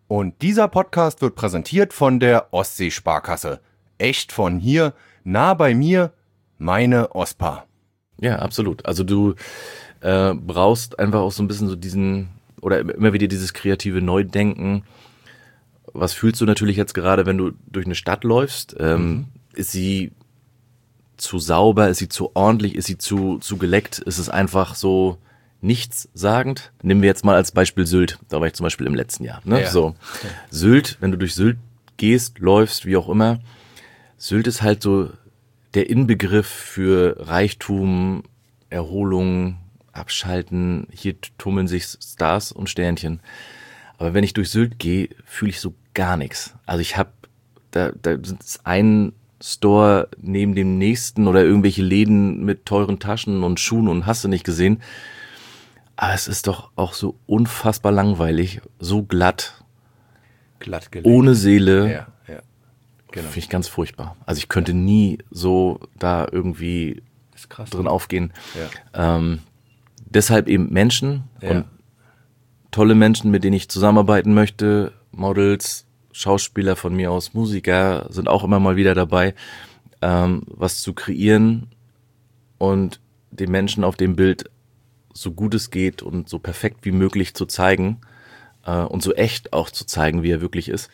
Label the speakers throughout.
Speaker 1: Und dieser Podcast wird präsentiert von der Ostseesparkasse. Echt von hier, nah bei mir, meine OSPA.
Speaker 2: Ja, absolut. Also du brauchst einfach auch so ein bisschen so diesen, oder immer wieder dieses kreative Neudenken. Was fühlst du natürlich jetzt gerade, wenn du durch eine Stadt läufst? Ist sie zu sauber? Ist sie zu ordentlich? Ist sie zu geleckt? Ist es einfach so nichtssagend? Nehmen wir jetzt mal als Beispiel Sylt. Da war ich zum Beispiel im letzten Jahr. Ne?
Speaker 1: Ja.
Speaker 2: So. Sylt, wenn du durch Sylt gehst, läufst, wie auch immer. Sylt ist halt so der Inbegriff für Reichtum, Erholung, Abschalten. Hier tummeln sich Stars und Sternchen. Aber wenn ich durch Sylt gehe, fühle ich so gar nichts. Also ich habe, da ist ein Store neben dem nächsten oder irgendwelche Läden mit teuren Taschen und Schuhen und hast du nicht gesehen. Aber es ist doch auch so unfassbar langweilig, so glatt
Speaker 1: Glatt
Speaker 2: ohne Seele.
Speaker 1: Ja, genau.
Speaker 2: Finde ich ganz furchtbar. Also ich könnte nie so da irgendwie
Speaker 1: Ist krass.
Speaker 2: drin aufgehen.
Speaker 1: Ja.
Speaker 2: Deshalb eben Menschen
Speaker 1: Ja.
Speaker 2: und tolle Menschen, mit denen ich zusammenarbeiten möchte, Models, Schauspieler von mir aus, Musiker sind auch immer mal wieder dabei, was zu kreieren und den Menschen auf dem Bild so gut es geht und so perfekt wie möglich zu zeigen und so echt auch zu zeigen, wie er wirklich ist.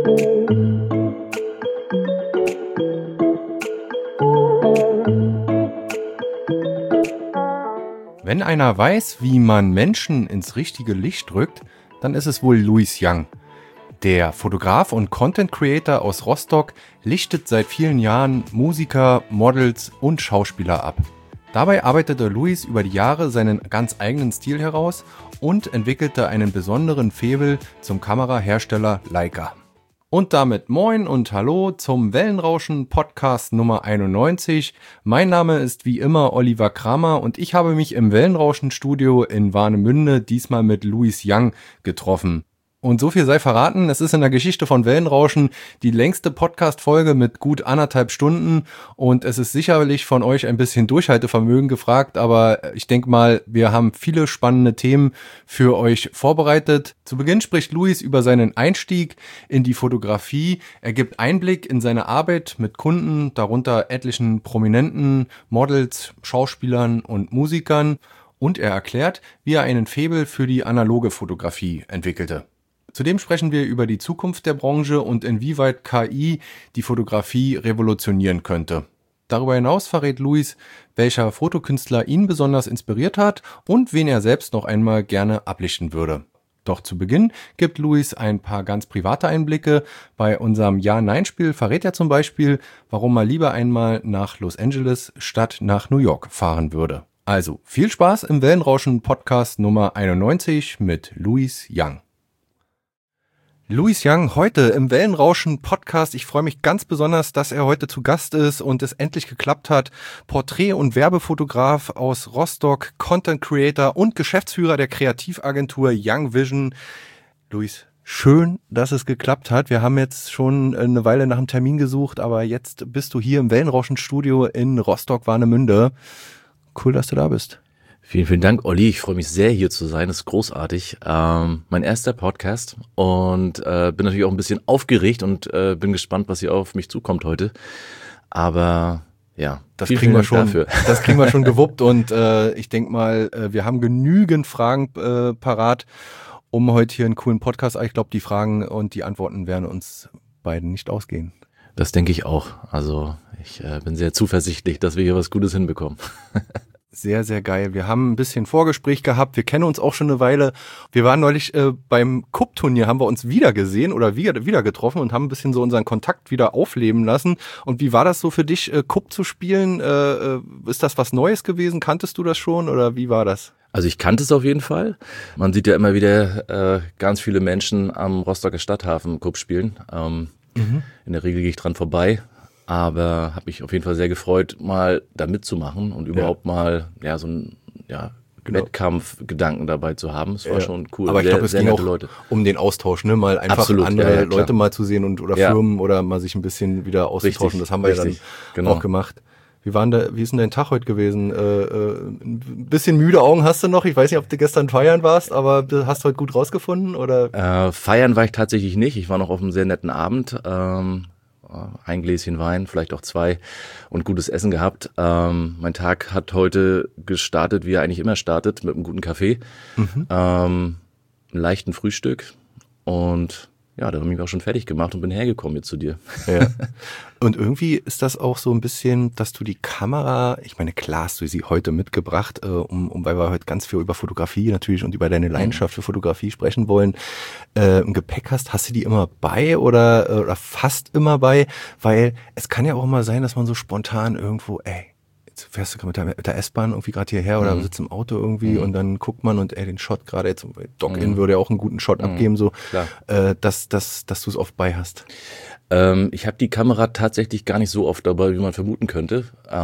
Speaker 1: Wenn einer weiß, wie man Menschen ins richtige Licht rückt, dann ist es wohl Louis Young. Der Fotograf und Content Creator aus Rostock lichtet seit vielen Jahren Musiker, Models und Schauspieler ab. Dabei arbeitete Louis über die Jahre seinen ganz eigenen Stil heraus und entwickelte einen besonderen Faible zum Kamerahersteller Leica. Und damit moin und hallo zum Wellenrauschen Podcast Nummer 91. Mein Name ist wie immer Oliver Kramer und ich habe mich im Wellenrauschen Studio in Warnemünde diesmal mit Louis Young getroffen. Und so viel sei verraten, es ist in der Geschichte von Wellenrauschen die längste Podcast-Folge mit gut 1,5 Stunden und es ist sicherlich von euch ein bisschen Durchhaltevermögen gefragt, aber ich denke mal, wir haben viele spannende Themen für euch vorbereitet. Zu Beginn spricht Louis über seinen Einstieg in die Fotografie. Er gibt Einblick in seine Arbeit mit Kunden, darunter etlichen Prominenten, Models, Schauspielern und Musikern und er erklärt, wie er einen Faible für die analoge Fotografie entwickelte. Zudem sprechen wir über die Zukunft der Branche und inwieweit KI die Fotografie revolutionieren könnte. Darüber hinaus verrät Louis, welcher Fotokünstler ihn besonders inspiriert hat und wen er selbst noch einmal gerne ablichten würde. Doch zu Beginn gibt Louis ein paar ganz private Einblicke. Bei unserem Ja-Nein-Spiel verrät er zum Beispiel, warum er lieber einmal nach Los Angeles statt nach New York fahren würde. Also viel Spaß im Wellenrauschen Podcast Nummer 91 mit Louis Young. Louis Young heute im Wellenrauschen Podcast. Ich freue mich ganz besonders, dass er heute zu Gast ist und es endlich geklappt hat. Porträt- und Werbefotograf aus Rostock, Content Creator und Geschäftsführer der Kreativagentur Young Vision. Louis, schön, dass es geklappt hat. Wir haben jetzt schon eine Weile nach einem Termin gesucht, aber jetzt bist du hier im Wellenrauschen Studio in Rostock-Warnemünde. Cool, dass du da bist.
Speaker 2: Vielen, vielen Dank, Olli. Ich freue mich sehr, hier zu sein. Das ist großartig. Mein erster Podcast und bin natürlich auch ein bisschen aufgeregt und bin gespannt, was hier auf mich zukommt heute. Aber ja,
Speaker 1: das kriegen wir schon. Das kriegen wir schon gewuppt und ich denke mal, wir haben genügend Fragen parat, um heute hier einen coolen Podcast. Ich glaube, die Fragen und die Antworten werden uns beiden nicht ausgehen.
Speaker 2: Das denke ich auch. Also ich bin sehr zuversichtlich, dass wir hier was Gutes hinbekommen.
Speaker 1: Sehr, sehr geil. Wir haben ein bisschen Vorgespräch gehabt. Wir kennen uns auch schon eine Weile. Wir waren neulich beim Cup-Turnier, haben wir uns wieder gesehen oder wieder getroffen und haben ein bisschen so unseren Kontakt wieder aufleben lassen. Und wie war das so für dich, Cup zu spielen? Ist das was Neues gewesen? Kanntest du das schon oder wie war das?
Speaker 2: Also ich kannte es auf jeden Fall. Man sieht ja immer wieder ganz viele Menschen am Rostocker Stadthafen Cup spielen. In der Regel gehe ich dran vorbei. Aber habe mich auf jeden Fall sehr gefreut, mal da mitzumachen und überhaupt mal so einen Wettkampfgedanken dabei zu haben. Es war schon cool.
Speaker 1: Aber ich glaube, es ging auch
Speaker 2: Leute.
Speaker 1: Um den Austausch, ne? Mal einfach andere Leute mal zu sehen oder Firmen oder mal sich ein bisschen wieder auszutauschen. Das haben wir ja dann auch gemacht. Wie ist denn dein Tag heute gewesen? Ein bisschen müde Augen hast du noch. Ich weiß nicht, ob du gestern feiern warst, aber hast du heute gut rausgefunden? Oder?
Speaker 2: Feiern war ich tatsächlich nicht. Ich war noch auf einem sehr netten Abend. Ein Gläschen Wein, vielleicht auch 2 und gutes Essen gehabt. Mein Tag hat heute gestartet, wie er eigentlich immer startet, mit einem guten Kaffee, einem leichten Frühstück und ja, da habe ich mich auch schon fertig gemacht und bin hergekommen jetzt zu dir.
Speaker 1: Ja. Und irgendwie ist das auch so ein bisschen, dass du die Kamera, ich meine, klar hast du sie heute mitgebracht, weil wir heute ganz viel über Fotografie natürlich und über deine Leidenschaft für Fotografie sprechen wollen, im Gepäck hast du die immer bei oder fast immer bei? Weil es kann ja auch immer sein, dass man so spontan irgendwo, jetzt fährst du gerade mit der S-Bahn irgendwie gerade hierher oder sitzt im Auto irgendwie und dann guckt man und den Shot gerade jetzt, Doc-In würde ja auch einen guten Shot abgeben, so, dass du es oft bei hast.
Speaker 2: Ich habe die Kamera tatsächlich gar nicht so oft dabei, wie man vermuten könnte.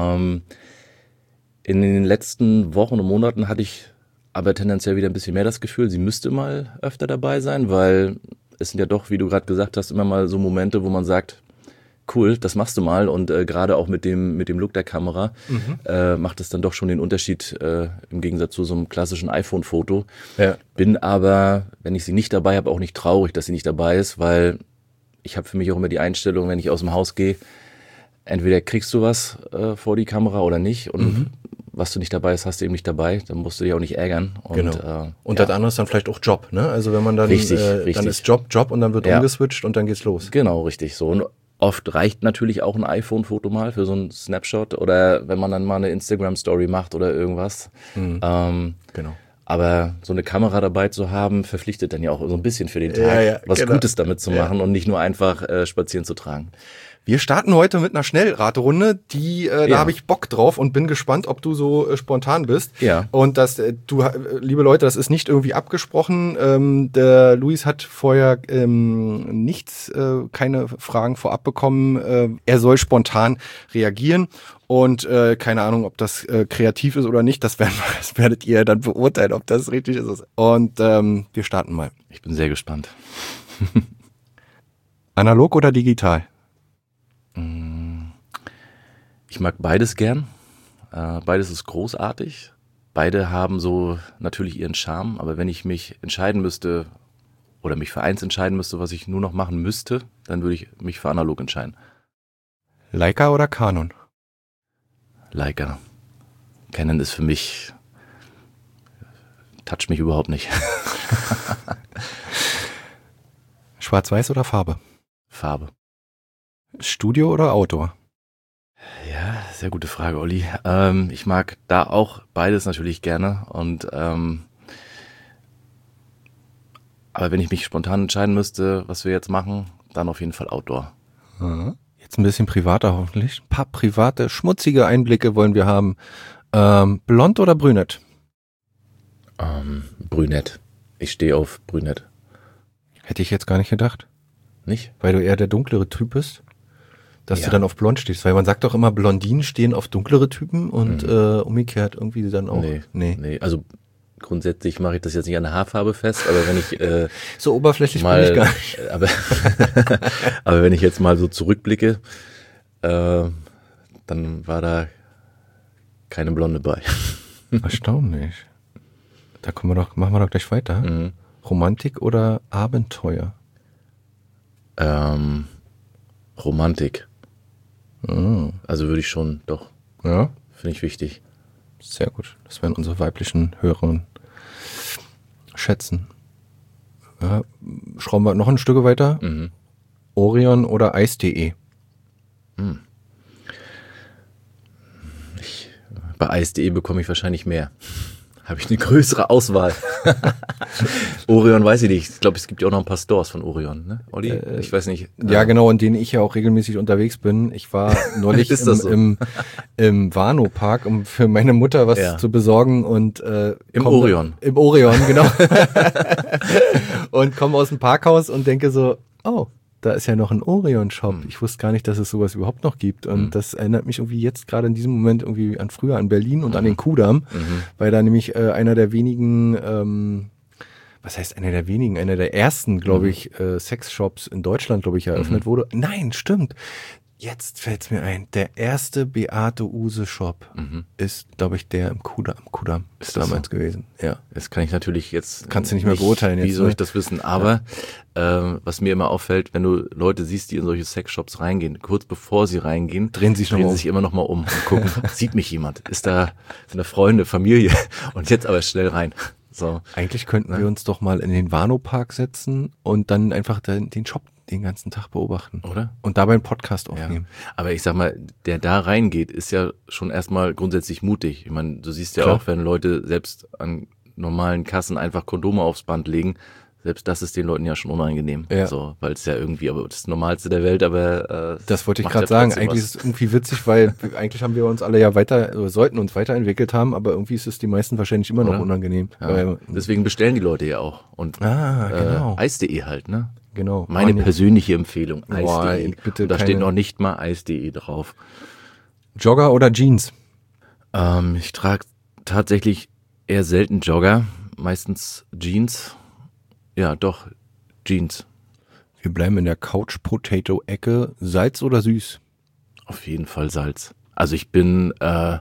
Speaker 2: In den letzten Wochen und Monaten hatte ich aber tendenziell wieder ein bisschen mehr das Gefühl, sie müsste mal öfter dabei sein, weil es sind ja doch, wie du gerade gesagt hast, immer mal so Momente, wo man sagt, cool, das machst du mal und gerade auch mit dem Look der Kamera macht es dann doch schon den Unterschied im Gegensatz zu so einem klassischen iPhone-Foto.
Speaker 1: Ja.
Speaker 2: Bin aber, wenn ich sie nicht dabei habe, auch nicht traurig, dass sie nicht dabei ist, weil ich habe für mich auch immer die Einstellung, wenn ich aus dem Haus gehe, entweder kriegst du was vor die Kamera oder nicht und was du nicht dabei hast, du eben nicht dabei, dann musst du dich auch nicht ärgern. Und,
Speaker 1: genau. Und das andere ist dann vielleicht auch Job, ne? Also wenn man dann,
Speaker 2: richtig.
Speaker 1: dann ist Job und dann wird umgeswitcht und dann geht's los.
Speaker 2: Genau, richtig so. Und oft reicht natürlich auch ein iPhone-Foto mal für so einen Snapshot oder wenn man dann mal eine Instagram-Story macht oder irgendwas.
Speaker 1: Genau.
Speaker 2: Aber so eine Kamera dabei zu haben, verpflichtet dann ja auch so ein bisschen für den Tag, was Gutes damit zu machen und nicht nur einfach spazieren zu tragen.
Speaker 1: Wir starten heute mit einer Schnellraterunde, da habe ich Bock drauf und bin gespannt, ob du so spontan bist.
Speaker 2: Ja.
Speaker 1: Und liebe Leute, das ist nicht irgendwie abgesprochen. Der Luis hat vorher keine Fragen vorab bekommen. Er soll spontan reagieren. Und keine Ahnung, ob das kreativ ist oder nicht, das werdet ihr dann beurteilen, ob das richtig ist. Und wir starten mal.
Speaker 2: Ich bin sehr gespannt.
Speaker 1: Analog oder digital?
Speaker 2: Ich mag beides gern. Beides ist großartig. Beide haben so natürlich ihren Charme. Aber wenn ich mich entscheiden müsste oder mich für eins entscheiden müsste, was ich nur noch machen müsste, dann würde ich mich für analog entscheiden.
Speaker 1: Leica oder Canon?
Speaker 2: Leica. Canon ist für mich, toucht mich überhaupt nicht.
Speaker 1: Schwarz-Weiß oder Farbe?
Speaker 2: Farbe.
Speaker 1: Studio oder Outdoor?
Speaker 2: Ja, sehr gute Frage, Olli. Ich mag da auch beides natürlich gerne. Aber wenn ich mich spontan entscheiden müsste, was wir jetzt machen, dann auf jeden Fall Outdoor.
Speaker 1: Jetzt ein bisschen privater hoffentlich. Ein paar private, schmutzige Einblicke wollen wir haben. Blond oder brünett?
Speaker 2: Brünett. Ich stehe auf Brünett.
Speaker 1: Hätte ich jetzt gar nicht gedacht.
Speaker 2: Nicht?
Speaker 1: Weil du eher der dunklere Typ bist. Dass du dann auf blond stehst. Weil man sagt doch immer, Blondinen stehen auf dunklere Typen und umgekehrt irgendwie dann auch.
Speaker 2: Nee. Also grundsätzlich mache ich das jetzt nicht an der Haarfarbe fest, aber wenn ich
Speaker 1: so oberflächlich bin ich gar nicht.
Speaker 2: Aber wenn ich jetzt mal so zurückblicke, dann war da keine Blonde bei.
Speaker 1: Erstaunlich. Da machen wir doch gleich weiter. Romantik oder Abenteuer?
Speaker 2: Romantik. Also würde ich schon, doch.
Speaker 1: Ja.
Speaker 2: Finde ich wichtig.
Speaker 1: Sehr gut. Das werden unsere weiblichen Hörer schätzen. Ja, schrauben wir noch ein Stück weiter. Orion oder Eis.de?
Speaker 2: Bei Eis.de bekomme ich wahrscheinlich mehr. Habe ich eine größere Auswahl. Orion weiß ich nicht. Ich glaube, es gibt ja auch noch ein paar Stores von Orion, ne, Olli? Ich weiß nicht.
Speaker 1: Ja, genau, in denen ich ja auch regelmäßig unterwegs bin. Ich war neulich im Warnow-Park, um für meine Mutter was zu besorgen und
Speaker 2: Im Orion,
Speaker 1: genau. Und komme aus dem Parkhaus und denke so, oh, da ist ja noch ein Orion-Shop. Ich wusste gar nicht, dass es sowas überhaupt noch gibt. Und das erinnert mich irgendwie jetzt gerade in diesem Moment irgendwie an früher, an Berlin und an den Kudamm, weil da nämlich einer der wenigen, einer der ersten, glaube ich, Sexshops in Deutschland, glaube ich, eröffnet wurde. Nein, stimmt. Jetzt fällt's mir ein. Der erste Beate Uhse Shop ist, glaube ich, der am Kudamm ist
Speaker 2: das
Speaker 1: damals
Speaker 2: so?
Speaker 1: gewesen. Ja.
Speaker 2: Das kann ich natürlich jetzt
Speaker 1: Kannst du nicht mehr beurteilen
Speaker 2: Wie
Speaker 1: jetzt,
Speaker 2: soll
Speaker 1: ne?
Speaker 2: ich das wissen? Aber was mir immer auffällt, wenn du Leute siehst, die in solche Sexshops reingehen, kurz bevor sie reingehen,
Speaker 1: Drehen sie sich
Speaker 2: immer noch mal um und gucken, sieht mich jemand? Sind da Freunde, Familie? Und jetzt aber schnell rein. So.
Speaker 1: Eigentlich könnten wir uns doch mal in den Warnow-Park setzen und dann einfach den Shop den ganzen Tag beobachten.
Speaker 2: Oder?
Speaker 1: Und dabei einen Podcast
Speaker 2: Ja.
Speaker 1: aufnehmen.
Speaker 2: Aber ich sag mal, der da reingeht, ist ja schon erstmal grundsätzlich mutig. Ich meine, du siehst ja
Speaker 1: Klar.
Speaker 2: auch, wenn Leute selbst an normalen Kassen einfach Kondome aufs Band legen, selbst das ist den Leuten ja schon unangenehm.
Speaker 1: Ja.
Speaker 2: So, weil es ja irgendwie aber das Normalste der Welt, aber
Speaker 1: Das wollte ich
Speaker 2: macht
Speaker 1: gerade
Speaker 2: ja
Speaker 1: sagen.
Speaker 2: trotzdem
Speaker 1: Eigentlich
Speaker 2: was.
Speaker 1: ist es irgendwie witzig, weil eigentlich haben wir uns alle ja sollten uns weiterentwickelt haben, aber irgendwie ist es die meisten wahrscheinlich immer noch
Speaker 2: Oder?
Speaker 1: unangenehm.
Speaker 2: Ja.
Speaker 1: Weil,
Speaker 2: Deswegen bestellen die Leute ja auch. Und
Speaker 1: genau.
Speaker 2: Eis.de halt, ne?
Speaker 1: Genau.
Speaker 2: Meine
Speaker 1: Mann,
Speaker 2: persönliche Empfehlung,
Speaker 1: Boah,
Speaker 2: Eis.de.
Speaker 1: bitte
Speaker 2: Und da
Speaker 1: keine-
Speaker 2: steht noch nicht mal Eis.de drauf.
Speaker 1: Jogger oder Jeans?
Speaker 2: Ich trage tatsächlich eher selten Jogger, meistens Jeans. Ja, doch, Jeans.
Speaker 1: Wir bleiben in der Couch-Potato-Ecke. Salz oder süß?
Speaker 2: Auf jeden Fall Salz. Also ich bin ein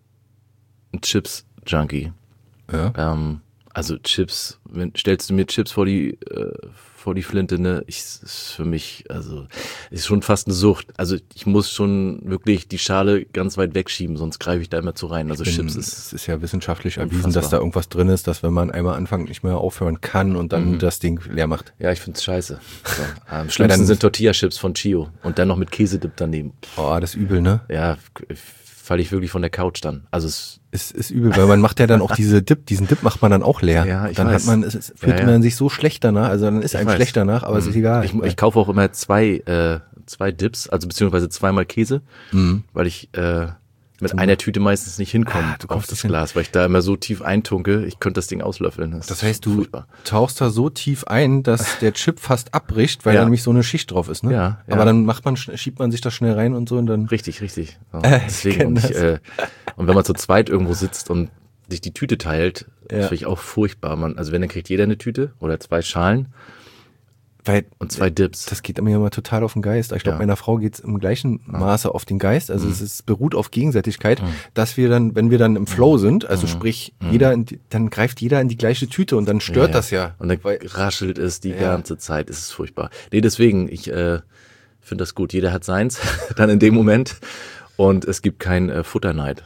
Speaker 2: Chips-Junkie.
Speaker 1: Ja.
Speaker 2: Also Chips, stellst du mir Chips vor die Flinte, ne? Ist für mich, also ist schon fast eine Sucht. Also ich muss schon wirklich die Schale ganz weit wegschieben, sonst greife ich da immer zu rein. Also Chips ist
Speaker 1: Es ist ja wissenschaftlich erwiesen,
Speaker 2: unfassbar.
Speaker 1: dass da irgendwas drin ist, dass wenn man einmal anfängt, nicht mehr aufhören kann und dann das Ding leer macht.
Speaker 2: ja, ich find's scheiße. So. Am schlimmsten
Speaker 1: dann-
Speaker 2: sind Tortilla-Chips von Chio und dann noch mit Käsedip daneben.
Speaker 1: Oh, das ist übel, ne?
Speaker 2: Ja, falle ich wirklich von der Couch dann. Also es
Speaker 1: Ist übel, weil man macht ja dann auch diesen Dip macht man dann auch leer.
Speaker 2: Ja, ich
Speaker 1: dann
Speaker 2: weiß.
Speaker 1: hat man, fühlt
Speaker 2: Ja.
Speaker 1: man sich so schlecht danach, also dann ist einem
Speaker 2: weiß.
Speaker 1: schlecht danach, aber es ist egal.
Speaker 2: Ich kaufe auch immer zwei Dips, also beziehungsweise zweimal Käse, weil ich mit einer Tüte meistens nicht hinkomme
Speaker 1: du
Speaker 2: auf
Speaker 1: kommst
Speaker 2: das
Speaker 1: nicht hin.
Speaker 2: Glas, weil ich da immer so tief eintunke, ich könnte das Ding auslöffeln.
Speaker 1: Das heißt, du
Speaker 2: furchtbar.
Speaker 1: tauchst da so tief ein, dass der Chip fast abbricht, weil
Speaker 2: Ja.
Speaker 1: da nämlich so eine Schicht drauf ist, ne?
Speaker 2: Ja, ja.
Speaker 1: Aber dann schiebt man sich das schnell rein und so und dann.
Speaker 2: Richtig. So,
Speaker 1: Ich
Speaker 2: deswegen,
Speaker 1: kenn
Speaker 2: und,
Speaker 1: das.
Speaker 2: und wenn man zu zweit irgendwo sitzt und sich die Tüte teilt,
Speaker 1: Ja.
Speaker 2: das finde ich auch furchtbar. Also wenn, dann kriegt jeder eine Tüte oder zwei Schalen
Speaker 1: Weil
Speaker 2: und zwei Dips.
Speaker 1: das geht mir immer total auf den Geist. Ich glaube,
Speaker 2: Ja.
Speaker 1: meiner Frau geht's im gleichen Maße auf den Geist. Also es beruht auf Gegenseitigkeit, dass wir dann, wenn wir dann im Flow sind, also sprich, dann greift jeder in die gleiche Tüte und dann stört das ja.
Speaker 2: Und dann raschelt es die ganze Zeit. Es ist furchtbar. Nee, deswegen, ich finde das gut. Jeder hat seins dann in dem Moment. Und es gibt kein Futterneid.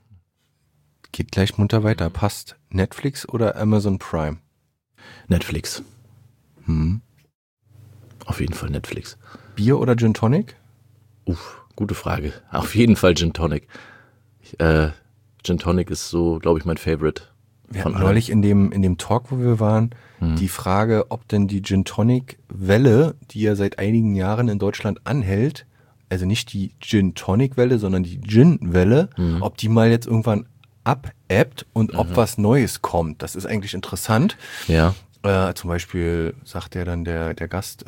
Speaker 1: Geht gleich munter weiter. Passt Netflix oder Amazon Prime?
Speaker 2: Netflix. Auf jeden Fall Netflix.
Speaker 1: Bier oder Gin Tonic?
Speaker 2: Gute Frage. Auf jeden Fall Gin Tonic. Gin Tonic ist so, glaube ich, mein Favorite.
Speaker 1: Wir
Speaker 2: von
Speaker 1: hatten neulich in dem Talk, wo wir waren, die Frage, ob denn die Gin Tonic Welle, die ja seit einigen Jahren in Deutschland anhält, also nicht die Gin Tonic Welle, sondern die Gin Welle, ob die mal jetzt irgendwann abebbt und ob was Neues kommt. Das ist eigentlich interessant.
Speaker 2: Ja.
Speaker 1: Zum Beispiel sagt ja dann der Gast,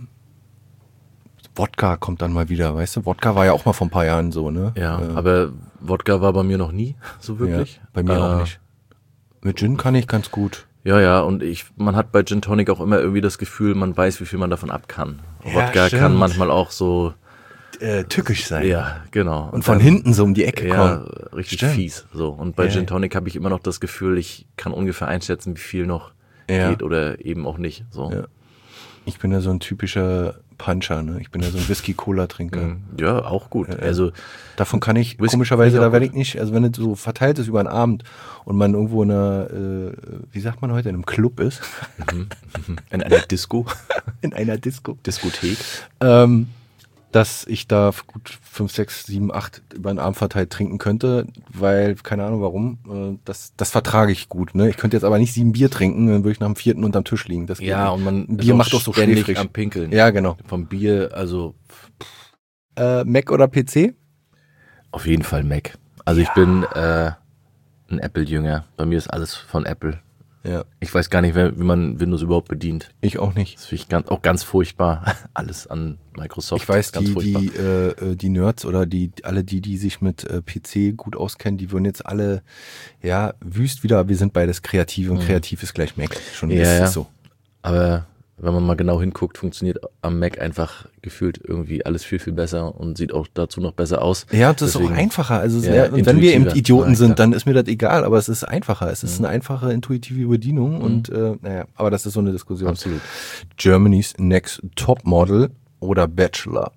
Speaker 1: Wodka kommt dann mal wieder, weißt du? Wodka war ja auch mal vor ein paar Jahren so, ne?
Speaker 2: Ja, aber Wodka war bei mir noch nie so wirklich.
Speaker 1: Ja, bei mir auch nicht. Mit Gin kann ich ganz gut.
Speaker 2: Ja, und man hat bei Gin Tonic auch immer irgendwie das Gefühl, man weiß, wie viel man davon ab kann.
Speaker 1: Ja,
Speaker 2: Wodka
Speaker 1: stimmt.
Speaker 2: kann manchmal auch so,
Speaker 1: Tückisch sein.
Speaker 2: ja, genau.
Speaker 1: Und von
Speaker 2: dann-
Speaker 1: hinten so um die Ecke
Speaker 2: Ja,
Speaker 1: kommen.
Speaker 2: richtig
Speaker 1: Stimmt.
Speaker 2: fies. So. Und bei
Speaker 1: Ja.
Speaker 2: Gin Tonic habe ich immer noch das Gefühl, ich kann ungefähr einschätzen, wie viel noch
Speaker 1: Ja.
Speaker 2: geht oder eben auch nicht. So.
Speaker 1: Ja. Ich bin ja so ein typischer Puncher, ne? Ich bin ja so ein Whisky-Cola-Trinker.
Speaker 2: Ja, auch gut. Also
Speaker 1: Davon kann ich,
Speaker 2: Whisky
Speaker 1: komischerweise,
Speaker 2: finde ich auch
Speaker 1: da werde ich nicht, also wenn es so verteilt ist über den Abend und man irgendwo in einer, wie sagt man heute, in einem Club ist,
Speaker 2: in einer Disco,
Speaker 1: in einer Disco,
Speaker 2: Diskothek.
Speaker 1: dass ich da gut 5, 6, 7, 8 über den Abend verteilt trinken könnte, weil, keine Ahnung warum, das vertrage ich gut, ne? Ich könnte jetzt aber nicht 7 Bier trinken, dann würde ich nach dem 4. unterm Tisch liegen. Das geht
Speaker 2: Ja,
Speaker 1: nicht.
Speaker 2: und man
Speaker 1: Bier
Speaker 2: ist
Speaker 1: macht auch so
Speaker 2: ständig
Speaker 1: schläfrig.
Speaker 2: am Pinkeln.
Speaker 1: Ja, genau.
Speaker 2: Vom Bier, also
Speaker 1: Mac oder PC?
Speaker 2: auf jeden Fall Mac. Also ich bin ein Apple-Jünger. Bei mir ist alles von Apple.
Speaker 1: Ja.
Speaker 2: Ich weiß gar nicht, wie man Windows überhaupt bedient.
Speaker 1: Ich auch nicht.
Speaker 2: Das finde ich auch ganz furchtbar. Alles an Microsoft.
Speaker 1: Ich weiß,
Speaker 2: ganz furchtbar.
Speaker 1: die Nerds oder die sich mit PC gut auskennen, die würden jetzt alle, ja, wüst wieder, wir sind beides kreativ und kreativ ist gleich Mac. Schon
Speaker 2: Ja,
Speaker 1: ist
Speaker 2: ja.
Speaker 1: es so.
Speaker 2: Aber wenn man mal genau hinguckt, funktioniert am Mac einfach gefühlt irgendwie alles viel, viel besser und sieht auch dazu noch besser aus.
Speaker 1: Ja, das ist auch einfacher. Also und wenn wir eben Idioten sind, dann ist mir das egal, aber es ist einfacher. Es ist eine einfache, intuitive Bedienung und aber das ist so eine Diskussion.
Speaker 2: Absolut.
Speaker 1: Germany's Next Topmodel oder Bachelor?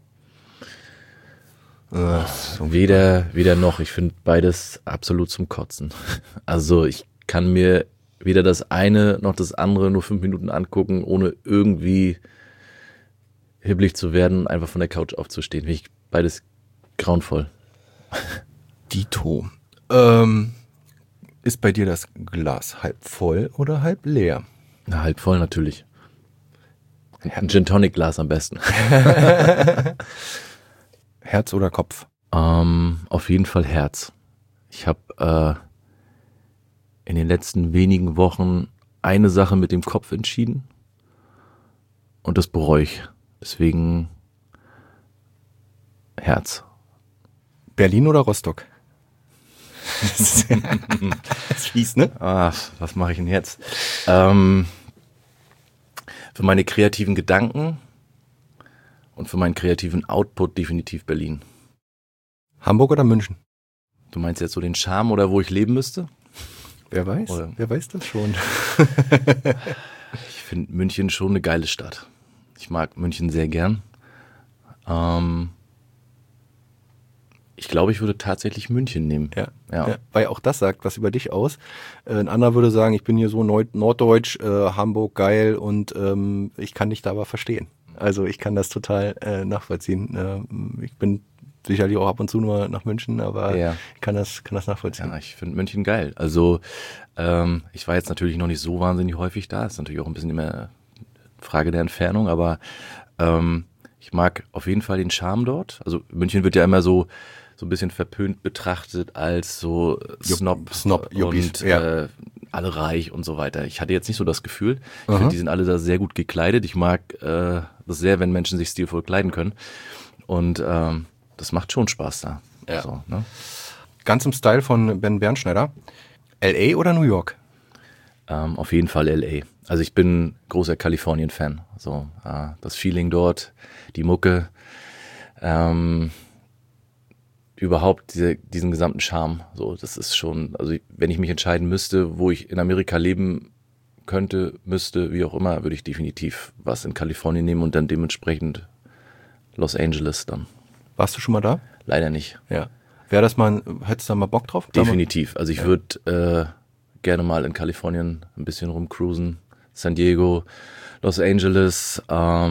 Speaker 2: Weder noch. Ich finde beides absolut zum Kotzen. Also ich kann mir weder das eine noch das andere nur 5 Minuten angucken, ohne irgendwie hibbelig zu werden, einfach von der Couch aufzustehen. Finde ich beides grauenvoll.
Speaker 1: Dito. Ist bei dir das Glas halb voll oder halb leer?
Speaker 2: Na, halb voll natürlich. Ein Gin Tonic Glas am besten.
Speaker 1: Herz oder Kopf?
Speaker 2: Auf jeden Fall Herz. Ich habe in den letzten wenigen Wochen eine Sache mit dem Kopf entschieden und das bereue ich. Deswegen Herz.
Speaker 1: Berlin oder Rostock? Das ist fies, ne?
Speaker 2: Was mache ich denn jetzt? Für meine kreativen Gedanken und für meinen kreativen Output definitiv Berlin.
Speaker 1: Hamburg oder München?
Speaker 2: Du meinst jetzt so den Charme oder wo ich leben müsste?
Speaker 1: Wer weiß?
Speaker 2: Oder?
Speaker 1: Wer weiß das schon?
Speaker 2: Ich finde München schon eine geile Stadt. Ich mag München sehr gern. Ich glaube, ich würde tatsächlich München nehmen.
Speaker 1: Ja. Weil auch das sagt was über dich aus. Ein anderer würde sagen, ich bin hier so norddeutsch, Hamburg geil und ich kann dich da aber verstehen. Also ich kann das total nachvollziehen. Ich bin sicherlich auch ab und zu nur nach München, aber ich kann das nachvollziehen.
Speaker 2: Ja, ich finde München geil. Also ich war jetzt natürlich noch nicht so wahnsinnig häufig da. Ist natürlich auch ein bisschen immer Frage der Entfernung, aber ich mag auf jeden Fall den Charme dort. Also München wird ja immer so ein bisschen verpönt betrachtet als so Snob und alle reich und so weiter. Ich hatte jetzt nicht so das Gefühl. Ich finde, die sind alle da sehr gut gekleidet. Ich mag das sehr, wenn Menschen sich stilvoll kleiden können. Und das macht schon Spaß da.
Speaker 1: Ja.
Speaker 2: So, ne?
Speaker 1: Ganz im Style von Ben Bernschneider. L.A. oder New York?
Speaker 2: Auf jeden Fall L.A. Also ich bin großer Kalifornien-Fan. So, das Feeling dort, die Mucke, überhaupt diesen gesamten Charme. So, das ist schon, also wenn ich mich entscheiden müsste, wo ich in Amerika leben müsste, wie auch immer, würde ich definitiv was in Kalifornien nehmen und dann dementsprechend Los Angeles dann.
Speaker 1: Warst du schon mal da?
Speaker 2: Leider nicht.
Speaker 1: Ja. Hättest du da mal Bock drauf?
Speaker 2: Definitiv. Also ich würde gerne mal in Kalifornien ein bisschen rumcruisen. San Diego, Los Angeles,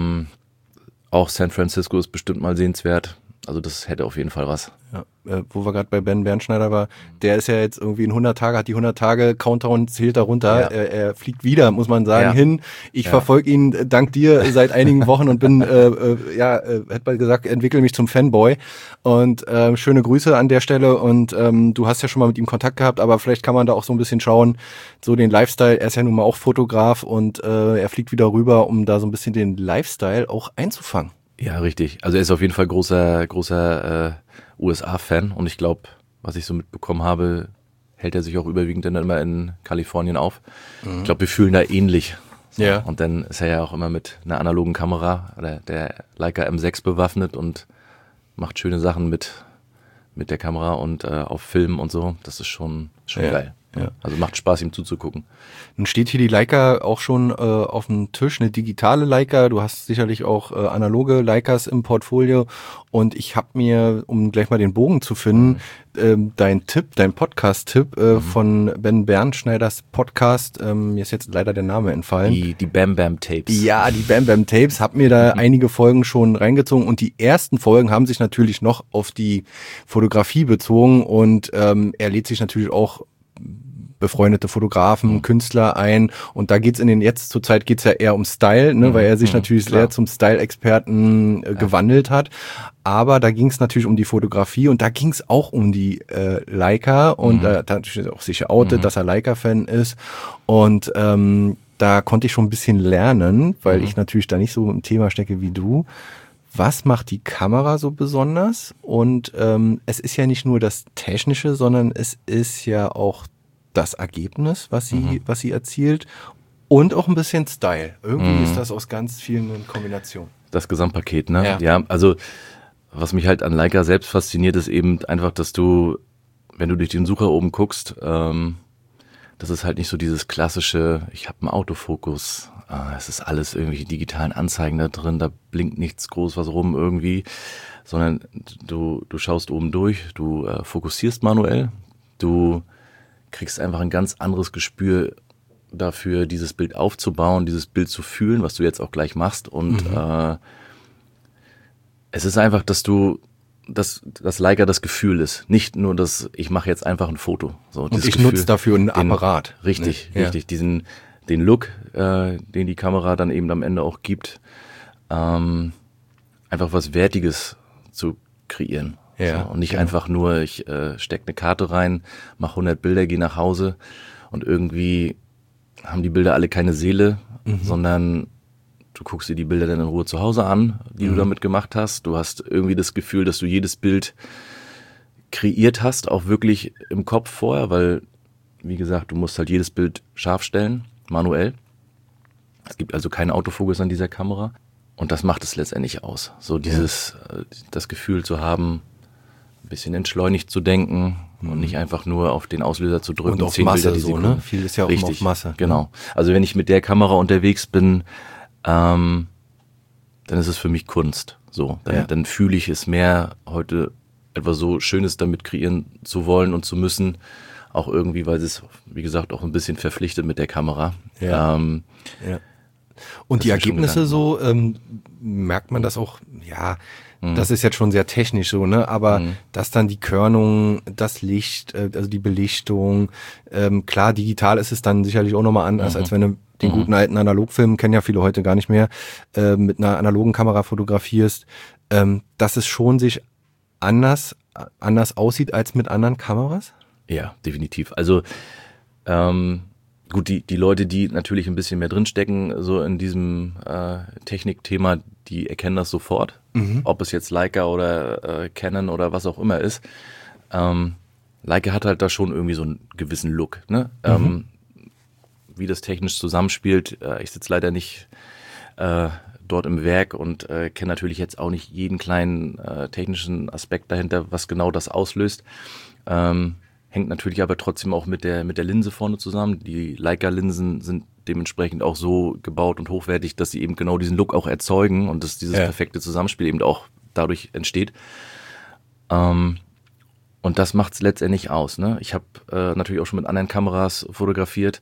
Speaker 2: auch San Francisco ist bestimmt mal sehenswert. Also das hätte auf jeden Fall was.
Speaker 1: Ja, wo wir gerade bei Ben Bernschneider war, der ist ja jetzt irgendwie in 100 Tage, hat die 100 Tage Countdown, zählt da runter. Ja. Er fliegt wieder, muss man sagen, hin. Ich verfolge ihn dank dir seit einigen Wochen und bin, hätte mal gesagt, entwickle mich zum Fanboy. Und schöne Grüße an der Stelle. Und du hast ja schon mal mit ihm Kontakt gehabt, aber vielleicht kann man da auch so ein bisschen schauen, so den Lifestyle. Er ist ja nun mal auch Fotograf und er fliegt wieder rüber, um da so ein bisschen den Lifestyle auch einzufangen.
Speaker 2: Ja, richtig. Also er ist auf jeden Fall großer USA-Fan und ich glaube, was ich so mitbekommen habe, hält er sich auch überwiegend dann immer in Kalifornien auf. Ich glaube, wir fühlen da ähnlich. So.
Speaker 1: Ja.
Speaker 2: Und dann ist er ja auch immer mit einer analogen Kamera, der Leica M6 bewaffnet und macht schöne Sachen mit der Kamera und auf Film und so. Das ist schon geil. Ja. Also macht Spaß, ihm zuzugucken.
Speaker 1: Nun steht hier die Leica auch schon auf dem Tisch, eine digitale Leica. Du hast sicherlich auch analoge Leicas im Portfolio. Und ich habe mir, um gleich mal den Bogen zu finden, dein Podcast-Tipp von Ben Bernschneiders Podcast, mir ist jetzt leider der Name entfallen.
Speaker 2: Die Bam Bam Tapes.
Speaker 1: Ja, die Bam Bam Tapes, hab mir da einige Folgen schon reingezogen und die ersten Folgen haben sich natürlich noch auf die Fotografie bezogen und er lädt sich natürlich auch befreundete Fotografen, Künstler ein und da geht's zur Zeit geht's ja eher um Style, ne, weil er sich natürlich sehr zum Style-Experten gewandelt hat, aber da ging's natürlich um die Fotografie und da ging's auch um die Leica und da hat natürlich auch sich outet, dass er Leica-Fan ist und da konnte ich schon ein bisschen lernen, weil ich natürlich da nicht so im Thema stecke wie du. Was macht die Kamera so besonders? Und es ist ja nicht nur das Technische, sondern es ist ja auch das Ergebnis, was sie erzielt. Und auch ein bisschen Style. Irgendwie ist das aus ganz vielen in Kombination.
Speaker 2: Das Gesamtpaket, ne?
Speaker 1: Ja.
Speaker 2: Ja, also was mich halt an Leica selbst fasziniert, ist eben einfach, dass du, wenn du durch den Sucher oben guckst, das ist halt nicht so dieses klassische, ich habe einen Autofokus, es ist alles irgendwelche digitalen Anzeigen da drin, da blinkt nichts groß was rum irgendwie, sondern du schaust oben durch, du fokussierst manuell, du kriegst einfach ein ganz anderes Gespür dafür, dieses Bild aufzubauen, dieses Bild zu fühlen, was du jetzt auch gleich machst. Und es ist einfach, dass Leica das Gefühl ist. Nicht nur, dass ich mache jetzt einfach ein Foto. So,
Speaker 1: und ich nutze dafür einen Apparat.
Speaker 2: Richtig,
Speaker 1: Ne?
Speaker 2: richtig. Den Look, den die Kamera dann eben am Ende auch gibt, einfach was Wertiges zu kreieren.
Speaker 1: Ja,
Speaker 2: so, und nicht einfach nur, ich stecke eine Karte rein, mache 100 Bilder, gehe nach Hause und irgendwie haben die Bilder alle keine Seele, sondern du guckst dir die Bilder dann in Ruhe zu Hause an, die du damit gemacht hast. Du hast irgendwie das Gefühl, dass du jedes Bild kreiert hast, auch wirklich im Kopf vorher, weil, wie gesagt, du musst halt jedes Bild scharf stellen, manuell. Es gibt also keinen Autofokus an dieser Kamera. Und das macht es letztendlich aus. So das Gefühl zu haben, ein bisschen entschleunigt zu denken und nicht einfach nur auf den Auslöser zu drücken.
Speaker 1: Und auf Masse so, ne? Viel ist ja auch immer auf Masse.
Speaker 2: Genau. Also wenn ich mit der Kamera unterwegs bin, dann ist es für mich Kunst. So, dann fühle ich es mehr, heute etwas so Schönes damit kreieren zu wollen und zu müssen. Auch irgendwie, weil es, wie gesagt, auch ein bisschen verpflichtet mit der Kamera.
Speaker 1: Ja. Und die Ergebnisse so, merkt man das auch, das ist jetzt schon sehr technisch so, ne? Aber dass dann die Körnung, das Licht, also die Belichtung, klar, digital ist es dann sicherlich auch nochmal anders, als wenn du den guten alten Analogfilm, kennen ja viele heute gar nicht mehr, mit einer analogen Kamera fotografierst, dass es schon sich anders aussieht als mit anderen Kameras?
Speaker 2: Ja, definitiv. Also gut, die Leute, die natürlich ein bisschen mehr drinstecken, so in diesem Technikthema, die erkennen das sofort. Ob es jetzt Leica oder Canon oder was auch immer ist. Leica hat halt da schon irgendwie so einen gewissen Look, ne? Wie das technisch zusammenspielt. Ich sitze leider nicht dort im Werk und kenne natürlich jetzt auch nicht jeden kleinen technischen Aspekt dahinter, was genau das auslöst. Hängt natürlich aber trotzdem auch mit der Linse vorne zusammen. Die Leica-Linsen sind dementsprechend auch so gebaut und hochwertig, dass sie eben genau diesen Look auch erzeugen und dass dieses perfekte Zusammenspiel eben auch dadurch entsteht. Und das macht's letztendlich aus. Ne? Ich habe natürlich auch schon mit anderen Kameras fotografiert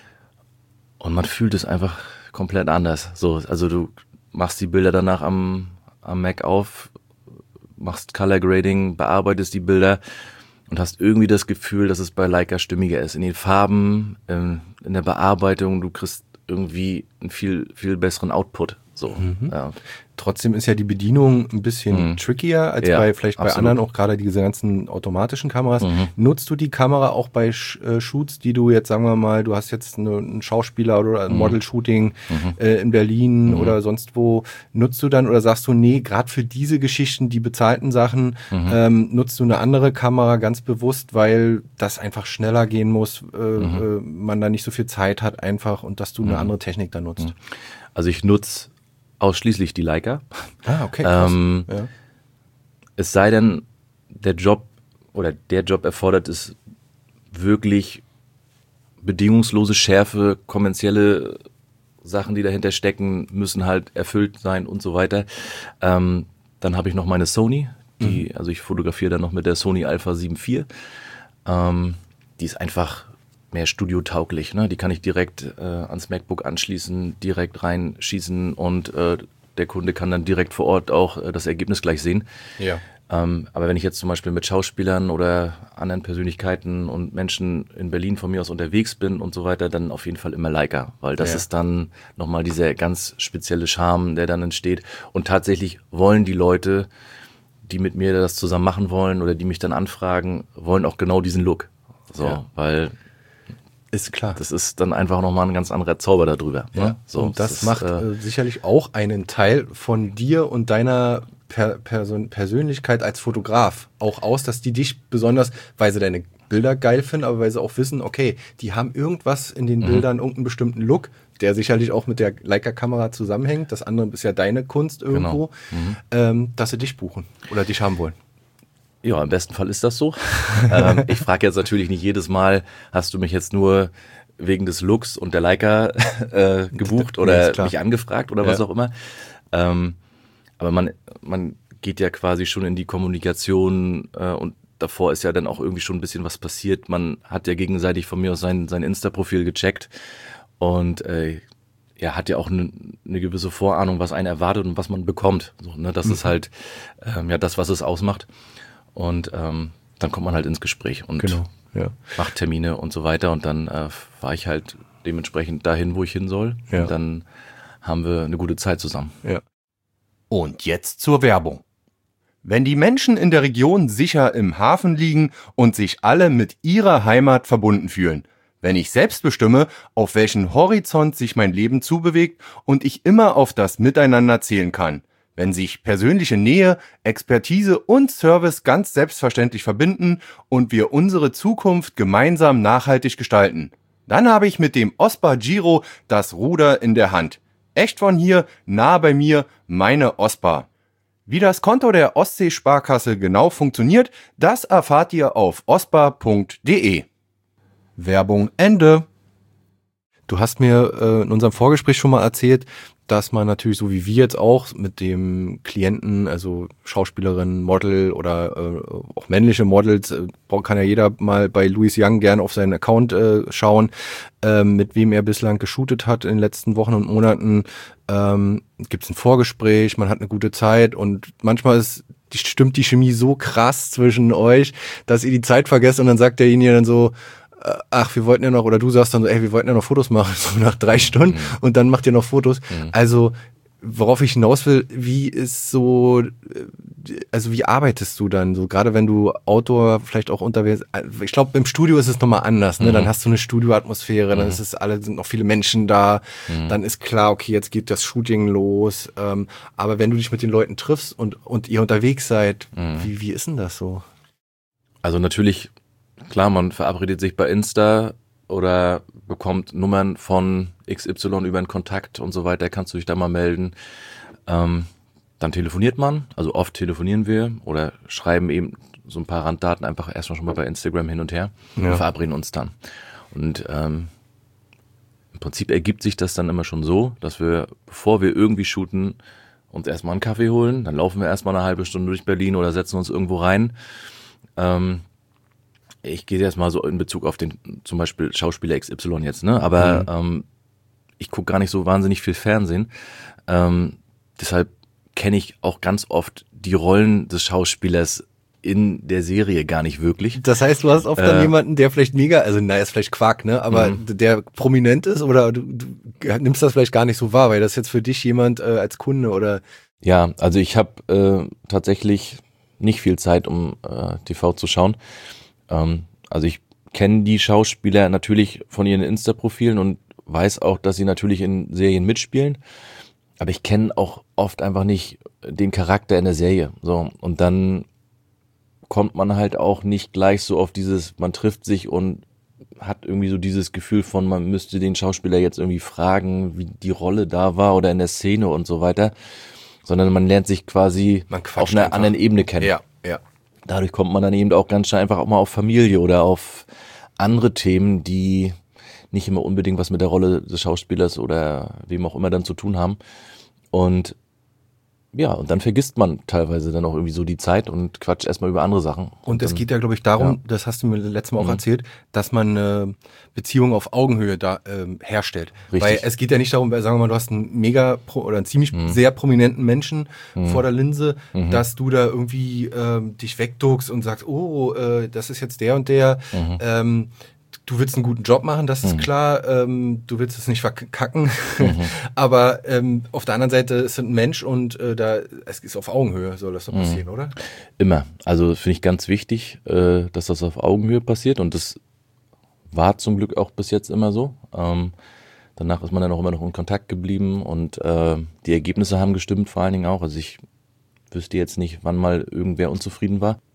Speaker 2: und man fühlt es einfach komplett anders. So, also du machst die Bilder danach am Mac auf, machst Color Grading, bearbeitest die Bilder und hast irgendwie das Gefühl, dass es bei Leica stimmiger ist. In den Farben, in der Bearbeitung, du kriegst irgendwie einen viel, viel besseren Output. So, ja.
Speaker 1: Trotzdem ist ja die Bedienung ein bisschen trickier als bei anderen, auch gerade diese ganzen automatischen Kameras. Nutzt du die Kamera auch bei Shoots, die du jetzt, sagen wir mal, du hast jetzt einen Schauspieler oder ein Model-Shooting in Berlin oder sonst wo, nutzt du dann oder sagst du, nee, gerade für diese Geschichten, die bezahlten Sachen, nutzt du eine andere Kamera ganz bewusst, weil das einfach schneller gehen muss, man da nicht so viel Zeit hat einfach und dass du eine andere Technik da nutzt?
Speaker 2: Also ich nutze ausschließlich die Leica.
Speaker 1: Ah, okay, krass.
Speaker 2: Es sei denn, der Job erfordert es wirklich bedingungslose Schärfe, kommerzielle Sachen, die dahinter stecken, müssen halt erfüllt sein und so weiter. Dann habe ich noch meine Sony, also ich fotografiere dann noch mit der Sony Alpha 7 IV. Die ist einfach mehr studiotauglich, ne? Die kann ich direkt ans MacBook anschließen, direkt reinschießen und der Kunde kann dann direkt vor Ort auch das Ergebnis gleich sehen.
Speaker 1: Ja.
Speaker 2: Aber wenn ich jetzt zum Beispiel mit Schauspielern oder anderen Persönlichkeiten und Menschen in Berlin von mir aus unterwegs bin und so weiter, dann auf jeden Fall immer Leica, weil das ist dann nochmal dieser ganz spezielle Charme, der dann entsteht. Und tatsächlich wollen die Leute, die mit mir das zusammen machen wollen oder die mich dann anfragen, wollen auch genau diesen Look. So, weil
Speaker 1: ist klar.
Speaker 2: Das ist dann einfach nochmal ein ganz anderer Zauber darüber.
Speaker 1: Ja.
Speaker 2: Ne? So,
Speaker 1: und das macht sicherlich auch einen Teil von dir und deiner Persönlichkeit als Fotograf auch aus, dass die dich besonders, weil sie deine Bilder geil finden, aber weil sie auch wissen, okay, die haben irgendwas in den Bildern, irgendeinen bestimmten Look, der sicherlich auch mit der Leica-Kamera zusammenhängt. Das andere ist ja deine Kunst irgendwo, dass sie dich buchen oder dich haben wollen.
Speaker 2: Ja, im besten Fall ist das so. Ich frage jetzt natürlich nicht jedes Mal, hast du mich jetzt nur wegen des Looks und der Leica gebucht oder mich angefragt oder was auch immer. Aber man geht ja quasi schon in die Kommunikation und davor ist ja dann auch irgendwie schon ein bisschen was passiert. Man hat ja gegenseitig von mir aus sein Insta-Profil gecheckt und hat ja auch eine gewisse Vorahnung, was einen erwartet und was man bekommt. So, ne? Das ist halt das, was es ausmacht. Und dann kommt man halt ins Gespräch und macht Termine und so weiter. Und dann fahre ich halt dementsprechend dahin, wo ich hin soll. Ja. Und dann haben wir eine gute Zeit zusammen.
Speaker 1: Ja. Und jetzt zur Werbung. Wenn die Menschen in der Region sicher im Hafen liegen und sich alle mit ihrer Heimat verbunden fühlen, wenn ich selbst bestimme, auf welchen Horizont sich mein Leben zubewegt und ich immer auf das Miteinander zählen kann, wenn sich persönliche Nähe, Expertise und Service ganz selbstverständlich verbinden und wir unsere Zukunft gemeinsam nachhaltig gestalten, dann habe ich mit dem Ospa Giro das Ruder in der Hand. Echt von hier, nah bei mir, meine Ospa. Wie das Konto der Ostsee-Sparkasse genau funktioniert, das erfahrt ihr auf ospa.de. Werbung Ende. Du hast mir in unserem Vorgespräch schon mal erzählt, dass man natürlich, so wie wir jetzt auch, mit dem Klienten, also Schauspielerin, Model oder auch männliche Models, kann ja jeder mal bei Louis Young gern auf seinen Account schauen, mit wem er bislang geshootet hat in den letzten Wochen und Monaten. Gibt's ein Vorgespräch, man hat eine gute Zeit und manchmal stimmt die Chemie so krass zwischen euch, dass ihr die Zeit vergesst und dann sagt derjenige dann so, ach, wir wollten ja noch, oder du sagst dann so, ey, wir wollten ja noch Fotos machen, so nach 3 Stunden und dann macht ihr noch Fotos. Also, worauf ich hinaus will, wie ist so, also wie arbeitest du dann so, gerade wenn du Outdoor vielleicht auch unterwegs, ich glaube, im Studio ist es nochmal anders, ne? Dann hast du eine Studioatmosphäre, dann sind noch viele Menschen da, dann ist klar, okay, jetzt geht das Shooting los, aber wenn du dich mit den Leuten triffst und ihr unterwegs seid, wie ist denn das so?
Speaker 2: Also natürlich, klar, man verabredet sich bei Insta oder bekommt Nummern von XY über einen Kontakt und so weiter, kannst du dich da mal melden. Dann telefoniert man, also oft telefonieren wir oder schreiben eben so ein paar Randdaten einfach erstmal schon mal bei Instagram hin und her und verabreden uns dann. Und im Prinzip ergibt sich das dann immer schon so, dass wir, bevor wir irgendwie shooten, uns erstmal einen Kaffee holen, dann laufen wir erstmal eine halbe Stunde durch Berlin oder setzen uns irgendwo rein. Ich gehe jetzt mal so in Bezug auf den zum Beispiel Schauspieler XY jetzt, ne? Aber ich gucke gar nicht so wahnsinnig viel Fernsehen. Deshalb kenne ich auch ganz oft die Rollen des Schauspielers in der Serie gar nicht wirklich.
Speaker 1: Das heißt, du hast oft dann jemanden, der vielleicht ist vielleicht Quark, ne? Aber der prominent ist oder du nimmst das vielleicht gar nicht so wahr, weil das jetzt für dich jemand als Kunde oder...
Speaker 2: Ja, also ich habe tatsächlich nicht viel Zeit, um TV zu schauen. Also ich kenne die Schauspieler natürlich von ihren Insta-Profilen und weiß auch, dass sie natürlich in Serien mitspielen, aber ich kenne auch oft einfach nicht den Charakter in der Serie. So, und dann kommt man halt auch nicht gleich so auf dieses, man trifft sich und hat irgendwie so dieses Gefühl von, man müsste den Schauspieler jetzt irgendwie fragen, wie die Rolle da war oder in der Szene und so weiter, sondern man lernt sich quasi auf einer anderen Ebene kennen.
Speaker 1: Ja.
Speaker 2: Dadurch kommt man dann eben auch ganz schnell einfach auch mal auf Familie oder auf andere Themen, die nicht immer unbedingt was mit der Rolle des Schauspielers oder wem auch immer dann zu tun haben. Und ja, und dann vergisst man teilweise dann auch irgendwie so die Zeit und quatscht erstmal über andere Sachen.
Speaker 1: Und es geht ja, glaube ich, darum, das hast du mir letztes Mal auch erzählt, dass man eine Beziehung auf Augenhöhe da herstellt. Richtig. Weil es geht ja nicht darum, sagen wir mal, du hast einen einen ziemlich sehr prominenten Menschen vor der Linse, dass du da irgendwie dich wegduckst und sagst, das ist jetzt der und der. Du willst einen guten Job machen, das ist klar. Du willst es nicht verkacken. Aber auf der anderen Seite ist es ein Mensch und es ist auf Augenhöhe, soll das so passieren, oder?
Speaker 2: Immer. Also finde ich ganz wichtig, dass das auf Augenhöhe passiert und das war zum Glück auch bis jetzt immer so. Danach ist man dann auch immer noch in Kontakt geblieben und die Ergebnisse haben gestimmt vor allen Dingen auch. Also ich wüsste jetzt nicht, wann mal irgendwer unzufrieden war.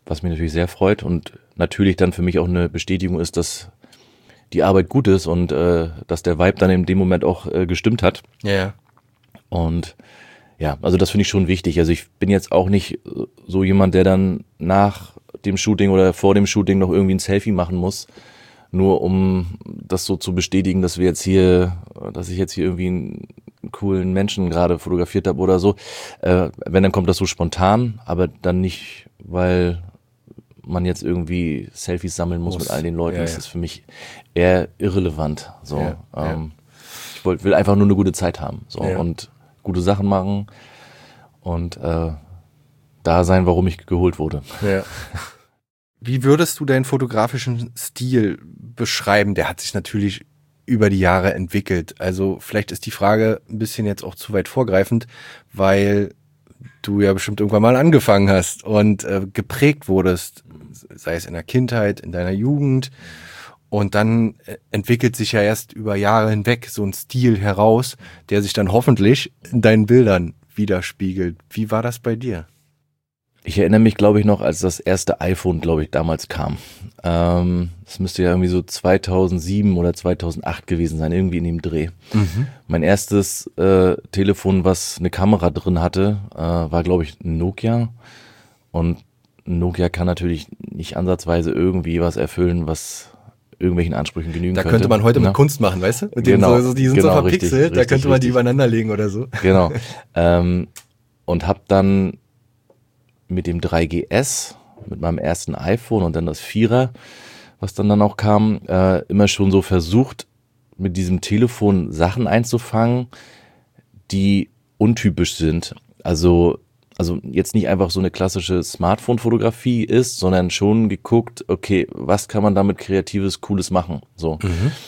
Speaker 2: was mich natürlich sehr freut und natürlich dann für mich auch eine Bestätigung ist, dass die Arbeit gut ist und dass der Vibe dann in dem Moment auch gestimmt hat.
Speaker 1: Ja.
Speaker 2: Und ja, also das finde ich schon wichtig. Also ich bin jetzt auch nicht so jemand, der dann nach dem Shooting oder vor dem Shooting noch irgendwie ein Selfie machen muss, nur um das so zu bestätigen, dass ich jetzt hier irgendwie einen coolen Menschen gerade fotografiert habe oder so. Wenn, dann kommt das so spontan, aber dann nicht, weil man jetzt irgendwie Selfies sammeln muss mit all den Leuten. Das ist für mich eher irrelevant. So, ich will einfach nur eine gute Zeit haben, so und gute Sachen machen und da sein, warum ich geholt wurde.
Speaker 1: Ja. Wie würdest du deinen fotografischen Stil beschreiben? Der hat sich natürlich über die Jahre entwickelt. Also vielleicht ist die Frage ein bisschen jetzt auch zu weit vorgreifend, weil du ja bestimmt irgendwann mal angefangen hast und geprägt wurdest, sei es in der Kindheit, in deiner Jugend. Und dann entwickelt sich ja erst über Jahre hinweg so ein Stil heraus, der sich dann hoffentlich in deinen Bildern widerspiegelt. Wie war das bei dir?
Speaker 2: Ich erinnere mich, glaube ich, noch, als das erste iPhone, glaube ich, damals kam. Das müsste ja irgendwie so 2007 oder 2008 gewesen sein, irgendwie in dem Dreh. Mein erstes Telefon, was eine Kamera drin hatte, war, glaube ich, ein Nokia. Und ein Nokia kann natürlich nicht ansatzweise irgendwie was erfüllen, was irgendwelchen Ansprüchen genügen könnte.
Speaker 1: Da könnte man heute mit Kunst machen, weißt du? Mit
Speaker 2: genau,
Speaker 1: die sind so verpixelt, da könnte man die übereinander legen oder so.
Speaker 2: Genau. Und hab dann mit dem 3GS, mit meinem ersten iPhone und dann das 4er, was dann auch kam, immer schon so versucht, mit diesem Telefon Sachen einzufangen, die untypisch sind. Also jetzt nicht einfach so eine klassische Smartphone-Fotografie ist, sondern schon geguckt, okay, was kann man damit Kreatives, Cooles machen? So.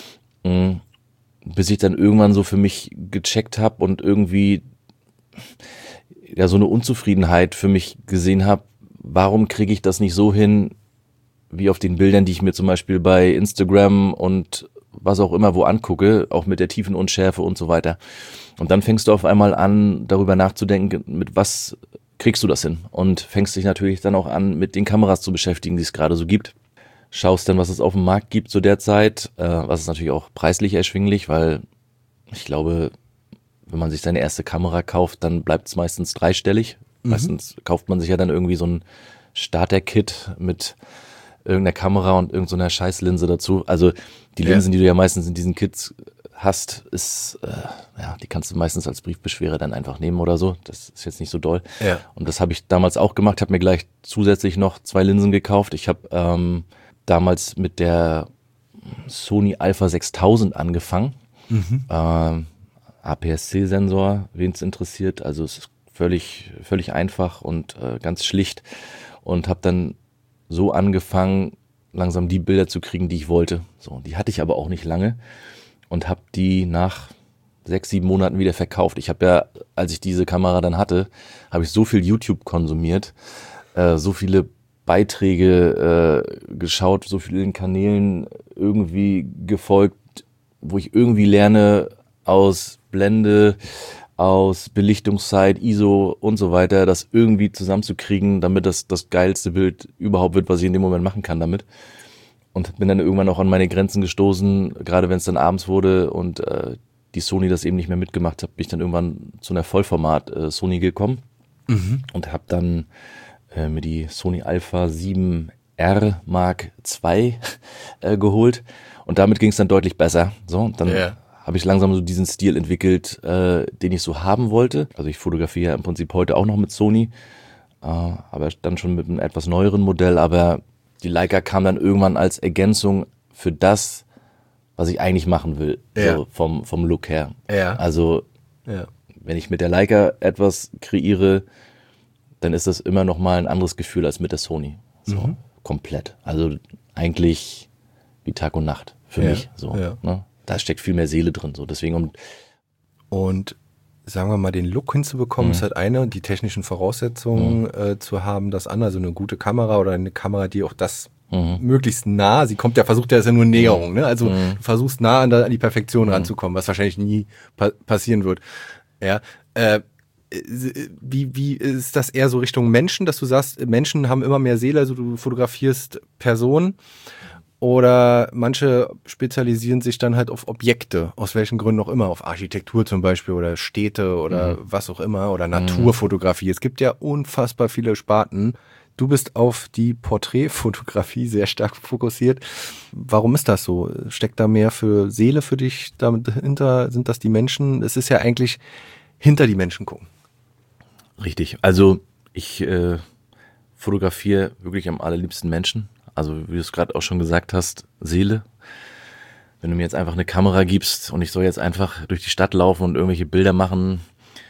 Speaker 2: Bis ich dann irgendwann so für mich gecheckt habe und irgendwie ja so eine Unzufriedenheit für mich gesehen habe, warum kriege ich das nicht so hin, wie auf den Bildern, die ich mir zum Beispiel bei Instagram und was auch immer wo angucke, auch mit der tiefen Unschärfe und so weiter. Und dann fängst du auf einmal an, darüber nachzudenken, mit was kriegst du das hin? Und fängst dich natürlich dann auch an, mit den Kameras zu beschäftigen, die es gerade so gibt. Schaust dann, was es auf dem Markt gibt zu der Zeit, was ist natürlich auch preislich erschwinglich, weil ich glaube, wenn man sich seine erste Kamera kauft, dann bleibt es meistens dreistellig. Meistens kauft man sich ja dann irgendwie so ein Starter-Kit mit irgendeiner Kamera und irgendeiner Scheißlinse dazu. Also die Linsen, die du ja meistens in diesen Kits hast, ist, die kannst du meistens als Briefbeschwerer dann einfach nehmen oder so. Das ist jetzt nicht so doll.
Speaker 1: Ja.
Speaker 2: Und das habe ich damals auch gemacht, habe mir gleich zusätzlich noch 2 Linsen gekauft. Ich habe damals mit der Sony Alpha 6000 angefangen. APS-C-Sensor, wen es interessiert. Also es ist völlig einfach und ganz schlicht. Und habe dann so angefangen, langsam die Bilder zu kriegen, die ich wollte. So, die hatte ich aber auch nicht lange und habe die nach 6-7 Monaten wieder verkauft. Ich habe ja, als ich diese Kamera dann hatte, habe ich so viel YouTube konsumiert, so viele Beiträge geschaut, so vielen Kanälen irgendwie gefolgt, wo ich irgendwie lerne aus Blende, aus Belichtungszeit, ISO und so weiter, das irgendwie zusammenzukriegen, damit das geilste Bild überhaupt wird, was ich in dem Moment machen kann damit. Und bin dann irgendwann auch an meine Grenzen gestoßen, gerade wenn es dann abends wurde und die Sony das eben nicht mehr mitgemacht hat, bin ich dann irgendwann zu einer Vollformat Sony gekommen und habe dann mir die Sony Alpha 7R Mark II geholt und damit ging es dann deutlich besser. So, und dann habe ich langsam so diesen Stil entwickelt, den ich so haben wollte. Also ich fotografiere ja im Prinzip heute auch noch mit Sony, aber dann schon mit einem etwas neueren Modell. Aber die Leica kam dann irgendwann als Ergänzung für das, was ich eigentlich machen will, so vom Look her.
Speaker 1: Ja.
Speaker 2: Also wenn ich mit der Leica etwas kreiere, dann ist das immer noch mal ein anderes Gefühl als mit der Sony. So komplett. Also eigentlich wie Tag und Nacht für mich. So. Ne? Da steckt viel mehr Seele drin. So. Deswegen
Speaker 1: und sagen wir mal, den Look hinzubekommen, ist halt eine, die technischen Voraussetzungen zu haben, das andere, also eine gute Kamera oder eine Kamera, die auch das möglichst nah, versucht ja, ist ja nur Näherung, ne? Also du versuchst nah an die Perfektion ranzukommen, was wahrscheinlich nie passieren wird. Ja, Wie ist das eher so Richtung Menschen, dass du sagst, Menschen haben immer mehr Seele, also du fotografierst Personen, oder manche spezialisieren sich dann halt auf Objekte, aus welchen Gründen auch immer, auf Architektur zum Beispiel oder Städte oder was auch immer oder Naturfotografie. Es gibt ja unfassbar viele Sparten. Du bist auf die Porträtfotografie sehr stark fokussiert. Warum ist das so? Steckt da mehr für Seele für dich dahinter? Sind das die Menschen? Es ist ja eigentlich hinter die Menschen gucken.
Speaker 2: Richtig. Also ich fotografiere wirklich am allerliebsten Menschen. Also wie du es gerade auch schon gesagt hast, Seele. Wenn du mir jetzt einfach eine Kamera gibst und ich soll jetzt einfach durch die Stadt laufen und irgendwelche Bilder machen,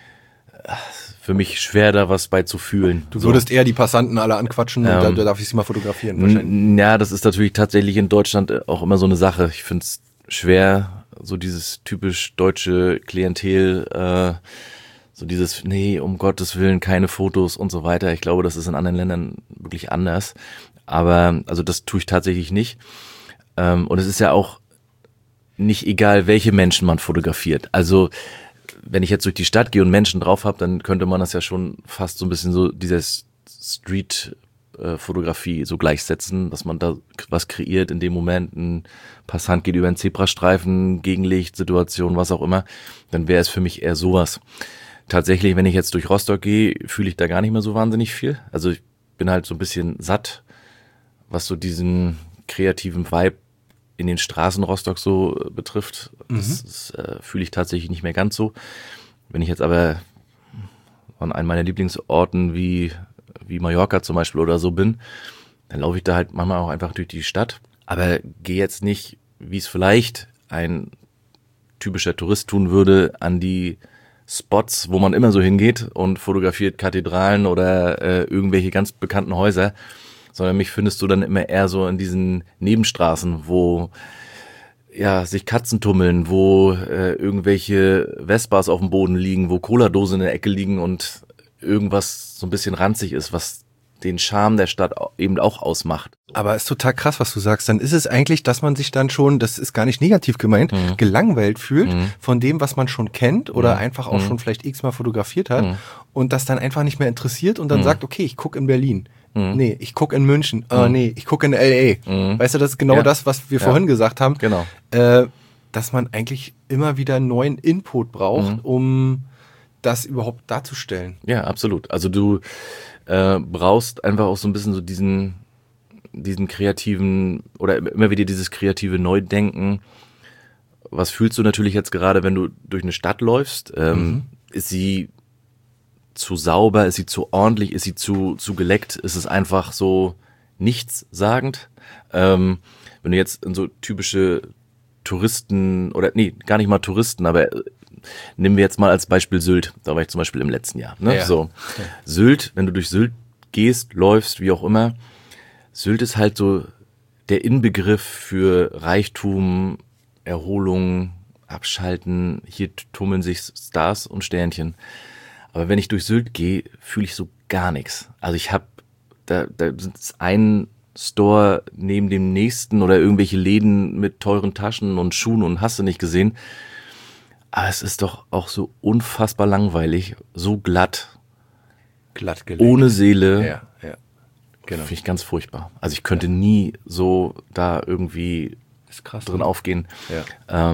Speaker 2: für mich schwer da was bei zu fühlen.
Speaker 1: Du würdest eher die Passanten alle anquatschen und da darf ich sie mal fotografieren wahrscheinlich.
Speaker 2: Ja, das ist natürlich tatsächlich in Deutschland auch immer so eine Sache. Ich finde es schwer, so dieses typisch deutsche Klientel, so dieses, nee, um Gottes Willen, keine Fotos und so weiter. Ich glaube, das ist in anderen Ländern wirklich anders. Aber also das tue ich tatsächlich nicht. Und es ist ja auch nicht egal, welche Menschen man fotografiert. Also wenn ich jetzt durch die Stadt gehe und Menschen drauf habe, dann könnte man das ja schon fast so ein bisschen so dieser Street-Fotografie so gleichsetzen, dass man da was kreiert in dem Moment. Ein Passant geht über einen Zebrastreifen, Gegenlichtsituation, was auch immer. Dann wäre es für mich eher sowas. Tatsächlich, wenn ich jetzt durch Rostock gehe, fühle ich da gar nicht mehr so wahnsinnig viel. Also ich bin halt so ein bisschen satt, was so diesen kreativen Vibe in den Straßen Rostock so betrifft. Das fühle ich tatsächlich nicht mehr ganz so. Wenn ich jetzt aber an einem meiner Lieblingsorten wie Mallorca zum Beispiel oder so bin, dann laufe ich da halt manchmal auch einfach durch die Stadt. Aber gehe jetzt nicht, wie es vielleicht ein typischer Tourist tun würde, an die Spots, wo man immer so hingeht und fotografiert Kathedralen oder irgendwelche ganz bekannten Häuser, sondern mich findest du dann immer eher so in diesen Nebenstraßen, wo ja sich Katzen tummeln, wo irgendwelche Vespas auf dem Boden liegen, wo Cola-Dosen in der Ecke liegen und irgendwas so ein bisschen ranzig ist, was den Charme der Stadt eben auch ausmacht.
Speaker 1: Aber ist total krass, was du sagst. Dann ist es eigentlich, dass man sich dann schon, das ist gar nicht negativ gemeint, gelangweilt fühlt von dem, was man schon kennt oder einfach auch schon vielleicht x-mal fotografiert hat und das dann einfach nicht mehr interessiert und dann sagt, okay, ich gucke in Berlin. Nee, ich gucke in München. Nee, ich gucke in L.A. Weißt du, das ist genau das, was wir vorhin gesagt haben.
Speaker 2: Genau.
Speaker 1: Dass man eigentlich immer wieder neuen Input braucht, um das überhaupt darzustellen.
Speaker 2: Ja, absolut. Also du brauchst einfach auch so ein bisschen so diesen kreativen oder immer wieder dieses kreative Neudenken. Was fühlst du natürlich jetzt gerade, wenn du durch eine Stadt läufst? Ist sie zu sauber? Ist sie zu ordentlich? Ist sie zu geleckt? Ist es einfach so nichtssagend? Wenn du jetzt in so typische Touristen oder nee, gar nicht mal Touristen, aber nehmen wir jetzt mal als Beispiel Sylt. Da war ich zum Beispiel im letzten Jahr. Ne?
Speaker 1: Ja.
Speaker 2: So. Sylt, wenn du durch Sylt gehst, läufst, wie auch immer, Sylt ist halt so der Inbegriff für Reichtum, Erholung, Abschalten. Hier tummeln sich Stars und Sternchen. Aber wenn ich durch Sylt gehe, fühle ich so gar nichts. Also ich habe, da ist ein Store neben dem nächsten oder irgendwelche Läden mit teuren Taschen und Schuhen und hast du nicht gesehen. Aber es ist doch auch so unfassbar langweilig, so glatt
Speaker 1: Gelegt.
Speaker 2: ohne Seele.
Speaker 1: Ja, genau.
Speaker 2: Finde ich ganz furchtbar. Also ich könnte nie so da irgendwie
Speaker 1: Ist krass
Speaker 2: drin aufgehen.
Speaker 1: Ja.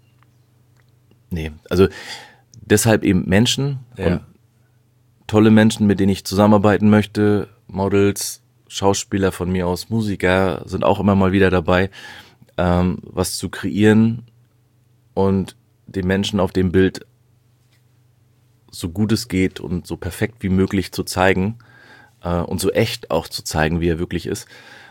Speaker 2: Nee, also deshalb eben Menschen
Speaker 1: Ja.
Speaker 2: und tolle Menschen, mit denen ich zusammenarbeiten möchte, Models, Schauspieler von mir aus, Musiker sind auch immer mal wieder dabei, was zu kreieren und den Menschen auf dem Bild so gut es geht und so perfekt wie möglich zu zeigen und so echt auch zu zeigen, wie er wirklich ist.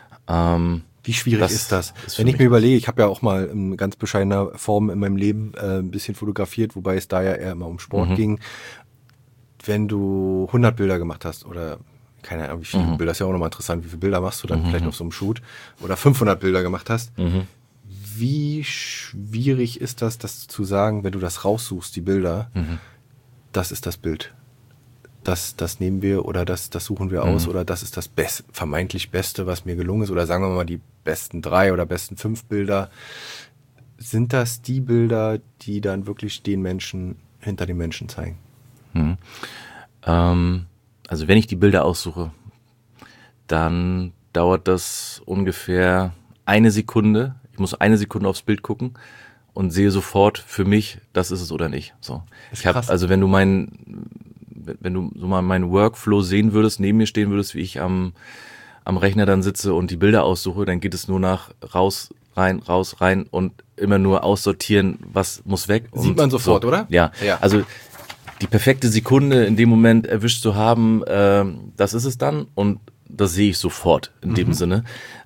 Speaker 1: Wie schwierig
Speaker 2: Das
Speaker 1: ist das?
Speaker 2: ist für
Speaker 1: Wenn ich
Speaker 2: mich-
Speaker 1: mir überlege, ich habe ja auch mal in ganz bescheidener Form in meinem Leben ein bisschen fotografiert, wobei es da ja eher immer um Sport ging. Wenn du 100 Bilder gemacht hast oder keine Ahnung, wie viele Bilder, ist ja auch nochmal interessant, wie viele Bilder machst du dann vielleicht auf so einem Shoot oder 500 Bilder gemacht hast. Wie schwierig ist das zu sagen, wenn du das raussuchst, die Bilder, das ist das Bild. Das nehmen wir oder das suchen wir aus oder das ist das vermeintlich Beste, was mir gelungen ist oder sagen wir mal die besten 3 oder besten 5 Bilder. Sind das die Bilder, die dann wirklich den Menschen hinter den Menschen zeigen?
Speaker 2: Also wenn ich die Bilder aussuche, dann dauert das ungefähr 1 Sekunde. Ich muss 1 Sekunde aufs Bild gucken und sehe sofort für mich, das ist es oder nicht. So. Ich habe, also wenn du so mal meinen Workflow sehen würdest, neben mir stehen würdest, wie ich am Rechner dann sitze und die Bilder aussuche, dann geht es nur nach raus, rein und immer nur aussortieren, was muss weg.
Speaker 1: Sieht man sofort,
Speaker 2: so,
Speaker 1: oder?
Speaker 2: Ja, also die perfekte Sekunde in dem Moment erwischt zu haben, das ist es dann und das sehe ich sofort in dem Sinne.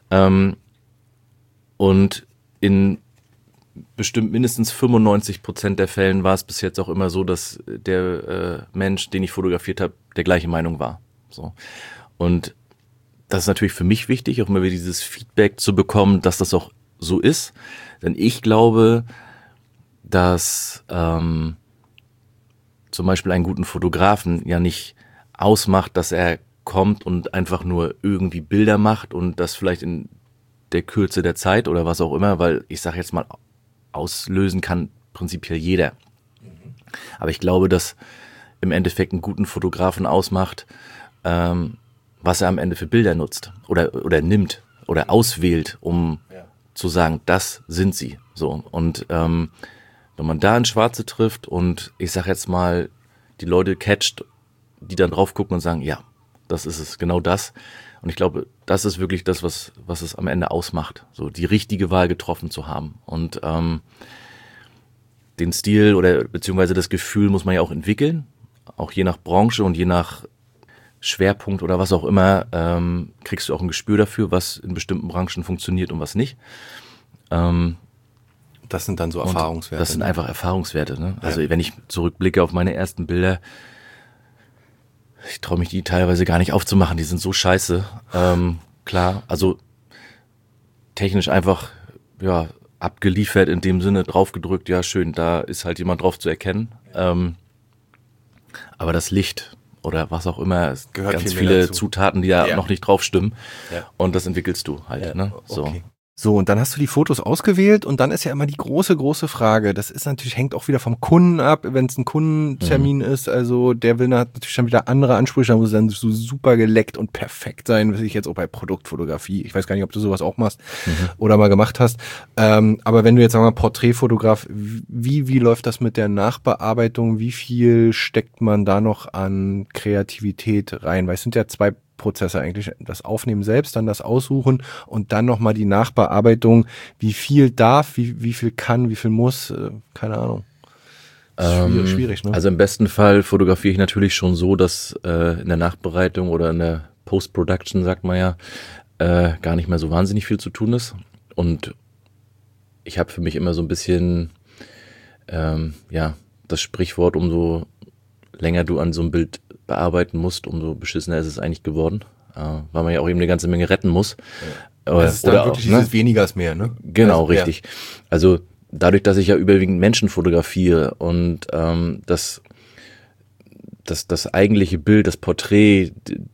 Speaker 2: Und in bestimmt mindestens 95% der Fällen war es bis jetzt auch immer so, dass der Mensch, den ich fotografiert habe, der gleiche Meinung war. So. Und das ist natürlich für mich wichtig, auch immer wieder dieses Feedback zu bekommen, dass das auch so ist. Denn ich glaube, dass zum Beispiel einen guten Fotografen ja nicht ausmacht, dass er kommt und einfach nur irgendwie Bilder macht und das vielleicht in der Kürze der Zeit oder was auch immer, weil ich sage jetzt mal, auslösen kann prinzipiell jeder. Aber ich glaube, dass im Endeffekt einen guten Fotografen ausmacht, was er am Ende für Bilder nutzt oder nimmt oder auswählt, um zu sagen, das sind sie. So. Und wenn man da ins Schwarze trifft und ich sag jetzt mal, die Leute catcht, die dann drauf gucken und sagen, ja, das ist es, genau das. Und ich glaube, das ist wirklich das, was es am Ende ausmacht, so die richtige Wahl getroffen zu haben. Und den Stil oder beziehungsweise das Gefühl muss man ja auch entwickeln, auch je nach Branche und je nach Schwerpunkt oder was auch immer, kriegst du auch ein Gespür dafür, was in bestimmten Branchen funktioniert und was nicht.
Speaker 1: Das sind dann so Erfahrungswerte.
Speaker 2: Das sind einfach Erfahrungswerte. Ne? Also wenn ich zurückblicke auf meine ersten Bilder, ich traue mich die teilweise gar nicht aufzumachen, die sind so scheiße. Klar, also technisch einfach ja abgeliefert in dem Sinne, draufgedrückt, ja schön, da ist halt jemand drauf zu erkennen. Aber das Licht oder was auch immer, es gehört ganz viele Zutaten, die ja noch nicht drauf stimmen. Ja. Und das entwickelst du halt. Ja. Ne? So.
Speaker 1: Okay. So, und dann hast du die Fotos ausgewählt und dann ist ja immer die große Frage, das ist natürlich, hängt auch wieder vom Kunden ab, wenn es ein Kundentermin ist, also der will natürlich dann wieder andere Ansprüche, da muss dann so super geleckt und perfekt sein, was ich jetzt auch bei Produktfotografie, ich weiß gar nicht, ob du sowas auch machst oder mal gemacht hast, aber wenn du jetzt, sagen wir mal, Porträtfotograf, wie läuft das mit der Nachbearbeitung, wie viel steckt man da noch an Kreativität rein, weil es sind ja 2 Prozesse eigentlich, das Aufnehmen selbst, dann das Aussuchen und dann nochmal die Nachbearbeitung, wie viel darf, wie viel kann, wie viel muss, keine Ahnung. Schwierig, ne?
Speaker 2: Also im besten Fall fotografiere ich natürlich schon so, dass in der Nachbereitung oder in der Post-Production, sagt man ja, gar nicht mehr so wahnsinnig viel zu tun ist. Und ich habe für mich immer so ein bisschen das Sprichwort, umso länger du an so einem Bild bearbeiten musst, umso beschissener ist es eigentlich geworden, weil man ja auch eben eine ganze Menge retten muss.
Speaker 1: Das ist dann oder wirklich auch, dieses weniger ist mehr, ne?
Speaker 2: Genau, also, richtig. Ja. Also dadurch, dass ich ja überwiegend Menschen fotografiere und das eigentliche Bild, das Porträt,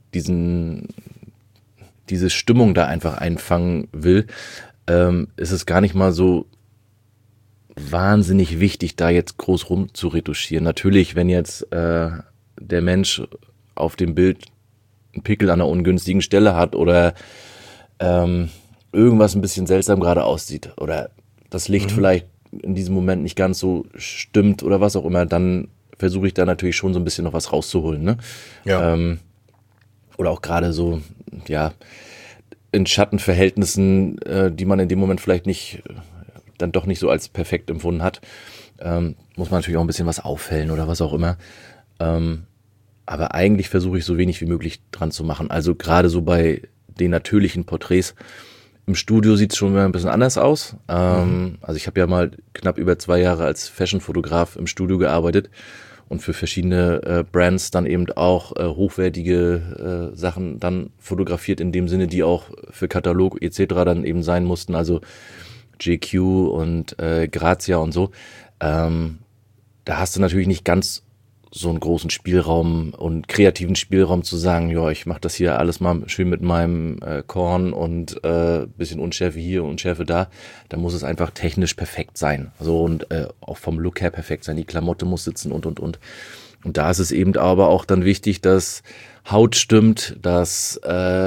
Speaker 2: diese Stimmung da einfach einfangen will, ist es gar nicht mal so wahnsinnig wichtig, da jetzt groß rum zu retuschieren. Natürlich, wenn jetzt der Mensch auf dem Bild einen Pickel an einer ungünstigen Stelle hat oder irgendwas ein bisschen seltsam gerade aussieht oder das Licht vielleicht in diesem Moment nicht ganz so stimmt oder was auch immer, dann versuche ich da natürlich schon so ein bisschen noch was rauszuholen. Ne? Ja. Oder auch gerade so, ja, in Schattenverhältnissen, die man in dem Moment vielleicht nicht, dann doch nicht so als perfekt empfunden hat, muss man natürlich auch ein bisschen was aufhellen oder was auch immer. Aber eigentlich versuche ich so wenig wie möglich dran zu machen. Also gerade so bei den natürlichen Porträts. Im Studio sieht es schon ein bisschen anders aus. Also ich habe ja mal knapp über 2 Jahre als Fashion-Fotograf im Studio gearbeitet und für verschiedene Brands dann eben auch hochwertige Sachen dann fotografiert, in dem Sinne, die auch für Katalog etc. dann eben sein mussten. Also GQ und Grazia und so. Da hast du natürlich nicht ganz so einen großen Spielraum und kreativen Spielraum zu sagen, ja, ich mache das hier alles mal schön mit meinem Korn und bisschen Unschärfe hier, Unschärfe da. Da muss es einfach technisch perfekt sein. So und auch vom Look her perfekt sein. Die Klamotte muss sitzen und. Und da ist es eben aber auch dann wichtig, dass Haut stimmt, dass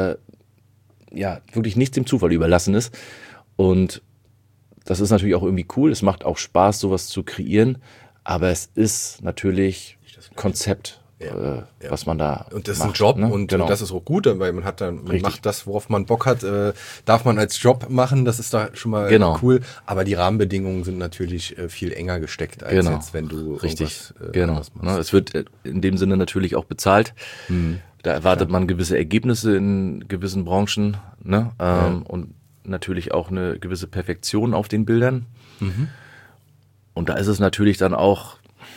Speaker 2: wirklich nichts dem Zufall überlassen ist. Und das ist natürlich auch irgendwie cool. Es macht auch Spaß, sowas zu kreieren. Aber es ist natürlich Konzept, was man da
Speaker 1: und das
Speaker 2: macht,
Speaker 1: ist ein Job,
Speaker 2: ne?
Speaker 1: und
Speaker 2: Genau.
Speaker 1: das ist auch gut, weil man macht das, worauf man Bock hat, darf man als Job machen, das ist da schon mal cool, aber die Rahmenbedingungen sind natürlich viel enger gesteckt, als jetzt, wenn du
Speaker 2: richtig
Speaker 1: irgendwas machst.
Speaker 2: Es wird in dem Sinne natürlich auch bezahlt. Da erwartet man gewisse Ergebnisse in gewissen Branchen, ne? Und natürlich auch eine gewisse Perfektion auf den Bildern. Und da ist es natürlich dann auch,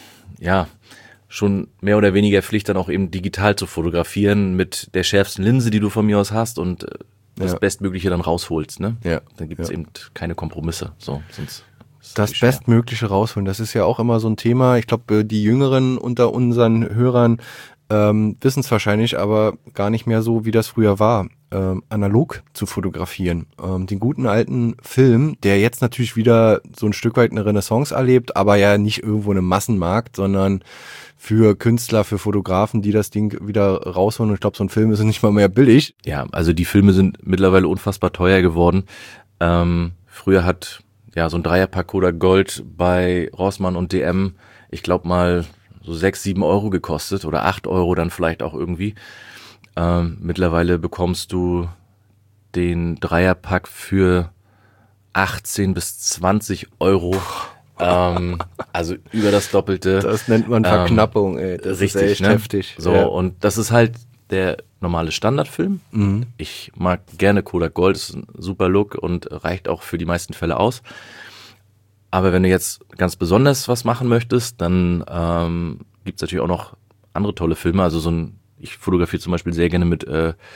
Speaker 2: schon mehr oder weniger Pflicht, dann auch eben digital zu fotografieren mit der schärfsten Linse, die du von mir aus hast, und das Bestmögliche dann rausholst, ne?
Speaker 1: Ja.
Speaker 2: Dann gibt es eben keine Kompromisse. So, sonst
Speaker 1: das Bestmögliche rausholen, das ist ja auch immer so ein Thema. Ich glaube, die Jüngeren unter unseren Hörern wissen es wahrscheinlich, aber gar nicht mehr so, wie das früher war, analog zu fotografieren. Den guten alten Film, der jetzt natürlich wieder so ein Stück weit eine Renaissance erlebt, aber ja nicht irgendwo in einem Massenmarkt, sondern für Künstler, für Fotografen, die das Ding wieder rausholen. Und ich glaube, so ein Film ist nicht mal mehr billig.
Speaker 2: Ja, also die Filme sind mittlerweile unfassbar teuer geworden. Früher hat so ein Dreierpack Kodak Gold bei Rossmann und DM, ich glaube mal so 6-7 Euro gekostet oder 8 Euro dann vielleicht auch irgendwie. Mittlerweile bekommst du den Dreierpack für 18 bis 20 Euro. Also über das Doppelte.
Speaker 1: Das nennt man Verknappung, ey. Das
Speaker 2: richtig,
Speaker 1: ist echt heftig.
Speaker 2: So, und das ist halt der normale Standardfilm. Ich mag gerne Kodak Gold, ist ein super Look und reicht auch für die meisten Fälle aus. Aber wenn du jetzt ganz besonders was machen möchtest, dann gibt's natürlich auch noch andere tolle Filme. Also ich fotografiere zum Beispiel sehr gerne mit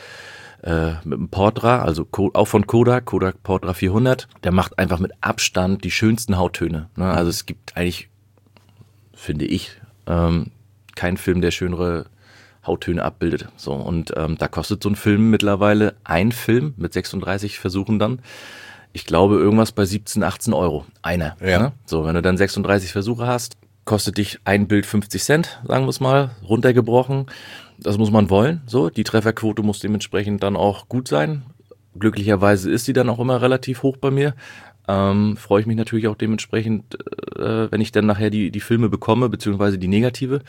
Speaker 2: einem Portra, also auch von Kodak Portra 400. Der macht einfach mit Abstand die schönsten Hauttöne. Ne? Also es gibt eigentlich, finde ich, keinen Film, der schönere Hauttöne abbildet. So, und da kostet so ein Film mittlerweile, ein Film mit 36 Versuchen dann, ich glaube, irgendwas bei 17, 18 Euro. Einer.
Speaker 1: Ja.
Speaker 2: Ne? So, wenn du dann 36 Versuche hast, kostet dich ein Bild 50 Cent, sagen wir es mal, runtergebrochen. Das muss man wollen. So, die Trefferquote muss dementsprechend dann auch gut sein. Glücklicherweise ist sie dann auch immer relativ hoch bei mir. Freue ich mich natürlich auch dementsprechend, wenn ich dann nachher die Filme bekomme, beziehungsweise die Negative.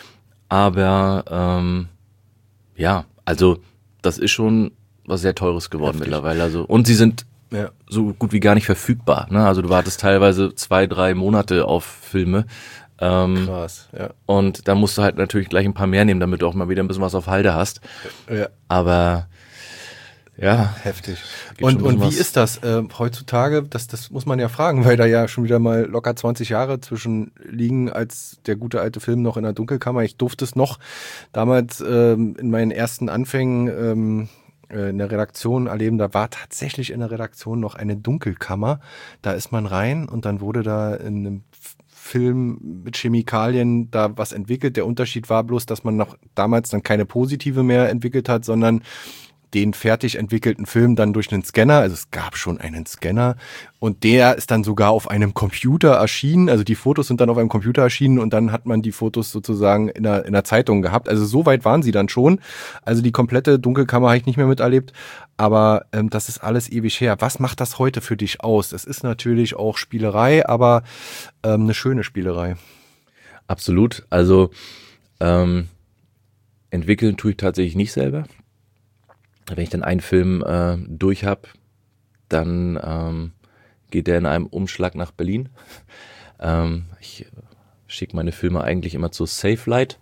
Speaker 2: Aber also das ist schon was sehr Teures geworden mittlerweile. Also, und sie sind so gut wie gar nicht verfügbar. Ne? Also du wartest teilweise 2-3 Monate auf Filme.
Speaker 1: Krass, ja.
Speaker 2: Und da musst du halt natürlich gleich ein paar mehr nehmen, damit du auch mal wieder ein bisschen was auf Halde hast.
Speaker 1: Ja.
Speaker 2: Aber ja.
Speaker 1: Heftig. Und wie ist das heutzutage? Das muss man ja fragen, weil da ja schon wieder mal locker 20 Jahre zwischen liegen, als der gute alte Film noch in der Dunkelkammer. Ich durfte es noch damals in meinen ersten Anfängen in der Redaktion erleben. Da war tatsächlich in der Redaktion noch eine Dunkelkammer. Da ist man rein und dann wurde da in einem Film mit Chemikalien da was entwickelt. Der Unterschied war bloß, dass man noch damals dann keine positive mehr entwickelt hat, sondern den fertig entwickelten Film dann durch einen Scanner, also es gab schon einen Scanner und der ist dann sogar auf einem Computer erschienen, also die Fotos sind dann auf einem Computer erschienen und dann hat man die Fotos sozusagen in der Zeitung gehabt, also so weit waren sie dann schon, also die komplette Dunkelkammer habe ich nicht mehr miterlebt, aber das ist alles ewig her. Was macht das heute für dich aus? Es ist natürlich auch Spielerei, aber eine schöne Spielerei.
Speaker 2: Absolut, also entwickeln tue ich tatsächlich nicht selber. Wenn ich dann einen Film durch habe, dann geht der in einem Umschlag nach Berlin. Ich schicke meine Filme eigentlich immer zu Safelight.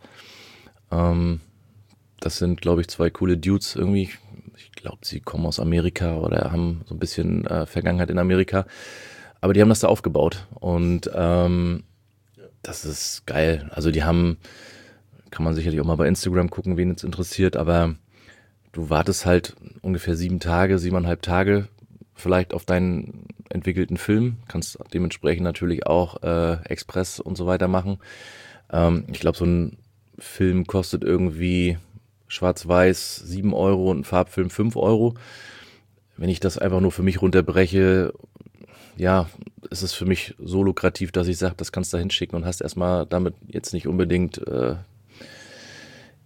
Speaker 2: Das sind, glaube ich, 2 coole Dudes irgendwie. Ich glaube, sie kommen aus Amerika oder haben so ein bisschen Vergangenheit in Amerika. Aber die haben das da aufgebaut und das ist geil. Also die haben, kann man sicherlich auch mal bei Instagram gucken, wen es interessiert, aber du wartest halt ungefähr 7,5 Tage vielleicht auf deinen entwickelten Film, kannst dementsprechend natürlich auch Express und so weiter machen. Ich glaube, so ein Film kostet irgendwie schwarz-weiß 7 Euro und ein Farbfilm 5 Euro. Wenn ich das einfach nur für mich runterbreche, ja, ist es für mich so lukrativ, dass ich sage, das kannst du da hinschicken und hast erstmal damit jetzt nicht unbedingt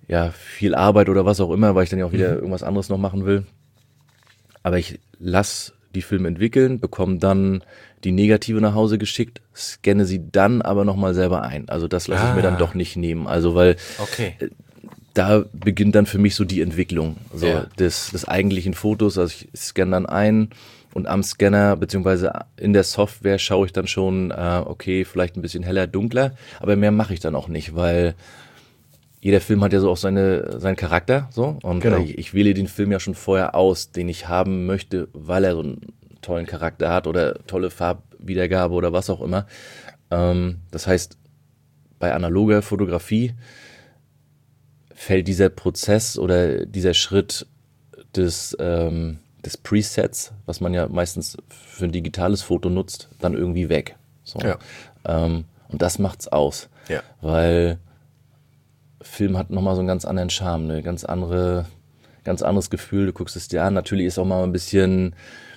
Speaker 2: viel Arbeit oder was auch immer, weil ich dann ja auch wieder irgendwas anderes noch machen will. Aber ich lasse die Filme entwickeln, bekomme dann die Negative nach Hause geschickt, scanne sie dann aber nochmal selber ein. Also das lasse ich mir dann doch nicht nehmen. Also weil da beginnt dann für mich so die Entwicklung des eigentlichen Fotos. Also ich scanne dann ein und am Scanner beziehungsweise in der Software schaue ich dann schon, okay, vielleicht ein bisschen heller, dunkler, aber mehr mache ich dann auch nicht, weil jeder Film hat ja so auch seinen Charakter, so. Und ich wähle den Film ja schon vorher aus, den ich haben möchte, weil er so einen tollen Charakter hat oder tolle Farbwiedergabe oder was auch immer. Das heißt, bei analoger Fotografie fällt dieser Prozess oder dieser Schritt des Presets, was man ja meistens für ein digitales Foto nutzt, dann irgendwie weg. So. Ja. Und das macht's aus. Ja. Weil Film hat nochmal so einen ganz anderen Charme, ne? Ganz anderes Gefühl, du guckst es dir an. Natürlich ist auch mal ein bisschen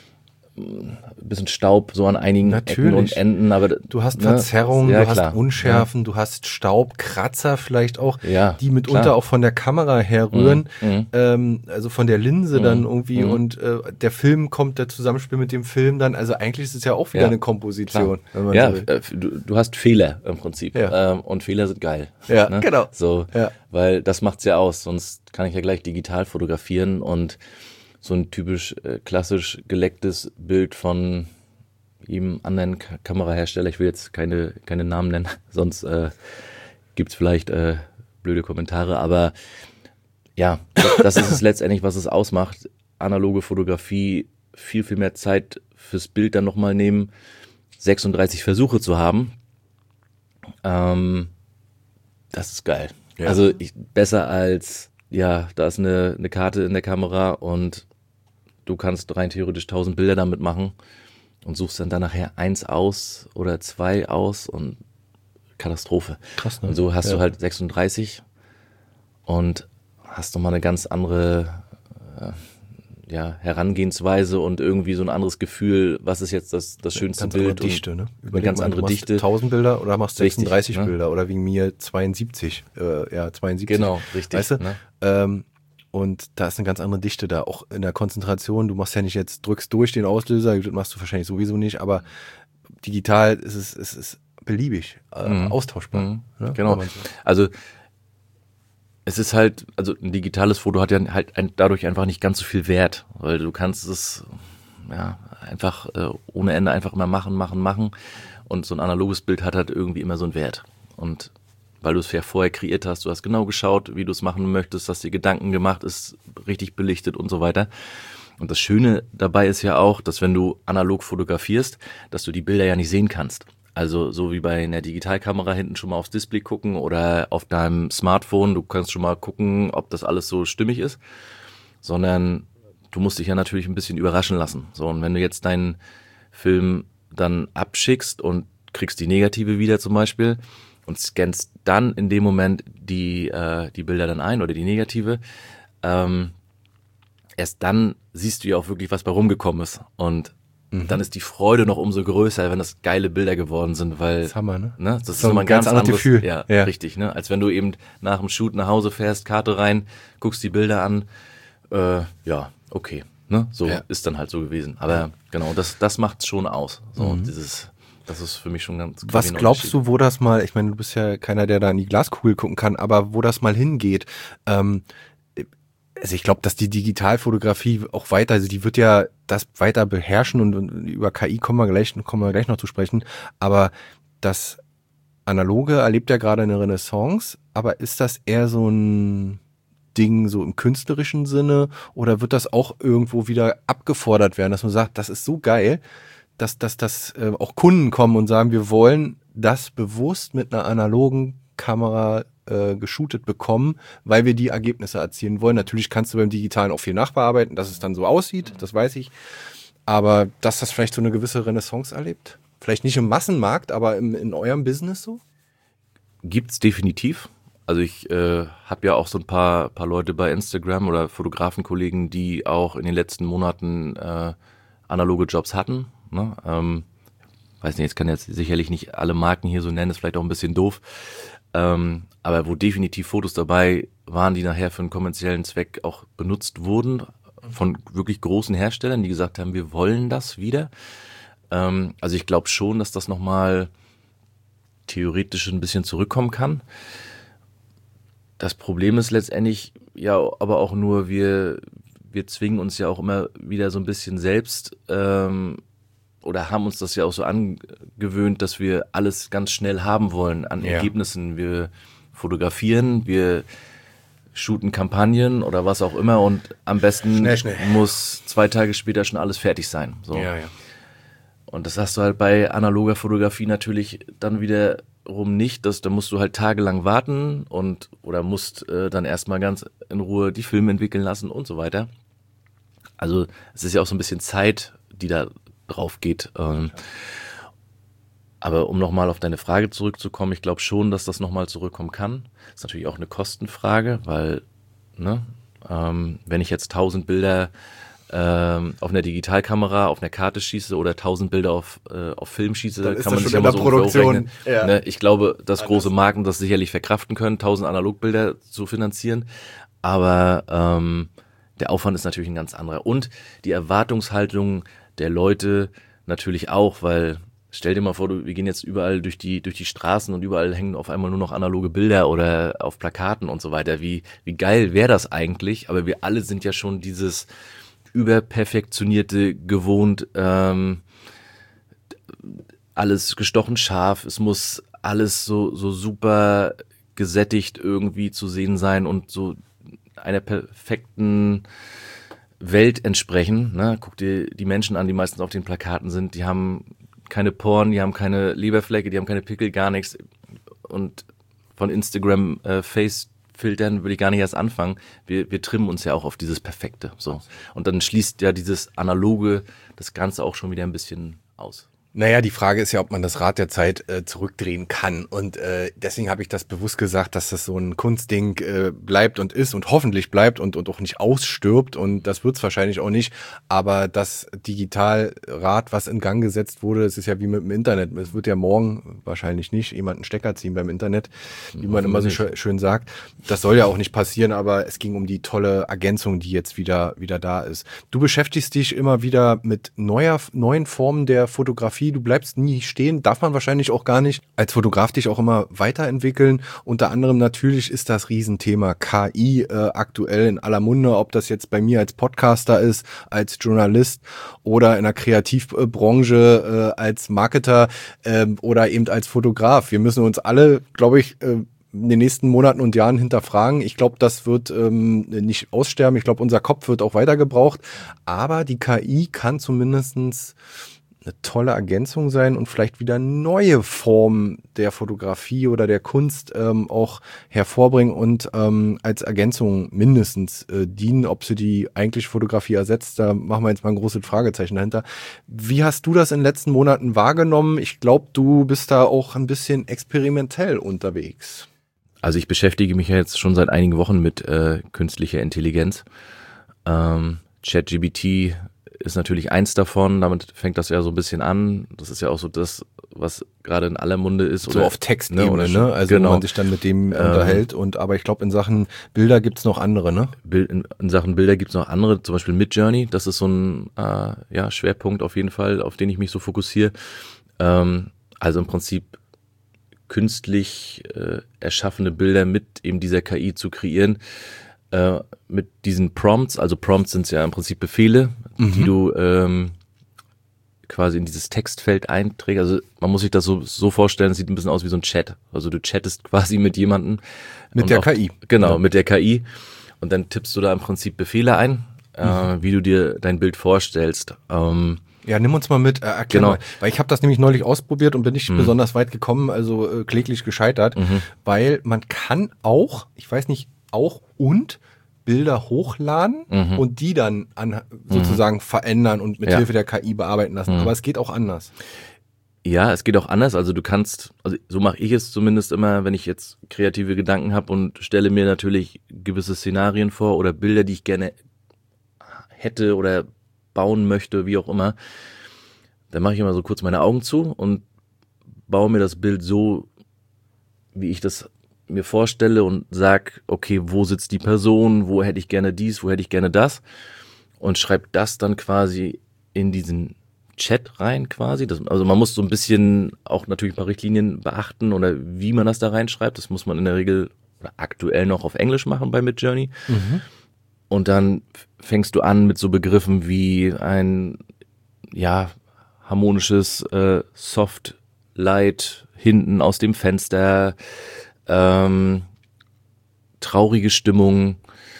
Speaker 2: Staub so an einigen Ecken und Enden, aber
Speaker 1: du hast Verzerrungen, du hast Unschärfen, du hast Staub, Kratzer vielleicht auch, die mitunter auch von der Kamera herrühren, also von der Linse dann irgendwie und der Film kommt, der Zusammenspiel mit dem Film dann, also eigentlich ist es ja auch wieder eine Komposition. Wenn man so will.
Speaker 2: Du hast Fehler im Prinzip und Fehler sind geil.
Speaker 1: Ja, ne? Genau.
Speaker 2: So, weil das macht's ja aus, sonst kann ich ja gleich digital fotografieren und so ein typisch klassisch gelecktes Bild von jedem anderen Kamerahersteller. Ich will jetzt keine Namen nennen, sonst gibt's vielleicht blöde Kommentare. Aber ja, das ist es letztendlich, was es ausmacht. Analoge Fotografie, viel, viel mehr Zeit fürs Bild dann nochmal nehmen, 36 Versuche zu haben. Das ist geil. Ja. Also besser als, da ist eine Karte in der Kamera und du kannst rein theoretisch 1000 Bilder damit machen und suchst dann nachher 1 aus oder 2 aus und Katastrophe.
Speaker 1: Krass, ne?
Speaker 2: Und so hast du halt 36 und hast nochmal eine ganz andere Herangehensweise und irgendwie so ein anderes Gefühl, was ist jetzt das schönste Bild.
Speaker 1: Dichte, ne?
Speaker 2: Eine ganz andere Dichte.
Speaker 1: 1000 Bilder oder machst 36 Bilder oder wegen mir 72. 72.
Speaker 2: Genau, richtig.
Speaker 1: Weißt du? Ne? Und da ist eine ganz andere Dichte da, auch in der Konzentration. Du machst ja nicht jetzt, drückst durch den Auslöser, das machst du wahrscheinlich sowieso nicht, aber digital ist es beliebig, austauschbar.
Speaker 2: Ne? Genau. Also es ist halt, also ein digitales Foto hat ja halt dadurch einfach nicht ganz so viel Wert, weil du kannst es einfach ohne Ende einfach immer machen und so ein analoges Bild hat halt irgendwie immer so einen Wert. Und weil du es ja vorher kreiert hast, du hast genau geschaut, wie du es machen möchtest, hast dir Gedanken gemacht, ist richtig belichtet und so weiter. Und das Schöne dabei ist ja auch, dass wenn du analog fotografierst, dass du die Bilder ja nicht sehen kannst. Also so wie bei einer Digitalkamera hinten schon mal aufs Display gucken oder auf deinem Smartphone, du kannst schon mal gucken, ob das alles so stimmig ist, sondern du musst dich ja natürlich ein bisschen überraschen lassen. So, und wenn du jetzt deinen Film dann abschickst und kriegst die Negative wieder zum Beispiel und scannst dann in dem Moment die Bilder dann ein oder die Negative, erst dann siehst du ja auch wirklich, was bei rumgekommen ist. Und dann ist die Freude noch umso größer, wenn das geile Bilder geworden sind, weil
Speaker 1: das ist Hammer, ne?
Speaker 2: Das ist nochmal ein ganz anderes
Speaker 1: Gefühl.
Speaker 2: Ja, richtig, ne? Als wenn du eben nach dem Shoot nach Hause fährst, Karte rein, guckst die Bilder an, okay, ne? So ist dann halt so gewesen. Aber genau, das macht's schon aus. So das ist für mich schon ganz.
Speaker 1: Was glaubst du, wo das mal, ich meine, du bist ja keiner, der da in die Glaskugel gucken kann, aber wo das mal hingeht? Also ich glaube, dass die Digitalfotografie auch weiter, also die wird ja das weiter beherrschen und über KI kommen wir gleich noch zu sprechen, aber das Analoge erlebt ja gerade eine Renaissance, aber ist das eher so ein Ding so im künstlerischen Sinne oder wird das auch irgendwo wieder abgefordert werden, dass man sagt, das ist so geil, dass auch Kunden kommen und sagen, wir wollen das bewusst mit einer analogen Kamera geshootet bekommen, weil wir die Ergebnisse erzielen wollen. Natürlich kannst du beim Digitalen auch viel nachbearbeiten, dass es dann so aussieht, das weiß ich. Aber dass das vielleicht so eine gewisse Renaissance erlebt? Vielleicht nicht im Massenmarkt, aber in eurem Business so?
Speaker 2: Gibt's definitiv. Also ich habe ja auch so ein paar Leute bei Instagram oder Fotografenkollegen, die auch in den letzten Monaten analoge Jobs hatten. Ne? Weiß nicht, jetzt kann jetzt sicherlich nicht alle Marken hier so nennen, ist vielleicht auch ein bisschen doof. aber wo definitiv Fotos dabei waren, die nachher für einen kommerziellen Zweck auch benutzt wurden, von wirklich großen Herstellern, die gesagt haben, wir wollen das wieder. Also ich glaube schon, dass das nochmal theoretisch ein bisschen zurückkommen kann. Das Problem ist letztendlich ja aber auch nur, wir zwingen uns ja auch immer wieder so ein bisschen selbst oder haben uns das ja auch so angewöhnt, dass wir alles ganz schnell haben wollen an Ergebnissen. Wir fotografieren, wir shooten Kampagnen oder was auch immer und am besten
Speaker 1: Schnell.
Speaker 2: muss 2 Tage später schon alles fertig sein. So.
Speaker 1: Ja.
Speaker 2: Und das hast du halt bei analoger Fotografie natürlich dann wiederum nicht. Da musst du halt tagelang warten oder musst dann erstmal ganz in Ruhe die Filme entwickeln lassen und so weiter. Also es ist ja auch so ein bisschen Zeit, die da drauf geht. Aber um nochmal auf deine Frage zurückzukommen, ich glaube schon, dass das nochmal zurückkommen kann. Das ist natürlich auch eine Kostenfrage, weil wenn ich jetzt 1000 Bilder auf einer Digitalkamera, auf einer Karte schieße oder 1000 Bilder auf Film schieße,
Speaker 1: dann
Speaker 2: kann man sich ja mal so
Speaker 1: Produktion.
Speaker 2: Ja. Ne? Ich glaube, dass große Marken das sicherlich verkraften können, 1000 Analogbilder zu finanzieren. Aber der Aufwand ist natürlich ein ganz anderer. Und die Erwartungshaltung der Leute natürlich auch, weil stell dir mal vor, wir gehen jetzt überall durch die Straßen und überall hängen auf einmal nur noch analoge Bilder oder auf Plakaten und so weiter. Wie geil wäre das eigentlich? Aber wir alle sind ja schon dieses überperfektionierte gewohnt, alles gestochen scharf, es muss alles so super gesättigt irgendwie zu sehen sein und so einer perfekten Welt entsprechen. Ne? Guck dir die Menschen an, die meistens auf den Plakaten sind, die haben keine Poren, die haben keine Leberflecke, die haben keine Pickel, gar nichts. Und von Instagram Face-Filtern will ich gar nicht erst anfangen. Wir trimmen uns ja auch auf dieses Perfekte. So. Und dann schließt ja dieses Analoge das Ganze auch schon wieder ein bisschen aus.
Speaker 1: Naja, die Frage ist ja, ob man das Rad der Zeit zurückdrehen kann. Und deswegen habe ich das bewusst gesagt, dass das so ein Kunstding bleibt und ist und hoffentlich bleibt und auch nicht ausstirbt. Und das wird es wahrscheinlich auch nicht. Aber das Digitalrad, was in Gang gesetzt wurde, es ist ja wie mit dem Internet. Es wird ja morgen wahrscheinlich nicht jemand einen Stecker ziehen beim Internet, wie man immer so schön sagt. Das soll ja auch nicht passieren, aber es ging um die tolle Ergänzung, die jetzt wieder da ist. Du beschäftigst dich immer wieder mit neuen Formen der Fotografie. Du bleibst nie stehen, darf man wahrscheinlich auch gar nicht. Als Fotograf dich auch immer weiterentwickeln. Unter anderem natürlich ist das Riesenthema KI aktuell in aller Munde, ob das jetzt bei mir als Podcaster ist, als Journalist oder in der Kreativbranche als Marketer oder eben als Fotograf. Wir müssen uns alle, glaube ich, in den nächsten Monaten und Jahren hinterfragen. Ich glaube, das wird nicht aussterben. Ich glaube, unser Kopf wird auch weiter gebraucht. Aber die KI kann zumindestens eine tolle Ergänzung sein und vielleicht wieder neue Formen der Fotografie oder der Kunst auch hervorbringen und als Ergänzung mindestens dienen. Ob sie die eigentliche Fotografie ersetzt, da machen wir jetzt mal ein großes Fragezeichen dahinter. Wie hast du das in den letzten Monaten wahrgenommen? Ich glaube, du bist da auch ein bisschen experimentell unterwegs.
Speaker 2: Also ich beschäftige mich ja jetzt schon seit einigen Wochen mit künstlicher Intelligenz. ChatGPT ist natürlich eins davon, damit fängt das ja so ein bisschen an. Das ist ja auch so das, was gerade in aller Munde ist.
Speaker 1: So auf Textebene, ne? Also genau. Wo man sich dann mit dem unterhält. Aber ich glaube, in Sachen Bilder gibt's noch andere, ne?
Speaker 2: In Sachen Bilder gibt's noch andere, zum Beispiel Midjourney. Das ist so ein Schwerpunkt auf jeden Fall, auf den ich mich so fokussiere. Also im Prinzip künstlich erschaffene Bilder mit eben dieser KI zu kreieren. Mit diesen Prompts, also Prompts sind ja im Prinzip Befehle, die du quasi in dieses Textfeld einträgst. Also man muss sich das so vorstellen, es sieht ein bisschen aus wie so ein Chat. Also du chattest quasi mit jemandem.
Speaker 1: Mit der KI.
Speaker 2: Genau, ja. Mit der KI. Und dann tippst du da im Prinzip Befehle ein, wie du dir dein Bild vorstellst.
Speaker 1: Ja, nimm uns mal mit, erklär mal. Weil ich habe das nämlich neulich ausprobiert und bin nicht besonders weit gekommen, also kläglich gescheitert, weil man kann auch, ich weiß nicht, auch und Bilder hochladen und die dann sozusagen verändern und mit Hilfe der KI bearbeiten lassen. Aber es geht auch anders.
Speaker 2: Ja, es geht auch anders. Also du kannst, also so mache ich es zumindest immer, wenn ich jetzt kreative Gedanken habe und stelle mir natürlich gewisse Szenarien vor oder Bilder, die ich gerne hätte oder bauen möchte, wie auch immer. Dann mache ich immer so kurz meine Augen zu und baue mir das Bild so, wie ich das mir vorstelle und sag, okay, wo sitzt die Person, wo hätte ich gerne dies, wo hätte ich gerne das und schreibe das dann quasi in diesen Chat rein quasi. Also man muss so ein bisschen auch natürlich ein paar Richtlinien beachten oder wie man das da reinschreibt. Das muss man in der Regel oder aktuell noch auf Englisch machen bei Midjourney. Und dann fängst du an mit so Begriffen wie ein harmonisches Soft Light hinten aus dem Fenster, traurige Stimmung,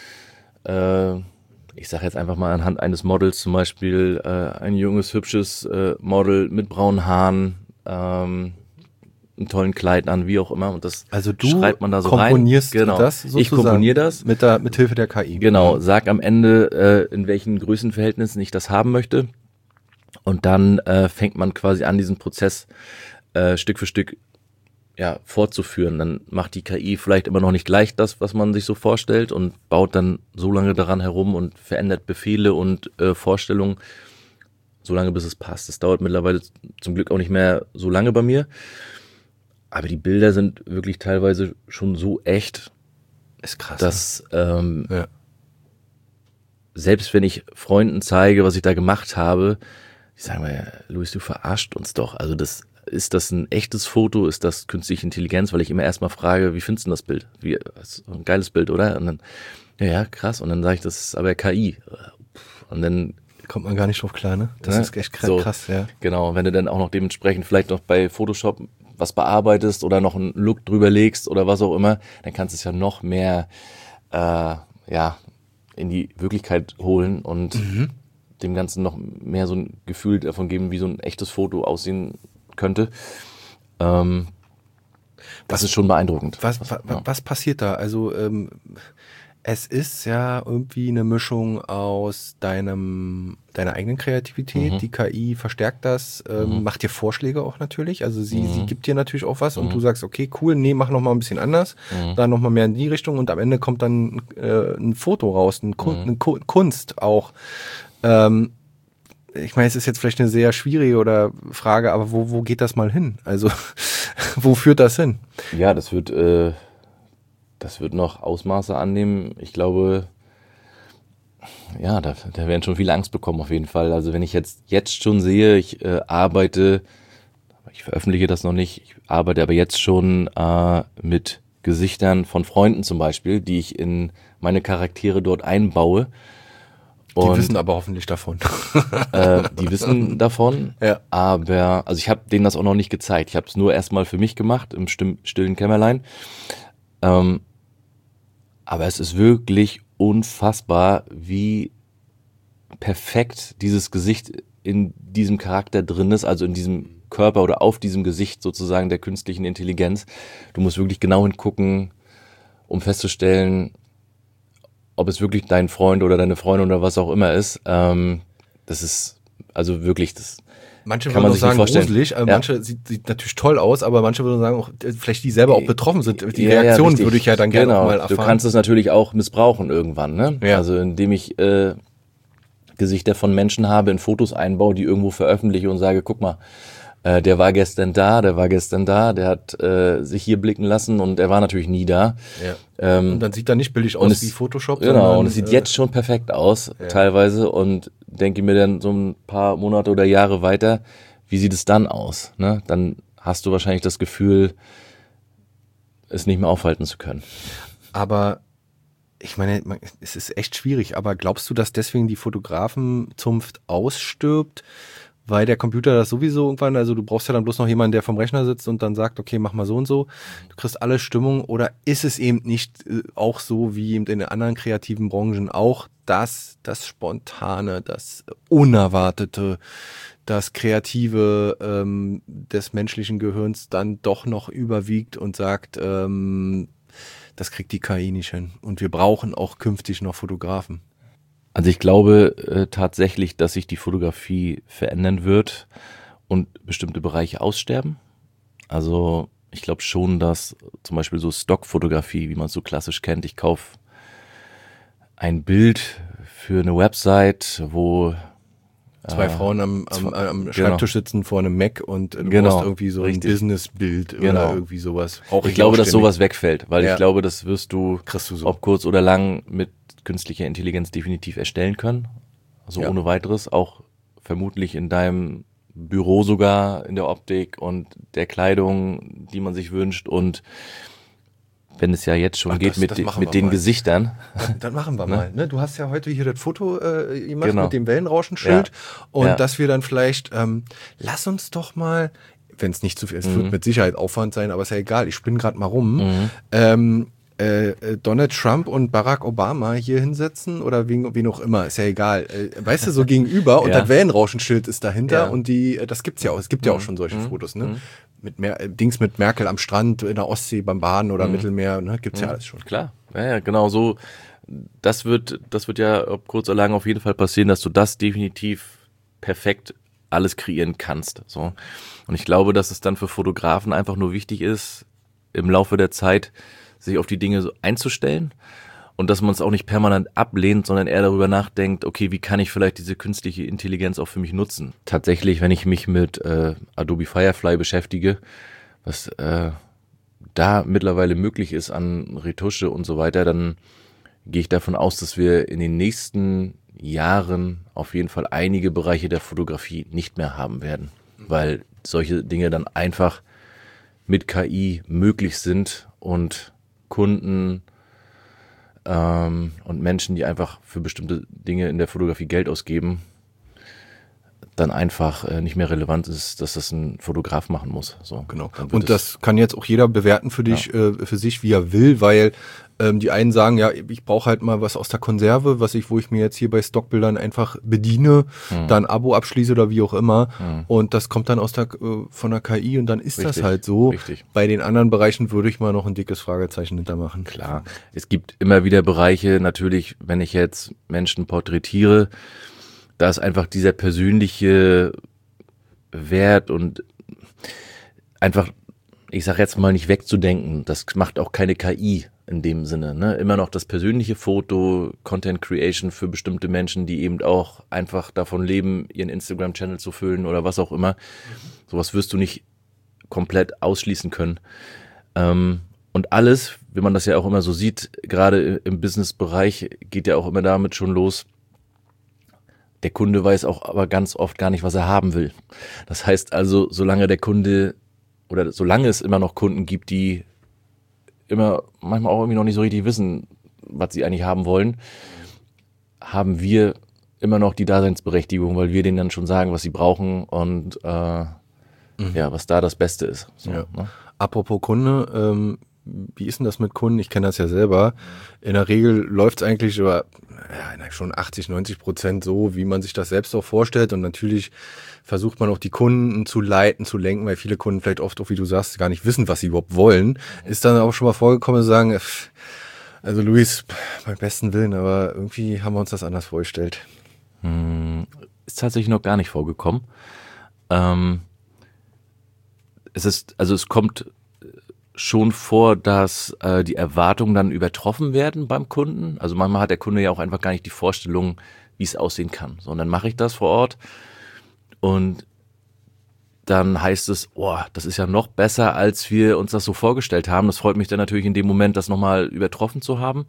Speaker 2: ich sage jetzt einfach mal anhand eines Models zum Beispiel, ein junges, hübsches Model mit braunen Haaren, einen tollen Kleid an, wie auch immer. Und das
Speaker 1: also du
Speaker 2: schreibt man da so
Speaker 1: komponierst
Speaker 2: rein. Genau.
Speaker 1: Das sozusagen
Speaker 2: ich komponiere das.
Speaker 1: Mit Hilfe der KI.
Speaker 2: Genau, sag am Ende, in welchen Größenverhältnissen ich das haben möchte. Und dann fängt man quasi an, diesen Prozess Stück für Stück fortzuführen. Dann macht die KI vielleicht immer noch nicht gleich das, was man sich so vorstellt und baut dann so lange daran herum und verändert Befehle und Vorstellungen, so lange bis es passt. Das dauert mittlerweile zum Glück auch nicht mehr so lange bei mir. Aber die Bilder sind wirklich teilweise schon so echt,
Speaker 1: ist krass,
Speaker 2: dass selbst wenn ich Freunden zeige, was ich da gemacht habe, die sagen mir, Luis, du verarscht uns doch. Also ist das ein echtes Foto? Ist das künstliche Intelligenz? Weil ich immer erstmal frage, wie findest du das Bild? Das ist ein geiles Bild, oder? Und dann, ja, krass. Und dann sage ich, das ist aber KI. Und dann
Speaker 1: kommt man gar nicht drauf klar, ne? Das ist echt krass, ja.
Speaker 2: Genau, wenn du dann auch noch dementsprechend vielleicht noch bei Photoshop was bearbeitest oder noch einen Look drüber legst oder was auch immer, dann kannst du es ja noch mehr in die Wirklichkeit holen und dem Ganzen noch mehr so ein Gefühl davon geben, wie so ein echtes Foto aussehen könnte. Das ist schon beeindruckend.
Speaker 1: Was passiert da? Also es ist ja irgendwie eine Mischung aus deiner eigenen Kreativität. Die KI verstärkt das, macht dir Vorschläge auch natürlich. Also sie gibt dir natürlich auch was und du sagst, okay, cool, nee, mach noch mal ein bisschen anders, dann noch mal mehr in die Richtung und am Ende kommt dann ein Foto raus, eine Kunst auch. Ich meine, es ist jetzt vielleicht eine sehr schwierige Frage, aber wo geht das mal hin? Also wo führt das hin?
Speaker 2: Ja, das wird noch Ausmaße annehmen. Ich glaube, ja, da werden schon viele Angst bekommen auf jeden Fall. Also wenn ich jetzt schon sehe, ich veröffentliche das noch nicht, ich arbeite aber jetzt schon mit Gesichtern von Freunden zum Beispiel, die ich in meine Charaktere dort einbaue.
Speaker 1: Die wissen aber hoffentlich davon.
Speaker 2: Die wissen davon, aber also ich habe denen das auch noch nicht gezeigt. Ich habe es nur erstmal für mich gemacht, im stillen Kämmerlein. Aber es ist wirklich unfassbar, wie perfekt dieses Gesicht in diesem Charakter drin ist, also in diesem Körper oder auf diesem Gesicht sozusagen der künstlichen Intelligenz. Du musst wirklich genau hingucken, um festzustellen, ob es wirklich dein Freund oder deine Freundin oder was auch immer ist. Das ist also wirklich, das
Speaker 1: manche
Speaker 2: kann
Speaker 1: würden
Speaker 2: man
Speaker 1: auch sagen
Speaker 2: vorstellen.
Speaker 1: gruselig, manche sieht natürlich toll aus, aber manche würden sagen auch, vielleicht die selber auch betroffen sind. Die Reaktion würde ich ja dann gerne auch mal erfahren.
Speaker 2: Du kannst es natürlich auch missbrauchen irgendwann, ne? Ja. Also indem ich Gesichter von Menschen habe, in Fotos einbaue, die irgendwo veröffentliche und sage, guck mal, der war gestern da, der hat sich hier blicken lassen und er war natürlich nie da.
Speaker 1: Ja. Und dann sieht er nicht billig aus wie Photoshop.
Speaker 2: Genau, und es sieht jetzt schon perfekt aus, teilweise, und denke mir dann so ein paar Monate oder Jahre weiter, wie sieht es dann aus? Ne? Dann hast du wahrscheinlich das Gefühl, es nicht mehr aufhalten zu können.
Speaker 1: Aber ich meine, es ist echt schwierig, aber glaubst du, dass deswegen die Fotografenzunft ausstirbt? Weil der Computer das sowieso irgendwann, also du brauchst ja dann bloß noch jemanden, der vom Rechner sitzt und dann sagt, okay, mach mal so und so. Du kriegst alle Stimmung, oder ist es eben nicht auch so wie in den anderen kreativen Branchen auch, dass das Spontane, das Unerwartete, das Kreative des menschlichen Gehirns dann doch noch überwiegt und sagt, das kriegt die KI nicht hin und wir brauchen auch künftig noch Fotografen?
Speaker 2: Also ich glaube tatsächlich, dass sich die Fotografie verändern wird und bestimmte Bereiche aussterben. Also ich glaube schon, dass zum Beispiel so Stockfotografie, wie man es so klassisch kennt, ich kaufe ein Bild für eine Website, wo
Speaker 1: Zwei Frauen am Schreibtisch sitzen vor einem Mac und du brauchst irgendwie so ein Businessbild oder irgendwie sowas.
Speaker 2: Ich glaube, dass sowas wegfällt, weil ich glaube, das kriegst du
Speaker 1: so.
Speaker 2: Ob kurz oder lang mit künstlicher Intelligenz definitiv erstellen können. Also ohne weiteres, auch vermutlich in deinem Büro sogar, in der Optik und der Kleidung, die man sich wünscht, und wenn es ja jetzt schon geht mit den Gesichtern.
Speaker 1: Dann machen wir mal. Ne? Du hast ja heute hier das Foto gemacht mit dem Wellenrauschenschild und dass wir dann vielleicht, lass uns doch mal, wenn es nicht zu viel ist, wird mit Sicherheit Aufwand sein, aber ist ja egal, ich spinne gerade mal rum, Donald Trump und Barack Obama hier hinsetzen oder wen auch immer, ist ja egal. Weißt du, so gegenüber und das Wellenrauschenschild ist dahinter und das gibt's ja auch. Es gibt ja auch schon solche Fotos, ne? Mit Merkel am Strand, in der Ostsee beim Baden oder Mittelmeer, ne? Gibt's ja alles schon.
Speaker 2: Klar, ja, genau so. Das wird ja ob kurz oder lang auf jeden Fall passieren, dass du das definitiv perfekt alles kreieren kannst. So. Und ich glaube, dass es dann für Fotografen einfach nur wichtig ist, im Laufe der Zeit sich auf die Dinge so einzustellen und dass man es auch nicht permanent ablehnt, sondern eher darüber nachdenkt, okay, wie kann ich vielleicht diese künstliche Intelligenz auch für mich nutzen? Tatsächlich, wenn ich mich mit Adobe Firefly beschäftige, was da mittlerweile möglich ist an Retusche und so weiter, dann gehe ich davon aus, dass wir in den nächsten Jahren auf jeden Fall einige Bereiche der Fotografie nicht mehr haben werden, weil solche Dinge dann einfach mit KI möglich sind und Kunden und Menschen, die einfach für bestimmte Dinge in der Fotografie Geld ausgeben, dann einfach nicht mehr relevant ist, dass das ein Fotograf machen muss. So,
Speaker 1: genau. Und das kann jetzt auch jeder bewerten für sich, wie er will, weil die einen sagen, ja, ich brauche halt mal was aus der Konserve, wo ich mir jetzt hier bei Stockbildern einfach bediene, dann ein Abo abschließe oder wie auch immer. Und das kommt dann von der KI und dann ist das halt so.
Speaker 2: Richtig.
Speaker 1: Bei den anderen Bereichen würde ich mal noch ein dickes Fragezeichen hintermachen.
Speaker 2: Klar. Es gibt immer wieder Bereiche, natürlich, wenn ich jetzt Menschen porträtiere, da ist einfach dieser persönliche Wert und einfach, ich sag jetzt mal, nicht wegzudenken. Das macht auch keine KI in dem Sinne. Ne? Immer noch das persönliche Foto, Content Creation für bestimmte Menschen, die eben auch einfach davon leben, ihren Instagram-Channel zu füllen oder was auch immer. Sowas wirst du nicht komplett ausschließen können. Und alles, wie man das ja auch immer so sieht, gerade im Business-Bereich geht ja auch immer damit schon los, der Kunde weiß auch aber ganz oft gar nicht, was er haben will. Das heißt also, solange es immer noch Kunden gibt, die immer manchmal auch irgendwie noch nicht so richtig wissen, was sie eigentlich haben wollen, haben wir immer noch die Daseinsberechtigung, weil wir denen dann schon sagen, was sie brauchen und was da das Beste ist. So,
Speaker 1: ja.
Speaker 2: Ne?
Speaker 1: Apropos Kunde, wie ist denn das mit Kunden? Ich kenne das ja selber. In der Regel läuft es eigentlich schon 80-90% so, wie man sich das selbst auch vorstellt. Und natürlich versucht man auch die Kunden zu leiten, zu lenken, weil viele Kunden vielleicht oft auch, wie du sagst, gar nicht wissen, was sie überhaupt wollen. Ist dann auch schon mal vorgekommen, zu sagen, also Luis, beim besten Willen, aber irgendwie haben wir uns das anders vorgestellt.
Speaker 2: Ist tatsächlich noch gar nicht vorgekommen. Es kommt schon vor, dass die Erwartungen dann übertroffen werden beim Kunden. Also manchmal hat der Kunde ja auch einfach gar nicht die Vorstellung, wie es aussehen kann. So, und dann mache ich das vor Ort und dann heißt es, das ist ja noch besser, als wir uns das so vorgestellt haben. Das freut mich dann natürlich in dem Moment, das nochmal übertroffen zu haben.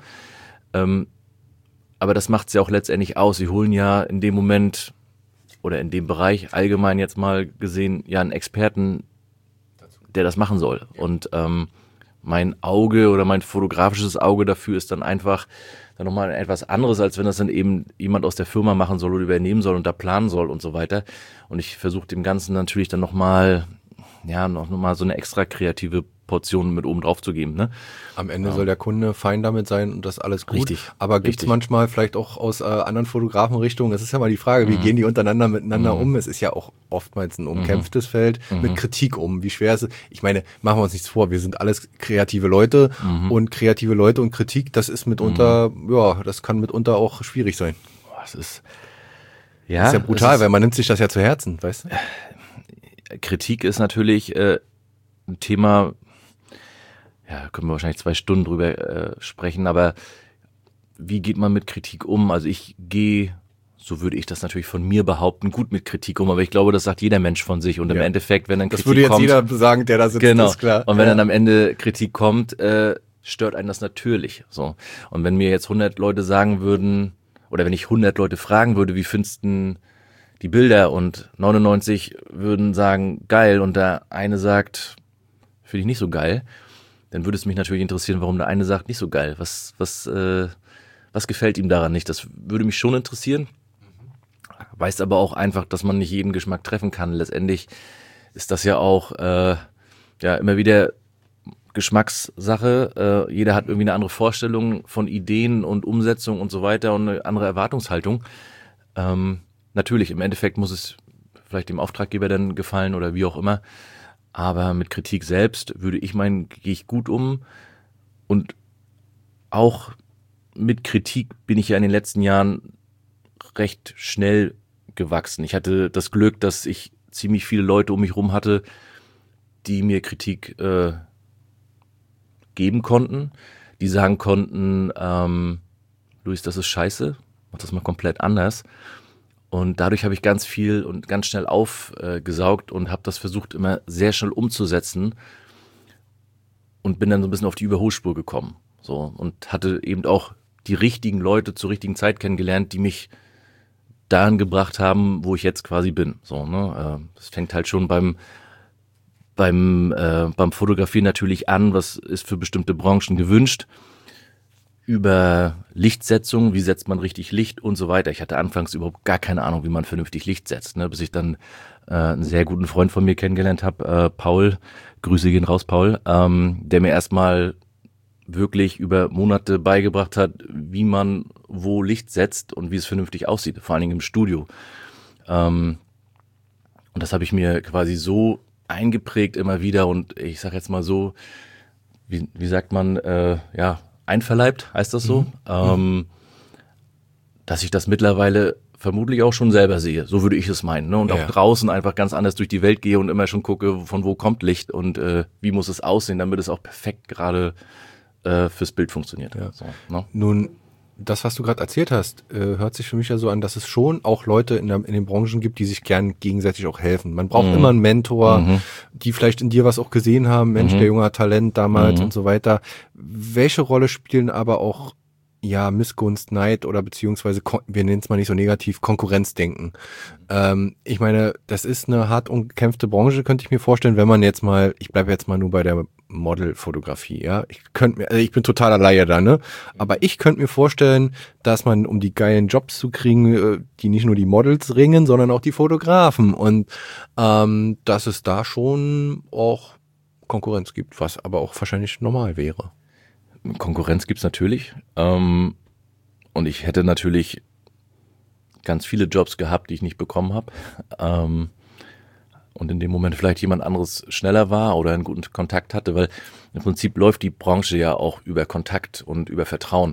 Speaker 2: Aber das macht es ja auch letztendlich aus. Sie holen ja in dem Moment oder in dem Bereich allgemein jetzt mal gesehen ja einen Experten, der das machen soll. Und mein Auge oder mein fotografisches Auge dafür ist dann einfach dann nochmal etwas anderes, als wenn das dann eben jemand aus der Firma machen soll oder übernehmen soll und da planen soll und so weiter. Und ich versuche dem Ganzen natürlich dann noch mal so eine extra kreative Portion mit oben drauf zu geben. Ne?
Speaker 1: Am Ende soll der Kunde fein damit sein und das alles gut.
Speaker 2: Richtig.
Speaker 1: Aber gibt es manchmal vielleicht auch aus anderen Fotografenrichtungen, das ist ja mal die Frage, wie gehen die untereinander miteinander um? Es ist ja auch oftmals ein umkämpftes Feld mit Kritik um. Wie schwer ist es? Ich meine, machen wir uns nichts vor, wir sind alles kreative Leute und kreative Leute und Kritik, das ist mitunter, das kann mitunter auch schwierig sein.
Speaker 2: Das ist
Speaker 1: ja brutal, weil man nimmt sich das ja zu Herzen, weißt du?
Speaker 2: Kritik ist natürlich ein Thema, können wir wahrscheinlich 2 Stunden drüber sprechen, aber wie geht man mit Kritik um? Also ich gehe so würde ich das natürlich von mir behaupten, gut mit Kritik um, aber ich glaube, das sagt jeder Mensch von sich und im Endeffekt, wenn dann Kritik kommt...
Speaker 1: Das würde jetzt jeder sagen, der da sitzt,
Speaker 2: genau.
Speaker 1: ist klar.
Speaker 2: Und wenn dann am Ende Kritik kommt, stört einen das natürlich. So. Und wenn mir jetzt 100 Leute sagen würden, oder wenn ich 100 Leute fragen würde, wie findest du die Bilder und 99 würden sagen, geil und der eine sagt, finde ich nicht so geil, dann würde es mich natürlich interessieren, warum der eine sagt, nicht so geil. Was gefällt ihm daran nicht? Das würde mich schon interessieren. Weiß aber auch einfach, dass man nicht jeden Geschmack treffen kann. Letztendlich ist das ja auch immer wieder Geschmackssache. Jeder hat irgendwie eine andere Vorstellung von Ideen und Umsetzung und so weiter und eine andere Erwartungshaltung. Natürlich, im Endeffekt muss es vielleicht dem Auftraggeber dann gefallen oder wie auch immer. Aber mit Kritik selbst gehe ich gut um. Und auch mit Kritik bin ich ja in den letzten Jahren recht schnell gewachsen. Ich hatte das Glück, dass ich ziemlich viele Leute um mich rum hatte, die mir Kritik geben konnten, die sagen konnten, Luis, das ist scheiße, mach das mal komplett anders. Und dadurch habe ich ganz viel und ganz schnell aufgesaugt und habe das versucht, immer sehr schnell umzusetzen und bin dann so ein bisschen auf die Überholspur gekommen. So, und hatte eben auch die richtigen Leute zur richtigen Zeit kennengelernt, die mich dahin gebracht haben, wo ich jetzt quasi bin. So, ne? Das fängt halt schon beim Fotografieren natürlich an, was ist für bestimmte Branchen gewünscht, über Lichtsetzung, wie setzt man richtig Licht und so weiter. Ich hatte anfangs überhaupt gar keine Ahnung, wie man vernünftig Licht setzt, ne? Bis ich dann einen sehr guten Freund von mir kennengelernt habe, Paul, Grüße gehen raus, Paul, der mir erstmal wirklich über Monate beigebracht hat, wie man wo Licht setzt und wie es vernünftig aussieht, vor allen Dingen im Studio. Und das habe ich mir quasi so eingeprägt immer wieder und ich sag jetzt mal so, wie sagt man, einverleibt, heißt das so, dass ich das mittlerweile vermutlich auch schon selber sehe, so würde ich es meinen, ne? Und auch draußen einfach ganz anders durch die Welt gehe und immer schon gucke, von wo kommt Licht und wie muss es aussehen, damit es auch perfekt gerade fürs Bild funktioniert.
Speaker 1: Ja.
Speaker 2: So, ne?
Speaker 1: Nun, das, was du gerade erzählt hast, hört sich für mich ja so an, dass es schon auch Leute in den Branchen gibt, die sich gern gegenseitig auch helfen. Man braucht immer einen Mentor, die vielleicht in dir was auch gesehen haben, Mensch, der Junge hat Talent damals und so weiter. Welche Rolle spielen aber auch Missgunst, Neid oder beziehungsweise, wir nennen es mal nicht so negativ, Konkurrenzdenken. Ich meine, das ist eine hart umkämpfte Branche, könnte ich mir vorstellen, wenn man jetzt mal, ich bleibe jetzt mal nur bei der Modelfotografie, ja. Ich bin totaler Laie da, ne? Aber ich könnte mir vorstellen, dass man, um die geilen Jobs zu kriegen, die nicht nur die Models ringen, sondern auch die Fotografen. Und dass es da schon auch Konkurrenz gibt, was aber auch wahrscheinlich normal wäre.
Speaker 2: Konkurrenz gibt's natürlich. Und ich hätte natürlich ganz viele Jobs gehabt, die ich nicht bekommen habe. Und in dem Moment vielleicht jemand anderes schneller war oder einen guten Kontakt hatte, weil im Prinzip läuft die Branche ja auch über Kontakt und über Vertrauen.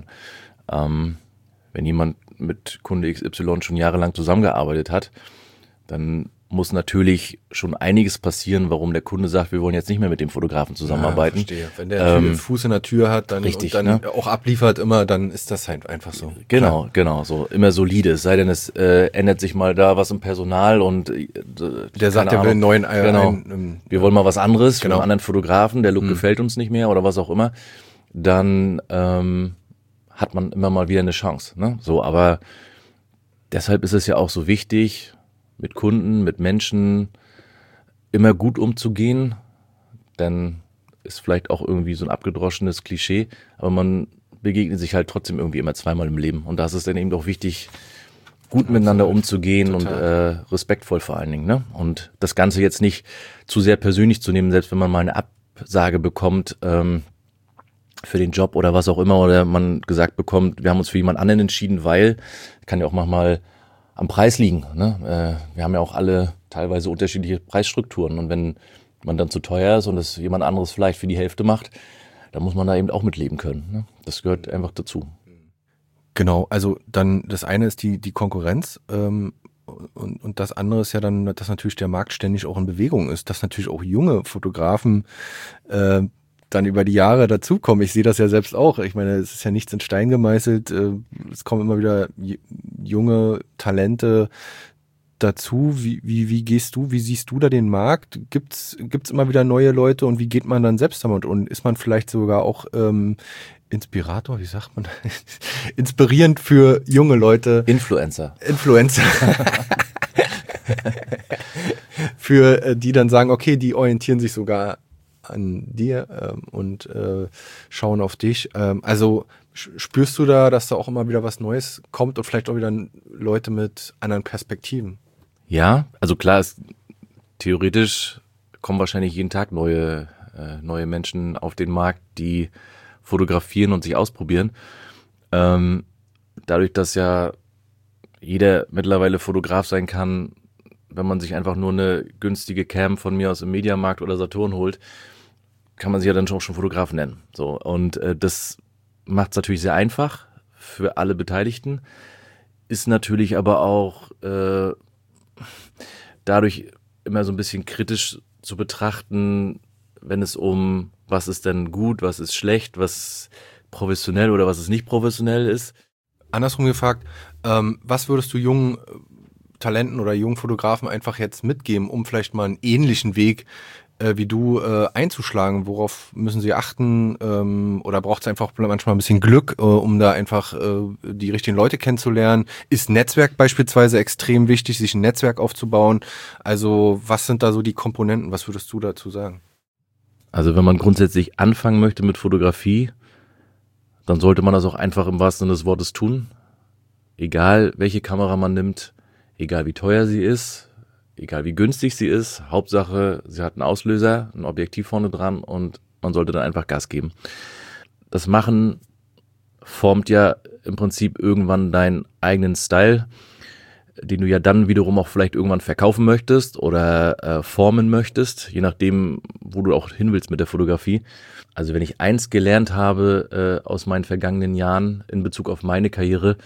Speaker 2: Wenn jemand mit Kunde XY schon jahrelang zusammengearbeitet hat, dann muss natürlich schon einiges passieren, warum der Kunde sagt, wir wollen jetzt nicht mehr mit dem Fotografen zusammenarbeiten.
Speaker 1: Ja, verstehe. Wenn der Fuß in der Tür hat, dann
Speaker 2: richtig,
Speaker 1: und dann auch abliefert immer, dann ist das halt einfach so.
Speaker 2: Genau, so immer solide. Es sei denn, es ändert sich mal da was im Personal und
Speaker 1: der sagt, er will einen neuen
Speaker 2: wir wollen mal was anderes,
Speaker 1: genau.
Speaker 2: Einen anderen Fotografen, der Look gefällt uns nicht mehr oder was auch immer, dann hat man immer mal wieder eine Chance. Ne? So, aber deshalb ist es ja auch so wichtig, mit Kunden, mit Menschen immer gut umzugehen, dann ist vielleicht auch irgendwie so ein abgedroschenes Klischee, aber man begegnet sich halt trotzdem irgendwie immer zweimal im Leben und da ist es dann eben auch wichtig, gut miteinander umzugehen. Total. Und respektvoll vor allen Dingen, ne? Und das Ganze jetzt nicht zu sehr persönlich zu nehmen, selbst wenn man mal eine Absage bekommt für den Job oder was auch immer oder man gesagt bekommt, wir haben uns für jemand anderen entschieden, weil, kann ja auch manchmal am Preis liegen. Ne? Wir haben ja auch alle teilweise unterschiedliche Preisstrukturen und wenn man dann zu teuer ist und es jemand anderes vielleicht für die Hälfte macht, dann muss man da eben auch mitleben können. Ne? Das gehört einfach dazu.
Speaker 1: Genau, also dann das eine ist die Konkurrenz und das andere ist ja dann, dass natürlich der Markt ständig auch in Bewegung ist, dass natürlich auch junge Fotografen dann über die Jahre dazukommen. Ich sehe das ja selbst auch. Ich meine, es ist ja nichts in Stein gemeißelt. Es kommen immer wieder junge Talente dazu. Wie gehst du, wie siehst du da den Markt? Gibt's immer wieder neue Leute und wie geht man dann selbst damit? Und ist man vielleicht sogar auch Inspirator, wie sagt man? Inspirierend für junge Leute.
Speaker 2: Influencer.
Speaker 1: Für die dann sagen, okay, die orientieren sich sogar an dir und schauen auf dich. Also spürst du da, dass da auch immer wieder was Neues kommt und vielleicht auch wieder Leute mit anderen Perspektiven?
Speaker 2: Ja, also klar, theoretisch kommen wahrscheinlich jeden Tag neue Menschen auf den Markt, die fotografieren und sich ausprobieren. Dadurch, dass ja jeder mittlerweile Fotograf sein kann, wenn man sich einfach nur eine günstige Cam von mir aus im Mediamarkt oder Saturn holt, kann man sich ja dann schon Fotograf nennen. So, und das macht es natürlich sehr einfach für alle Beteiligten, ist natürlich aber auch dadurch immer so ein bisschen kritisch zu betrachten, wenn es um was ist denn gut, was ist schlecht, was professionell oder was ist nicht professionell ist.
Speaker 1: Andersrum gefragt, was würdest du jungen Talenten oder jungen Fotografen einfach jetzt mitgeben, um vielleicht mal einen ähnlichen Weg wie du einzuschlagen? Worauf müssen sie achten? Oder braucht es einfach manchmal ein bisschen Glück, um da einfach die richtigen Leute kennenzulernen? Ist Netzwerk beispielsweise extrem wichtig, sich ein Netzwerk aufzubauen? Also was sind da so die Komponenten? Was würdest du dazu sagen?
Speaker 2: Also wenn man grundsätzlich anfangen möchte mit Fotografie, dann sollte man das auch einfach im wahrsten Sinne des Wortes tun. Egal welche Kamera man nimmt, egal wie teuer sie ist, egal wie günstig sie ist, Hauptsache, sie hat einen Auslöser, ein Objektiv vorne dran und man sollte dann einfach Gas geben. Das Machen formt ja im Prinzip irgendwann deinen eigenen Style, den du ja dann wiederum auch vielleicht irgendwann verkaufen möchtest oder formen möchtest, je nachdem, wo du auch hin willst mit der Fotografie. Also wenn ich eins gelernt habe aus meinen vergangenen Jahren in Bezug auf meine Karriere,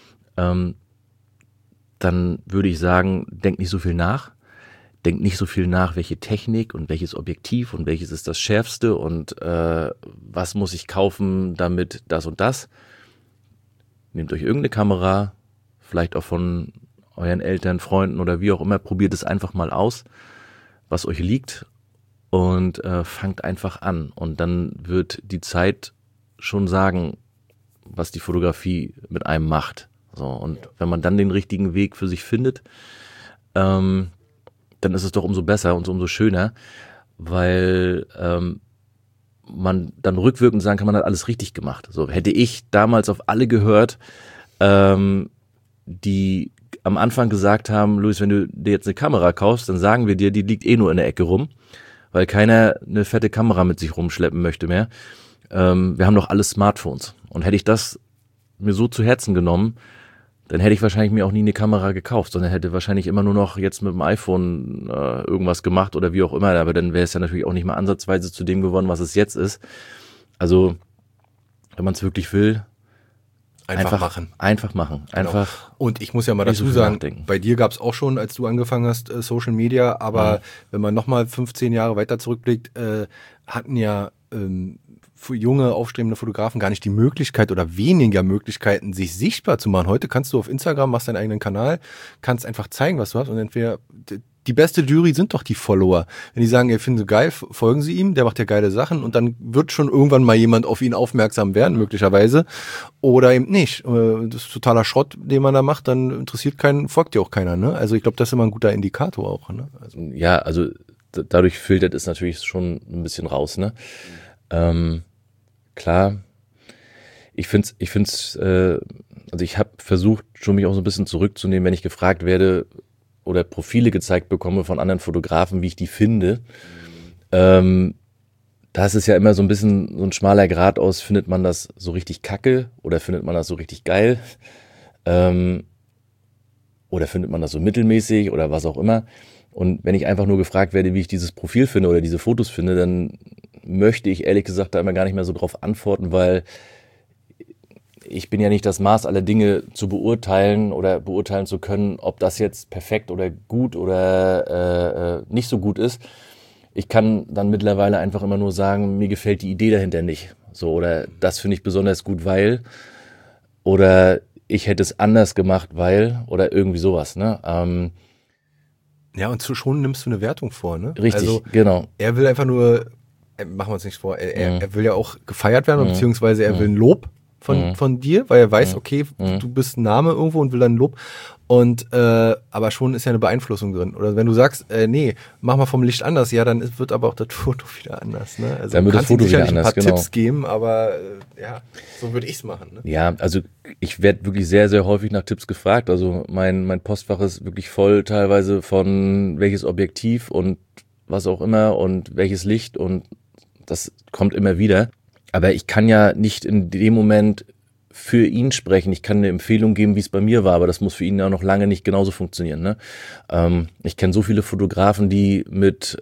Speaker 2: dann würde ich sagen, denk nicht so viel nach. Denk nicht so viel nach, welche Technik und welches Objektiv und welches ist das schärfste und was muss ich kaufen, damit das und das. Nehmt euch irgendeine Kamera, vielleicht auch von euren Eltern, Freunden oder wie auch immer, probiert es einfach mal aus, was euch liegt und fangt einfach an. Und dann wird die Zeit schon sagen, was die Fotografie mit einem macht. So, und wenn man dann den richtigen Weg für sich findet, dann ist es doch umso besser und umso schöner, weil man dann rückwirkend sagen kann, man hat alles richtig gemacht. So, hätte ich damals auf alle gehört, die am Anfang gesagt haben, Luis, wenn du dir jetzt eine Kamera kaufst, dann sagen wir dir, die liegt eh nur in der Ecke rum, weil keiner eine fette Kamera mit sich rumschleppen möchte mehr. Wir haben doch alle Smartphones. Und hätte ich das mir so zu Herzen genommen, dann hätte ich wahrscheinlich mir auch nie eine Kamera gekauft, sondern hätte wahrscheinlich immer nur noch jetzt mit dem iPhone irgendwas gemacht oder wie auch immer. Aber dann wäre es ja natürlich auch nicht mal ansatzweise zu dem geworden, was es jetzt ist. Also, wenn man es wirklich will, einfach machen. Einfach machen.
Speaker 1: Genau.
Speaker 2: Einfach.
Speaker 1: Und ich muss ja mal dazu sagen, bei dir gab es auch schon, als du angefangen hast, Social Media, aber wenn man nochmal 15 Jahre weiter zurückblickt, hatten ja für junge, aufstrebende Fotografen gar nicht die Möglichkeit oder weniger Möglichkeiten, sich sichtbar zu machen. Heute kannst du auf Instagram, machst deinen eigenen Kanal, kannst einfach zeigen, was du hast und entweder die beste Jury sind doch die Follower. Wenn die sagen, ihr findet sie geil, folgen sie ihm, der macht ja geile Sachen und dann wird schon irgendwann mal jemand auf ihn aufmerksam werden, möglicherweise. Oder eben nicht. Das ist totaler Schrott, den man da macht, dann interessiert keinen, folgt ja auch keiner, ne? Also ich glaube, das ist immer ein guter Indikator auch, ne?
Speaker 2: Also, ja, also dadurch filtert es natürlich schon ein bisschen raus, ne? Klar, ich find's, also ich habe versucht, schon mich auch so ein bisschen zurückzunehmen, wenn ich gefragt werde oder Profile gezeigt bekomme von anderen Fotografen, wie ich die finde. Da ist es ja immer so ein bisschen so ein schmaler Grat aus, findet man das so richtig kacke oder findet man das so richtig geil oder findet man das so mittelmäßig oder was auch immer. Und wenn ich einfach nur gefragt werde, wie ich dieses Profil finde oder diese Fotos finde, dann möchte ich ehrlich gesagt da immer gar nicht mehr so drauf antworten, weil ich bin ja nicht das Maß aller Dinge zu beurteilen oder beurteilen zu können, ob das jetzt perfekt oder gut oder nicht so gut ist. Ich kann dann mittlerweile einfach immer nur sagen, mir gefällt die Idee dahinter nicht. So, oder das finde ich besonders gut, weil, oder ich hätte es anders gemacht, weil, oder irgendwie sowas, ne?
Speaker 1: Ja, und schon nimmst du eine Wertung vor, ne?
Speaker 2: Richtig,
Speaker 1: also,
Speaker 2: genau.
Speaker 1: Er will einfach nur, machen wir uns nichts vor, er will ja auch gefeiert werden, beziehungsweise er will ein Lob von dir, weil er weiß, okay, du bist ein Name irgendwo und will dann ein Lob. Und aber schon ist ja eine Beeinflussung drin. Oder wenn du sagst, nee, mach mal vom Licht anders, ja, dann wird aber auch das Foto wieder anders. Ne? Also
Speaker 2: dann wird das Foto wieder anders,
Speaker 1: ein paar Tipps geben, aber ja, so würde ich es machen. Ne?
Speaker 2: Ja, also ich werde wirklich sehr, sehr häufig nach Tipps gefragt. Also mein Postfach ist wirklich voll teilweise von welches Objektiv und was auch immer und welches Licht und das kommt immer wieder. Aber ich kann ja nicht in dem Moment für ihn sprechen. Ich kann eine Empfehlung geben, wie es bei mir war, aber das muss für ihn ja noch lange nicht genauso funktionieren. Ne? Ich kenne so viele Fotografen, die mit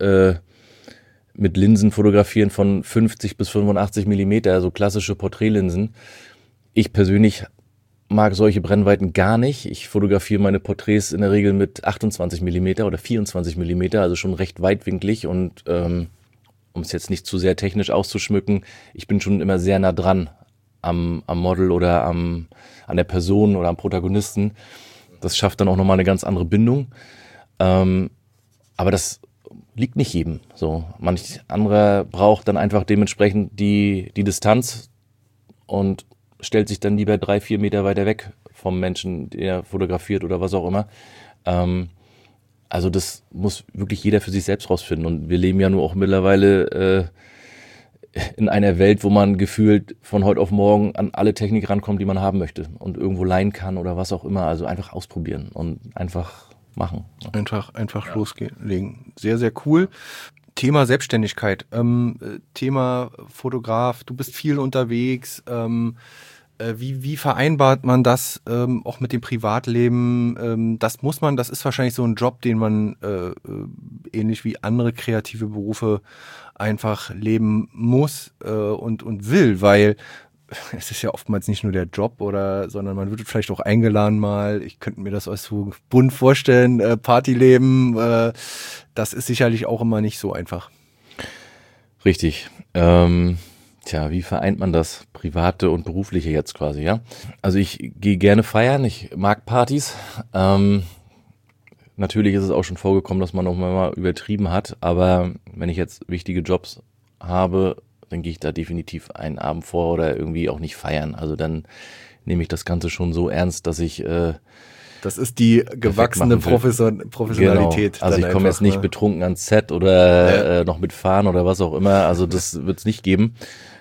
Speaker 2: Linsen fotografieren von 50 bis 85 Millimeter, so klassische Porträtlinsen. Ich persönlich mag solche Brennweiten gar nicht. Ich fotografiere meine Porträts in der Regel mit 28 Millimeter oder 24 Millimeter, also schon recht weitwinklig und um es jetzt nicht zu sehr technisch auszuschmücken, ich bin schon immer sehr nah dran am Model oder an der Person oder am Protagonisten. Das schafft dann auch nochmal eine ganz andere Bindung. Aber das liegt nicht jedem so. Manch anderer braucht dann einfach dementsprechend die Distanz und stellt sich dann lieber 3-4 Meter weiter weg vom Menschen, der fotografiert oder was auch immer. Also das muss wirklich jeder für sich selbst rausfinden. Und wir leben ja nur auch mittlerweile in einer Welt, wo man gefühlt von heute auf morgen an alle Technik rankommt, die man haben möchte und irgendwo leihen kann oder was auch immer. Also einfach ausprobieren und einfach machen.
Speaker 1: Einfach loslegen. Sehr, sehr cool. Thema Selbstständigkeit, Thema Fotograf, du bist viel unterwegs. Wie vereinbart man das auch mit dem Privatleben? Das ist wahrscheinlich so ein Job, den man ähnlich wie andere kreative Berufe einfach leben muss und will, weil es ist ja oftmals nicht nur der Job sondern man wird vielleicht auch eingeladen mal. Ich könnte mir das als so bunt vorstellen, Partyleben, das ist sicherlich auch immer nicht so einfach.
Speaker 2: Richtig. Wie vereint man das Private und Berufliche jetzt quasi, ja? Also ich gehe gerne feiern, ich mag Partys. Natürlich ist es auch schon vorgekommen, dass man auch mal übertrieben hat, aber wenn ich jetzt wichtige Jobs habe, dann gehe ich da definitiv einen Abend vor oder irgendwie auch nicht feiern. Also dann nehme ich das Ganze schon so ernst, dass ich
Speaker 1: das ist die gewachsene Professionalität.
Speaker 2: Genau. Also ich komme jetzt nicht betrunken ans Set oder noch mitfahren oder was auch immer. Also das wird es nicht geben.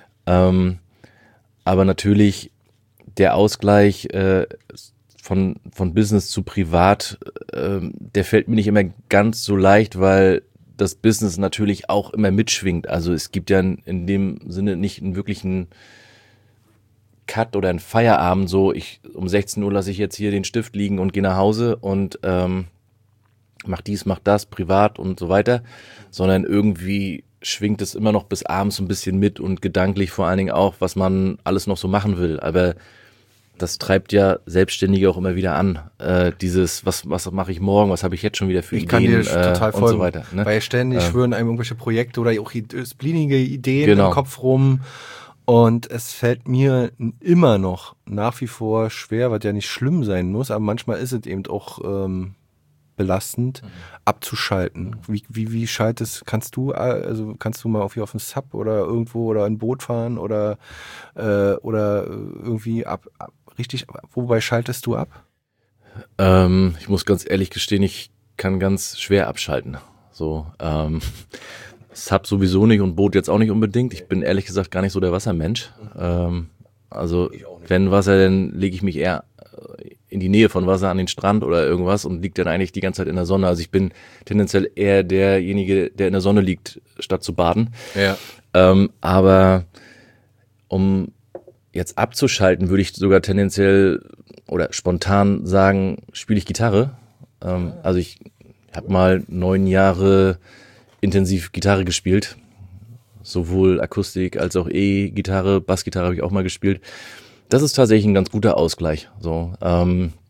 Speaker 2: Aber natürlich der Ausgleich von Business zu Privat, der fällt mir nicht immer ganz so leicht, weil das Business natürlich auch immer mitschwingt. Also es gibt ja in dem Sinne nicht einen wirklichen Cut oder einen Feierabend, so um 16 Uhr lasse ich jetzt hier den Stift liegen und gehe nach Hause und mach dies, mach das, privat und so weiter, sondern irgendwie schwingt es immer noch bis abends ein bisschen mit und gedanklich vor allen Dingen auch, was man alles noch so machen will. Aber das treibt ja Selbstständige auch immer wieder an. Was mache ich morgen, was habe ich jetzt schon wieder für
Speaker 1: Ideen
Speaker 2: kann dir
Speaker 1: total folgen,
Speaker 2: und so weiter. Ne?
Speaker 1: Weil ständig schwören einem irgendwelche Projekte oder auch splinige Ideen im Kopf rum. Und es fällt mir immer noch nach wie vor schwer, was ja nicht schlimm sein muss, aber manchmal ist es eben auch belastend, abzuschalten. Wie schaltest, kannst du mal auf den Sub oder irgendwo oder ein Boot fahren oder irgendwie richtig, wobei schaltest du ab?
Speaker 2: Ich muss ganz ehrlich gestehen, ich kann ganz schwer abschalten. So, Sub sowieso nicht und Boot jetzt auch nicht unbedingt. Ich bin ehrlich gesagt gar nicht so der Wassermensch. Also wenn Wasser, dann lege ich mich eher in die Nähe von Wasser an den Strand oder irgendwas und liege dann eigentlich die ganze Zeit in der Sonne. Also ich bin tendenziell eher derjenige, der in der Sonne liegt, statt zu baden.
Speaker 1: Ja.
Speaker 2: Aber um jetzt abzuschalten, würde ich sogar tendenziell oder spontan sagen, spiele ich Gitarre. Also ich habe mal 9 Jahre intensiv Gitarre gespielt, sowohl Akustik als auch E-Gitarre, Bassgitarre habe ich auch mal gespielt. Das ist tatsächlich ein ganz guter Ausgleich. So,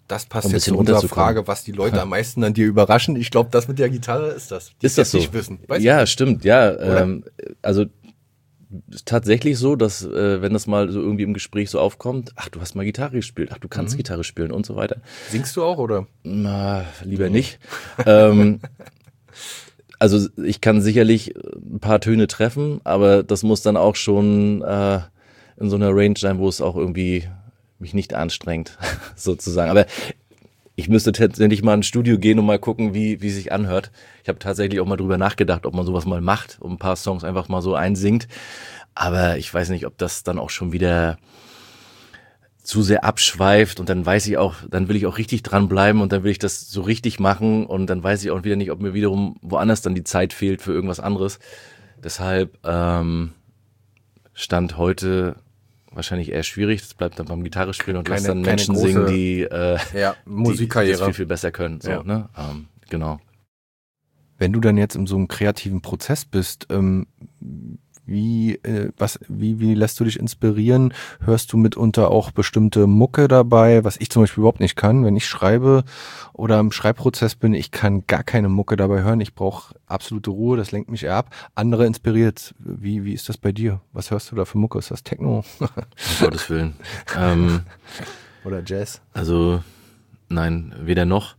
Speaker 1: Das passt
Speaker 2: Um ein
Speaker 1: jetzt zu
Speaker 2: bisschen
Speaker 1: unserer
Speaker 2: runterzukommen.
Speaker 1: Frage, was die Leute am meisten an dir überraschen. Ich glaube, das mit der Gitarre ist das. Die
Speaker 2: Ist das
Speaker 1: jetzt
Speaker 2: so?
Speaker 1: nicht wissen. Weiß
Speaker 2: Ja,
Speaker 1: ich
Speaker 2: stimmt, ja. Also ist tatsächlich so, dass wenn das mal so irgendwie im Gespräch so aufkommt, ach, du hast mal Gitarre gespielt, ach, du kannst Gitarre spielen und so weiter.
Speaker 1: nicht. Singst du auch, oder?
Speaker 2: Na, lieber nicht. Also ich kann sicherlich ein paar Töne treffen, aber das muss dann auch schon in so einer Range sein, wo es auch irgendwie mich nicht anstrengt, sozusagen. Aber ich müsste tatsächlich mal ins Studio gehen und mal gucken, wie sich anhört. Ich habe tatsächlich auch mal drüber nachgedacht, ob man sowas mal macht, um ein paar Songs einfach mal so einsingt. Aber ich weiß nicht, ob das dann auch schon wieder zu sehr abschweift und dann weiß ich auch, dann will ich auch richtig dranbleiben und dann will ich das so richtig machen und dann weiß ich auch wieder nicht, ob mir wiederum woanders dann die Zeit fehlt für irgendwas anderes. Deshalb Stand heute wahrscheinlich eher schwierig. Das bleibt dann beim Gitarre spielen und lass dann Menschen
Speaker 1: große,
Speaker 2: singen, die die
Speaker 1: Musikkarriere.
Speaker 2: das viel besser können. So,
Speaker 1: Ja.
Speaker 2: ne? Genau.
Speaker 1: Wenn du dann jetzt in so einem kreativen Prozess bist, wie lässt du dich inspirieren? Hörst du mitunter auch bestimmte Mucke dabei, was ich zum Beispiel überhaupt nicht kann? Wenn ich schreibe oder im Schreibprozess bin, ich kann gar keine Mucke dabei hören. Ich brauche absolute Ruhe, das lenkt mich eher ab. Andere inspiriert. Wie ist das bei dir? Was hörst du da für Mucke? Ist das Techno
Speaker 2: Um Gottes Willen.
Speaker 1: oder Jazz?
Speaker 2: Also, nein, weder noch.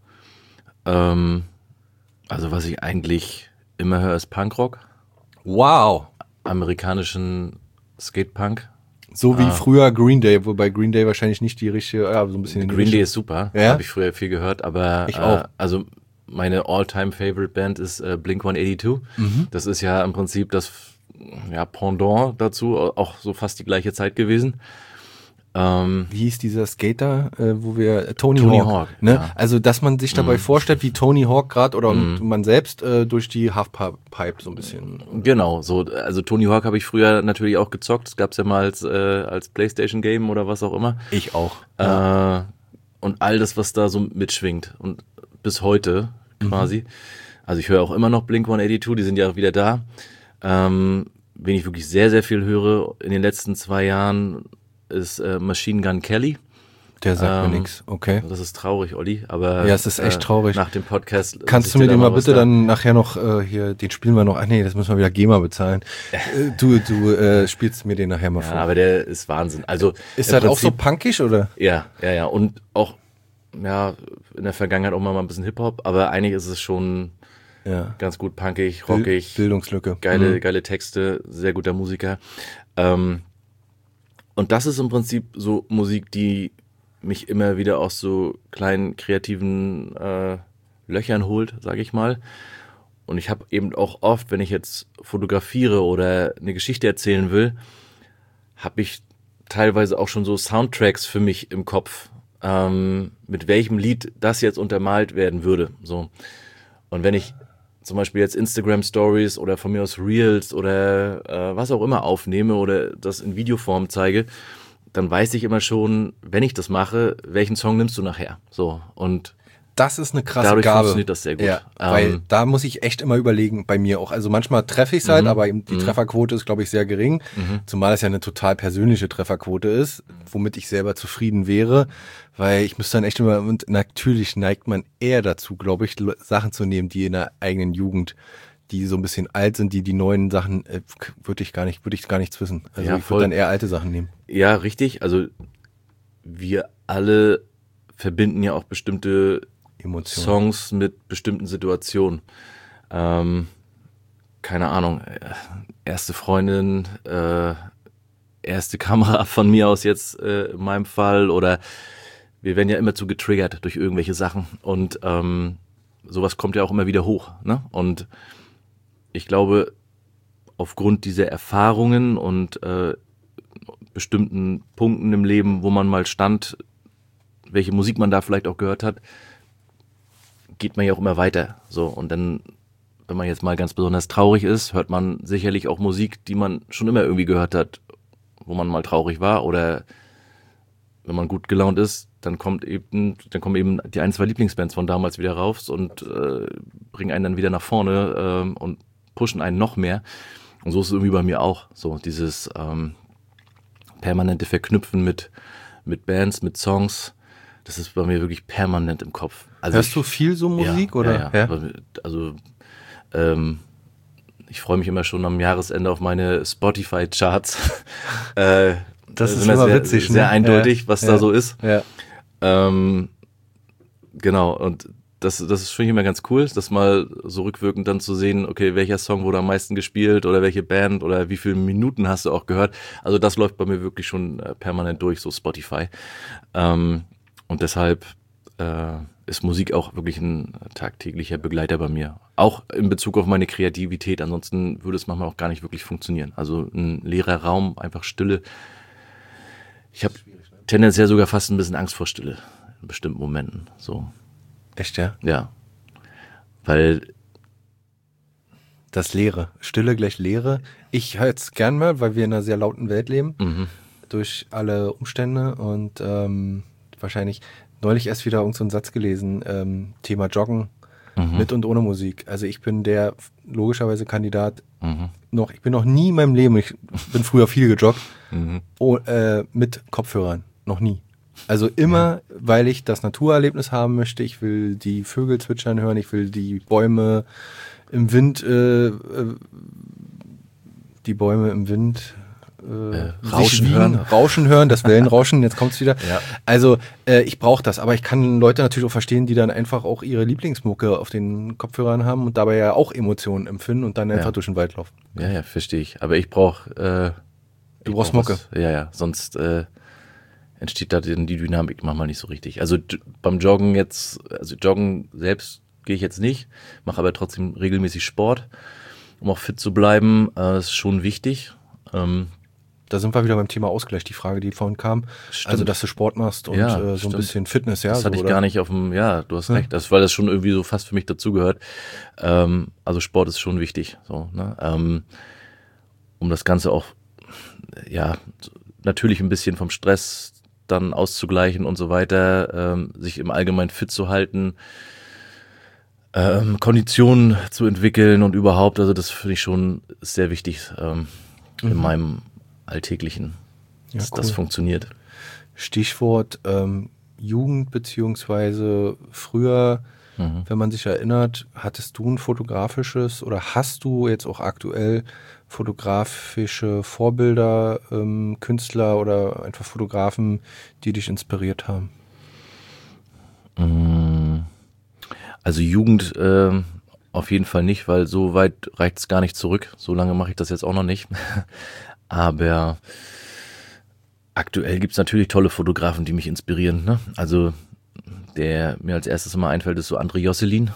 Speaker 2: Also, was ich eigentlich immer höre, ist Punkrock.
Speaker 1: Wow!
Speaker 2: Amerikanischen Skatepunk.
Speaker 1: So wie früher Green Day, wobei Green Day wahrscheinlich nicht die richtige, ja, so ein bisschen in die
Speaker 2: Green Day
Speaker 1: Richtung.
Speaker 2: ist super,
Speaker 1: Ja?
Speaker 2: habe ich früher viel gehört, aber
Speaker 1: Ich auch.
Speaker 2: Also meine All-Time-Favorite-Band ist Blink-182. Das ist ja im Prinzip das Pendant dazu, auch so fast die gleiche Zeit gewesen.
Speaker 1: Wie hieß dieser Skater, wo wir Tony
Speaker 2: Tony
Speaker 1: Hawk,
Speaker 2: Hawk,
Speaker 1: ne?
Speaker 2: ja.
Speaker 1: Also, dass man sich dabei vorstellt, wie Tony Hawk gerade oder man selbst durch die Halfpipe so ein bisschen.
Speaker 2: Genau, so, also Tony Hawk habe ich früher natürlich auch gezockt. Das gab's ja mal als PlayStation-Game oder was auch immer.
Speaker 1: Ich auch.
Speaker 2: Und all das, was da so mitschwingt. Und bis heute quasi. Also ich höre auch immer noch Blink-182, die sind ja auch wieder da. Wen ich wirklich sehr, sehr viel höre in den letzten 2 Jahren ist Machine Gun Kelly.
Speaker 1: Der sagt mir nix, okay.
Speaker 2: Das ist traurig, Olli, aber
Speaker 1: Ja, es ist echt traurig.
Speaker 2: nach dem Podcast
Speaker 1: Kannst du mir den mal bitte dann nachher noch hier, den spielen wir noch, ach nee, das müssen wir wieder GEMA bezahlen. Du spielst mir den nachher mal
Speaker 2: Ja,
Speaker 1: vor.
Speaker 2: aber der ist Wahnsinn. Also
Speaker 1: Ist
Speaker 2: im
Speaker 1: das auch so
Speaker 2: Prinzip-
Speaker 1: punkig oder?
Speaker 2: Ja. Und auch, ja, in der Vergangenheit auch mal ein bisschen Hip-Hop, aber eigentlich ist es schon
Speaker 1: Ja.
Speaker 2: ganz gut punkig, rockig,
Speaker 1: Bildungslücke.
Speaker 2: geile Texte, sehr guter Musiker. Und das ist im Prinzip so Musik, die mich immer wieder aus so kleinen kreativen Löchern holt, sage ich mal. Und ich habe eben auch oft, wenn ich jetzt fotografiere oder eine Geschichte erzählen will, habe ich teilweise auch schon so Soundtracks für mich im Kopf, mit welchem Lied das jetzt untermalt werden würde. So. Und wenn ich zum Beispiel jetzt Instagram Stories oder von mir aus Reels oder was auch immer aufnehme oder das in Videoform zeige, dann weiß ich immer schon, wenn ich das mache, welchen Song nimmst du nachher. So. Und
Speaker 1: Das ist eine krasse
Speaker 2: dadurch
Speaker 1: Gabe.
Speaker 2: funktioniert das sehr gut.
Speaker 1: Ja, weil da muss ich echt immer überlegen, bei mir auch. Also manchmal treffe ich es halt, aber eben die Trefferquote ist, glaube ich, sehr gering. Zumal es ja eine total persönliche Trefferquote ist, womit ich selber zufrieden wäre. Weil ich müsste dann echt immer, und natürlich neigt man eher dazu, glaube ich, Sachen zu nehmen, die in der eigenen Jugend, die so ein bisschen alt sind, die neuen Sachen, würde ich gar nichts wissen. Also
Speaker 2: Ja,
Speaker 1: ich
Speaker 2: voll.
Speaker 1: würde dann eher alte Sachen nehmen.
Speaker 2: Ja, richtig. Also wir alle verbinden ja auch bestimmte
Speaker 1: Emotionen.
Speaker 2: Songs mit bestimmten Situationen. Keine Ahnung, erste Freundin, erste Kamera von mir aus jetzt in meinem Fall, oder wir werden ja immer zu getriggert durch irgendwelche Sachen und sowas kommt ja auch immer wieder hoch, ne? Und ich glaube, aufgrund dieser Erfahrungen und bestimmten Punkten im Leben, wo man mal stand, welche Musik man da vielleicht auch gehört hat, geht man ja auch immer weiter. So, und dann, wenn man jetzt mal ganz besonders traurig ist, hört man sicherlich auch Musik, die man schon immer irgendwie gehört hat, wo man mal traurig war, oder wenn man gut gelaunt ist, dann kommen eben die 1, 2 Lieblingsbands von damals wieder rauf und bringen einen dann wieder nach vorne und pushen einen noch mehr. Und so ist es irgendwie bei mir auch. So dieses permanente Verknüpfen mit Bands, mit Songs, Das ist bei mir wirklich permanent im Kopf. Also
Speaker 1: Hörst du viel so Musik, oder?
Speaker 2: Ja. Also ich freue mich immer schon am Jahresende auf meine Spotify-Charts.
Speaker 1: Das ist immer witzig,
Speaker 2: sehr eindeutig, was da so ist.
Speaker 1: Ja.
Speaker 2: Genau, und das finde ich immer ganz cool, das mal so rückwirkend dann zu sehen, okay, welcher Song wurde am meisten gespielt oder welche Band oder wie viele Minuten hast du auch gehört. Also das läuft bei mir wirklich schon permanent durch, so Spotify. Und deshalb ist Musik auch wirklich ein tagtäglicher Begleiter bei mir. Auch in Bezug auf meine Kreativität, ansonsten würde es manchmal auch gar nicht wirklich funktionieren. Also ein leerer Raum, einfach Stille. Ich habe tendenziell sogar fast ein bisschen Angst vor Stille in bestimmten Momenten, so.
Speaker 1: Echt, ja?
Speaker 2: Ja, weil
Speaker 1: das Leere. Stille gleich Leere. Ich höre es gern mal, weil wir in einer sehr lauten Welt leben. Durch alle Umstände. Und wahrscheinlich neulich erst wieder irgend so einen Satz gelesen. Thema Joggen mit und ohne Musik. Also ich bin der logischerweise Kandidat ich bin noch nie in meinem Leben, ich bin früher viel gejoggt, mit Kopfhörern. Noch nie. Also immer, weil ich das Naturerlebnis haben möchte. Ich will die Vögel zwitschern hören, ich will die Bäume im Wind, Rauschen hören, das Wellenrauschen, jetzt kommt's wieder.
Speaker 2: Ja.
Speaker 1: Also ich brauche das, aber ich kann Leute natürlich auch verstehen, die dann einfach auch ihre Lieblingsmucke auf den Kopfhörern haben und dabei ja auch Emotionen empfinden und dann einfach durch den Wald laufen.
Speaker 2: Ja, verstehe ich. Aber ich brauche
Speaker 1: Du brauchst Mucke.
Speaker 2: Sonst entsteht da die Dynamik manchmal nicht so richtig. Also beim Joggen Joggen selbst gehe ich jetzt nicht, mache aber trotzdem regelmäßig Sport, um auch fit zu bleiben. Das ist schon wichtig.
Speaker 1: Da sind wir wieder beim Thema Ausgleich, die Frage, die vorhin kam.
Speaker 2: Stimmt.
Speaker 1: Also, dass du Sport machst und so ein bisschen Fitness, ja.
Speaker 2: Das hatte ich gar nicht auf dem, du hast recht, weil das schon irgendwie so fast für mich dazugehört. Also Sport ist schon wichtig, so, ne? Um das Ganze auch, natürlich ein bisschen vom Stress dann auszugleichen und so weiter, sich im Allgemeinen fit zu halten, Konditionen zu entwickeln und überhaupt, also das finde ich schon sehr wichtig in meinem Alltäglichen, dass das funktioniert.
Speaker 1: Stichwort Jugend beziehungsweise früher, wenn man sich erinnert, hattest du ein fotografisches oder hast du jetzt auch aktuell fotografische Vorbilder, Künstler oder einfach Fotografen, die dich inspiriert haben?
Speaker 2: Also Jugend auf jeden Fall nicht, weil so weit reicht es gar nicht zurück. So lange mache ich das jetzt auch noch nicht. Aber aktuell gibt es natürlich tolle Fotografen, die mich inspirieren. Ne? Also der mir als erstes immer einfällt, ist so André Josselin.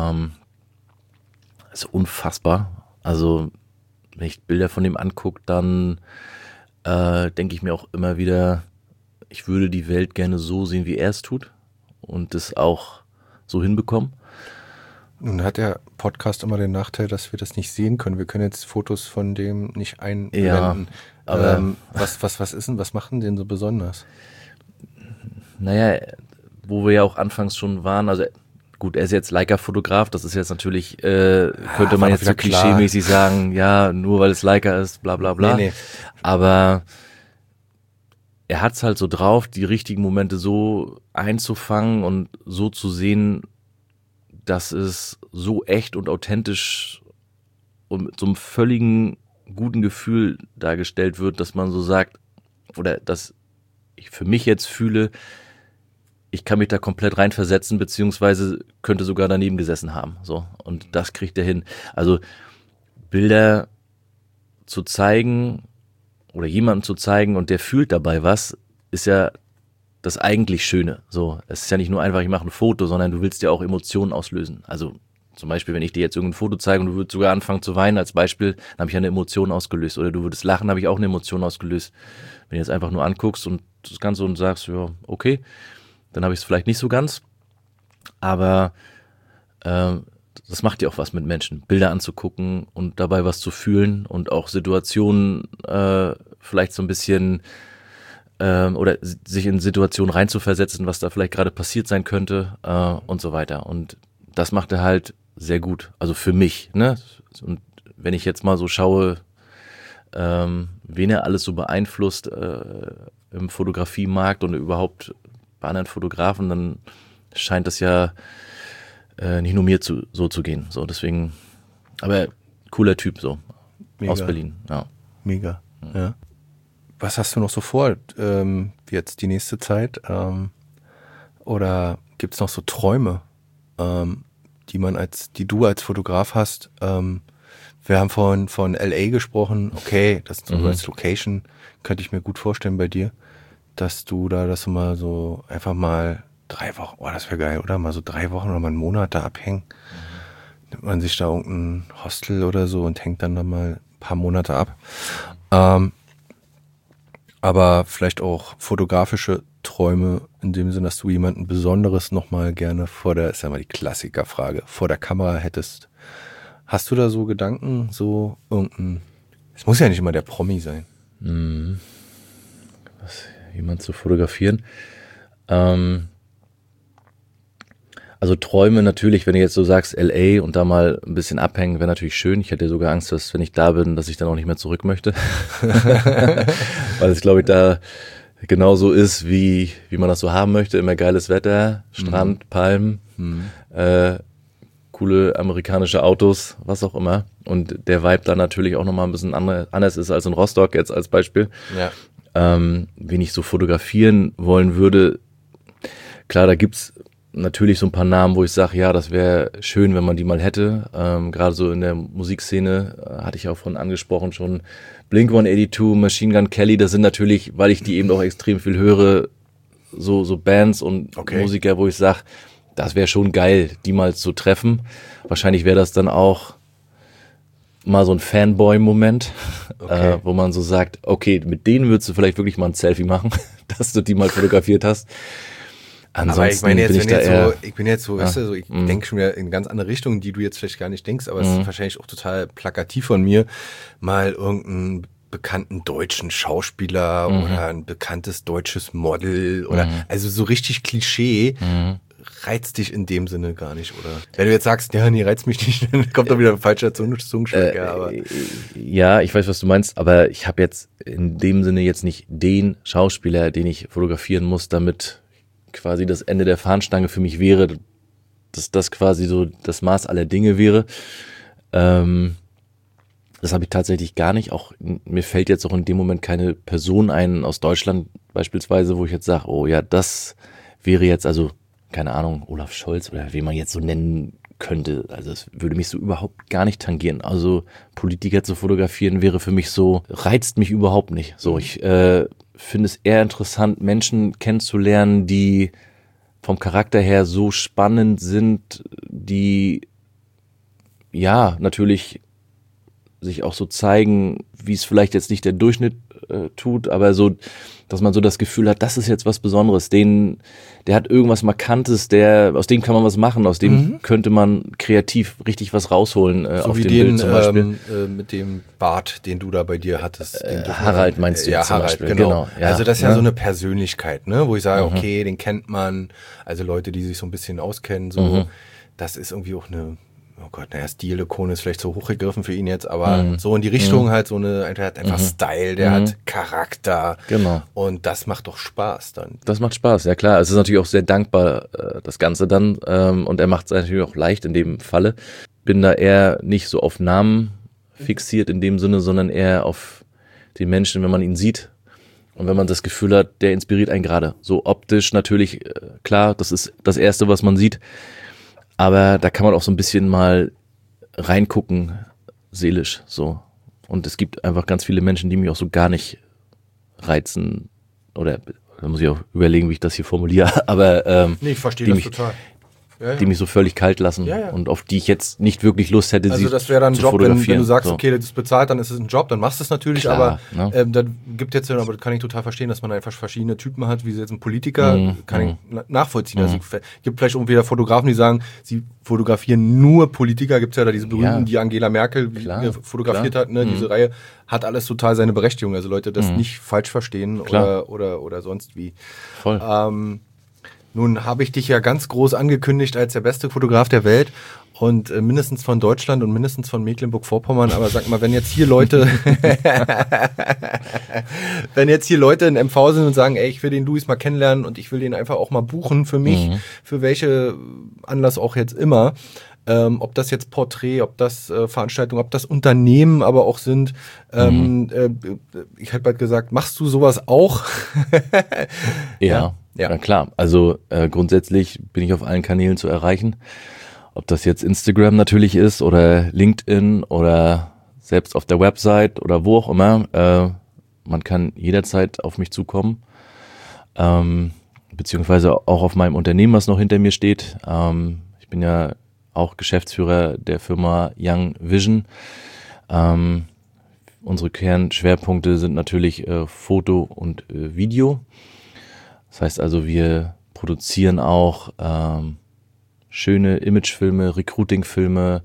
Speaker 2: Ist unfassbar. Also wenn ich Bilder von ihm angucke, dann denke ich mir auch immer wieder, ich würde die Welt gerne so sehen, wie er es tut und das auch so hinbekommen.
Speaker 1: Nun hat der Podcast immer den Nachteil, dass wir das nicht sehen können. Wir können jetzt Fotos von dem nicht einblenden.
Speaker 2: Ja, aber
Speaker 1: was macht denn den so besonders?
Speaker 2: Naja, wo wir ja auch anfangs schon waren, also gut, er ist jetzt Leica-Fotograf, das ist jetzt natürlich, könnte man jetzt so klischeemäßig sagen, ja, nur weil es Leica ist, bla bla bla.
Speaker 1: Nee.
Speaker 2: Aber er hat's halt so drauf, die richtigen Momente so einzufangen und so zu sehen, dass es so echt und authentisch und mit so einem völligen guten Gefühl dargestellt wird, dass man so sagt, oder dass ich für mich jetzt fühle, ich kann mich da komplett reinversetzen, beziehungsweise könnte sogar daneben gesessen haben. So. Und das kriegt er hin. Also Bilder zu zeigen oder jemandem zu zeigen und der fühlt dabei was, ist ja das eigentlich Schöne. So, es ist ja nicht nur einfach, ich mache ein Foto, sondern du willst ja auch Emotionen auslösen. Also zum Beispiel, wenn ich dir jetzt irgendein Foto zeige und du würdest sogar anfangen zu weinen als Beispiel, dann habe ich ja eine Emotion ausgelöst. Oder du würdest lachen, habe ich auch eine Emotion ausgelöst. Wenn du jetzt einfach nur anguckst und das Ganze und sagst, ja, okay, dann habe ich es vielleicht nicht so ganz. Aber das macht ja auch was mit Menschen, Bilder anzugucken und dabei was zu fühlen und auch Situationen vielleicht so ein bisschen oder sich in Situationen reinzuversetzen, was da vielleicht gerade passiert sein könnte und so weiter. Und das macht er halt sehr gut, also für mich. Ne? Und wenn ich jetzt mal so schaue, wen er alles so beeinflusst im Fotografiemarkt und überhaupt bei anderen Fotografen, dann scheint das ja nicht nur mir so zu gehen. So, deswegen, aber cooler Typ so. Mega. Aus Berlin, ja.
Speaker 1: Mega, ja. Was hast du noch so vor, jetzt die nächste Zeit? Oder gibt's noch so Träume, die du als Fotograf hast? Wir haben vorhin von LA gesprochen. Okay, das so als Location könnte ich mir gut vorstellen bei dir, dass du mal so einfach mal 3 Wochen, oh, das wäre geil, oder? Mal so 3 Wochen oder mal einen Monat da abhängen. Nimmt man sich da irgendein Hostel oder so und hängt dann da mal ein paar Monate ab. Aber vielleicht auch fotografische Träume in dem Sinne, dass du jemanden Besonderes nochmal gerne ist ja mal die Klassikerfrage, vor der Kamera hättest. Hast du da so Gedanken, so es muss ja nicht immer der Promi sein.
Speaker 2: Jemand zu fotografieren. Also Träume natürlich, wenn du jetzt so sagst, LA und da mal ein bisschen abhängen, wäre natürlich schön. Ich hätte sogar Angst, dass wenn ich da bin, dass ich dann auch nicht mehr zurück möchte. Weil es, glaube ich, da genauso ist, wie man das so haben möchte. Immer geiles Wetter, Strand, Palmen, coole amerikanische Autos, was auch immer. Und der Vibe da natürlich auch nochmal ein bisschen anders ist als in Rostock jetzt als Beispiel.
Speaker 1: Ja.
Speaker 2: Wen ich so fotografieren wollen würde, klar, da gibt's natürlich so ein paar Namen, wo ich sage, ja, das wäre schön, wenn man die mal hätte. Gerade so in der Musikszene hatte ich auch von angesprochen schon Blink-182, Machine Gun Kelly, das sind natürlich, weil ich die eben auch extrem viel höre, so Bands und Musiker, wo ich sage, das wäre schon geil, die mal zu treffen. Wahrscheinlich wäre das dann auch mal so ein Fanboy-Moment, wo man so sagt, okay, mit denen würdest du vielleicht wirklich mal ein Selfie machen, dass du die mal fotografiert hast. Ansonsten
Speaker 1: aber ich meine jetzt, ich denke schon wieder in ganz andere Richtungen, die du jetzt vielleicht gar nicht denkst, aber es ist wahrscheinlich auch total plakativ von mir, mal irgendeinen bekannten deutschen Schauspieler oder ein bekanntes deutsches Model oder also so richtig Klischee reizt dich in dem Sinne gar nicht, oder? Wenn du jetzt sagst, ja, nee, reizt mich nicht, dann kommt doch wieder ein falscher Zungenschmecker. Aber
Speaker 2: ja, ich weiß, was du meinst, aber ich habe jetzt in dem Sinne jetzt nicht den Schauspieler, den ich fotografieren muss, damit quasi das Ende der Fahnenstange für mich wäre, dass das quasi so das Maß aller Dinge wäre. Das habe ich tatsächlich gar nicht. Auch mir fällt jetzt auch in dem Moment keine Person ein aus Deutschland beispielsweise, wo ich jetzt sage, oh ja, das wäre jetzt, also keine Ahnung, Olaf Scholz oder wie man jetzt so nennen könnte. Also es würde mich so überhaupt gar nicht tangieren. Also Politiker zu fotografieren wäre für mich so, reizt mich überhaupt nicht. So, ich finde es eher interessant, Menschen kennenzulernen, die vom Charakter her so spannend sind, die ja natürlich sich auch so zeigen, wie es vielleicht jetzt nicht der Durchschnitt tut, aber so, dass man so das Gefühl hat, das ist jetzt was Besonderes, der hat irgendwas Markantes, aus dem kann man was machen, aus dem könnte man kreativ richtig was rausholen,
Speaker 1: so
Speaker 2: auf
Speaker 1: wie
Speaker 2: dem Bild zum Beispiel.
Speaker 1: Mit dem Bart, den du da bei dir hattest.
Speaker 2: Harald meinst du jetzt zum
Speaker 1: Harald,
Speaker 2: Beispiel.
Speaker 1: Genau.
Speaker 2: Ja,
Speaker 1: also das ist ja so eine Persönlichkeit, ne, wo ich sage, okay, den kennt man, also Leute, die sich so ein bisschen auskennen, so, das ist irgendwie auch eine, oh Gott, Stil-Ikone ist vielleicht so hochgegriffen für ihn jetzt, aber so in die Richtung halt der hat einfach Style, der hat Charakter.
Speaker 2: Genau.
Speaker 1: Und das macht doch Spaß dann.
Speaker 2: Das macht Spaß, ja klar. Es ist natürlich auch sehr dankbar, das Ganze dann. Und er macht es natürlich auch leicht in dem Falle. Bin da eher nicht so auf Namen fixiert in dem Sinne, sondern eher auf den Menschen, wenn man ihn sieht. Und wenn man das Gefühl hat, der inspiriert einen gerade. So optisch natürlich, klar, das ist das Erste, was man sieht. Aber da kann man auch so ein bisschen mal reingucken, seelisch so. Und es gibt einfach ganz viele Menschen, die mich auch so gar nicht reizen. Oder da muss ich auch überlegen, wie ich das hier formuliere. Aber
Speaker 1: nee, ich verstehe das total. Ja, ja.
Speaker 2: Die mich so völlig kalt lassen und auf die ich jetzt nicht wirklich Lust hätte,
Speaker 1: also
Speaker 2: sie zu
Speaker 1: das wäre dann ein Job, wenn du sagst,
Speaker 2: so.
Speaker 1: Okay, das ist bezahlt, dann ist es ein Job, dann machst du es natürlich,
Speaker 2: Klar,
Speaker 1: aber
Speaker 2: ne?
Speaker 1: da gibt jetzt, aber das kann ich total verstehen, dass man einfach verschiedene Typen hat, wie jetzt ein Politiker, kann ich nachvollziehen. Also es gibt vielleicht irgendwie Fotografen, die sagen, sie fotografieren nur Politiker, gibt es ja da diese berühmten, die Angela Merkel fotografiert hat, ne, diese Reihe, hat alles total seine Berechtigung, also Leute das nicht falsch verstehen oder sonst wie.
Speaker 2: Voll.
Speaker 1: Nun habe ich dich ja ganz groß angekündigt als der beste Fotograf der Welt und mindestens von Deutschland und mindestens von Mecklenburg-Vorpommern. Aber sag mal, wenn jetzt hier Leute in MV sind und sagen, ey, ich will den Luis mal kennenlernen und ich will den einfach auch mal buchen für mich, für welche Anlass auch jetzt immer, ob das jetzt Porträt, ob das Veranstaltungen, ob das Unternehmen aber auch sind. Ich habe halt gesagt, machst du sowas auch?
Speaker 2: Ja, klar. Also grundsätzlich bin ich auf allen Kanälen zu erreichen. Ob das jetzt Instagram natürlich ist oder LinkedIn oder selbst auf der Website oder wo auch immer. Man kann jederzeit auf mich zukommen. Beziehungsweise auch auf meinem Unternehmen, was noch hinter mir steht. Ich bin ja auch Geschäftsführer der Firma Young Vision. Unsere Kernschwerpunkte sind natürlich Foto und Video. Das heißt also, wir produzieren auch schöne Imagefilme, Recruiting-Filme,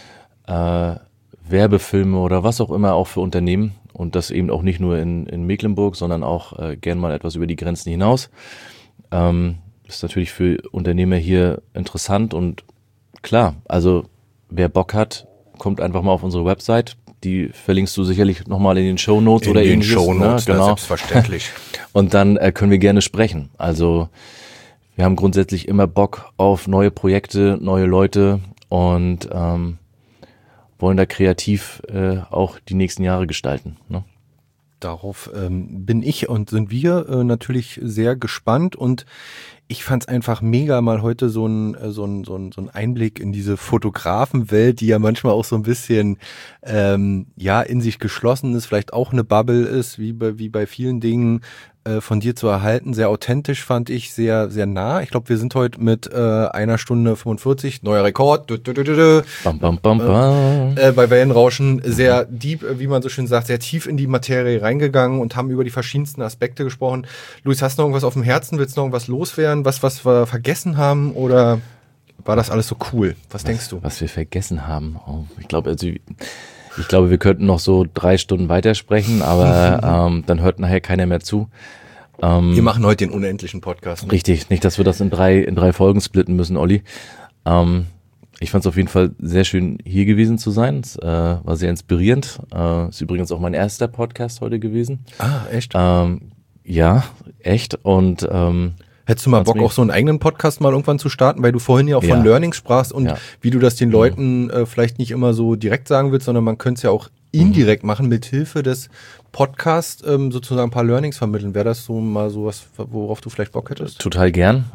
Speaker 2: Werbefilme oder was auch immer auch für Unternehmen. Und das eben auch nicht nur in Mecklenburg, sondern auch gern mal etwas über die Grenzen hinaus. Ist natürlich für Unternehmer hier interessant und klar, also wer Bock hat, kommt einfach mal auf unsere Website. Die verlinkst du sicherlich nochmal in den Shownotes oder ähnliches.
Speaker 1: In den Shownotes,
Speaker 2: ne? Genau.
Speaker 1: Selbstverständlich.
Speaker 2: Und dann können wir gerne sprechen. Also wir haben grundsätzlich immer Bock auf neue Projekte, neue Leute und wollen da kreativ auch die nächsten Jahre gestalten. Ne?
Speaker 1: Darauf bin ich und sind wir natürlich sehr gespannt und ich fand's einfach mega, mal heute so ein Einblick in diese Fotografenwelt, die ja manchmal auch so ein bisschen in sich geschlossen ist, vielleicht auch eine Bubble ist, wie bei vielen Dingen, von dir zu erhalten. Sehr authentisch fand ich, sehr, sehr nah. Ich glaube, wir sind heute mit 1 Stunde 45, neuer Rekord,
Speaker 2: Bam, bam, bam, bam.
Speaker 1: Bei Wellenrauschen sehr deep, wie man so schön sagt, sehr tief in die Materie reingegangen und haben über die verschiedensten Aspekte gesprochen. Luis, hast du noch irgendwas auf dem Herzen? Willst du noch irgendwas loswerden? Was wir vergessen haben? Oder war das alles so cool? Was denkst du?
Speaker 2: Was wir vergessen haben? Oh, ich glaube, wir könnten noch so 3 Stunden weitersprechen, aber dann hört nachher keiner mehr zu.
Speaker 1: Wir machen heute den unendlichen Podcast.
Speaker 2: Richtig, nicht, dass wir das in drei Folgen splitten müssen, Olli. Ich fand es auf jeden Fall sehr schön, hier gewesen zu sein. Es war sehr inspirierend. Ist übrigens auch mein erster Podcast heute gewesen.
Speaker 1: Ah, echt?
Speaker 2: Ja, echt. Und
Speaker 1: hättest du mal Bock, auch so einen eigenen Podcast mal irgendwann zu starten, weil du vorhin ja auch von Learnings sprachst und wie du das den Leuten vielleicht nicht immer so direkt sagen willst, sondern man könnte es ja auch indirekt machen, mit Hilfe des Podcasts sozusagen ein paar Learnings vermitteln. Wäre das so mal sowas, worauf du vielleicht Bock hättest?
Speaker 2: Total gern.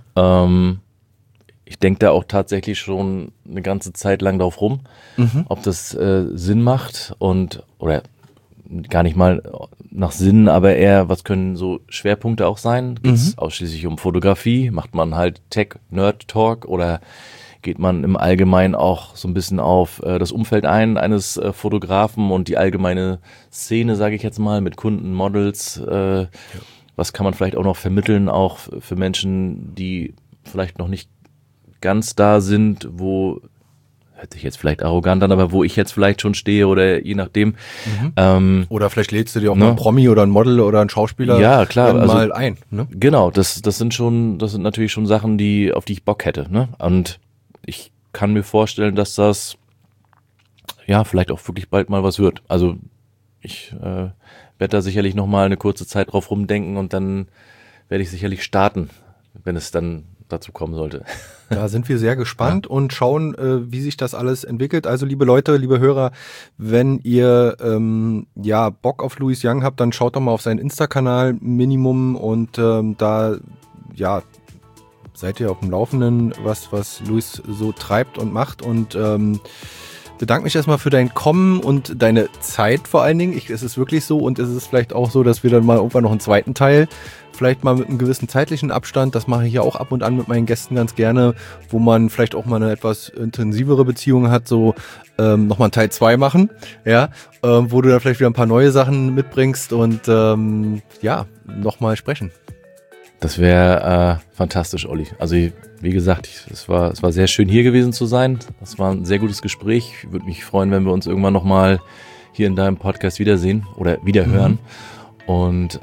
Speaker 2: Ich denke da auch tatsächlich schon eine ganze Zeit lang drauf rum, ob das Sinn macht oder gar nicht mal nach Sinn, aber eher, was können so Schwerpunkte auch sein? Geht es ausschließlich um Fotografie? Macht man halt Tech-Nerd-Talk oder geht man im Allgemeinen auch so ein bisschen auf das Umfeld eines Fotografen und die allgemeine Szene, sage ich jetzt mal, mit Kunden, Models? Was kann man vielleicht auch noch vermitteln, auch für Menschen, die vielleicht noch nicht ganz da sind, hört sich jetzt vielleicht arrogant an, aber wo ich jetzt vielleicht schon stehe oder je nachdem.
Speaker 1: Oder vielleicht lädst du dir auch mal einen Promi oder ein Model oder einen Schauspieler mal ein. Ne?
Speaker 2: Genau, das sind natürlich schon Sachen, auf die ich Bock hätte. Ne? Und ich kann mir vorstellen, dass das vielleicht auch wirklich bald mal was wird. Also ich werde da sicherlich noch mal eine kurze Zeit drauf rumdenken und dann werde ich sicherlich starten, wenn es dann dazu kommen sollte.
Speaker 1: Da sind wir sehr gespannt und schauen, wie sich das alles entwickelt. Also liebe Leute, liebe Hörer, wenn ihr Bock auf Luis Young habt, dann schaut doch mal auf seinen Insta-Kanal Minimum und da seid ihr auf dem Laufenden, was Luis so treibt und macht und bedanke mich erstmal für dein Kommen und deine Zeit vor allen Dingen. Es ist wirklich so und es ist vielleicht auch so, dass wir dann mal irgendwann noch einen zweiten Teil, vielleicht mal mit einem gewissen zeitlichen Abstand, das mache ich ja auch ab und an mit meinen Gästen ganz gerne, wo man vielleicht auch mal eine etwas intensivere Beziehung hat, so nochmal einen Teil 2 machen, wo du dann vielleicht wieder ein paar neue Sachen mitbringst und nochmal sprechen.
Speaker 2: Das wäre fantastisch, Olli. Also wie gesagt, es war sehr schön hier gewesen zu sein. Das war ein sehr gutes Gespräch. Ich würde mich freuen, wenn wir uns irgendwann nochmal hier in deinem Podcast wiedersehen oder wiederhören. Und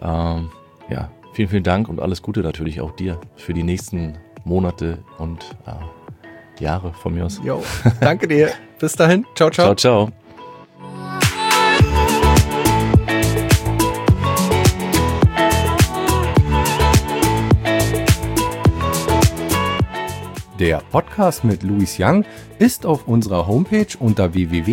Speaker 2: vielen, vielen Dank und alles Gute natürlich auch dir für die nächsten Monate und Jahre von mir aus.
Speaker 1: Jo, danke dir. Bis dahin. Ciao, ciao.
Speaker 2: Ciao, ciao.
Speaker 1: Der Podcast mit Louis Young ist auf unserer Homepage unter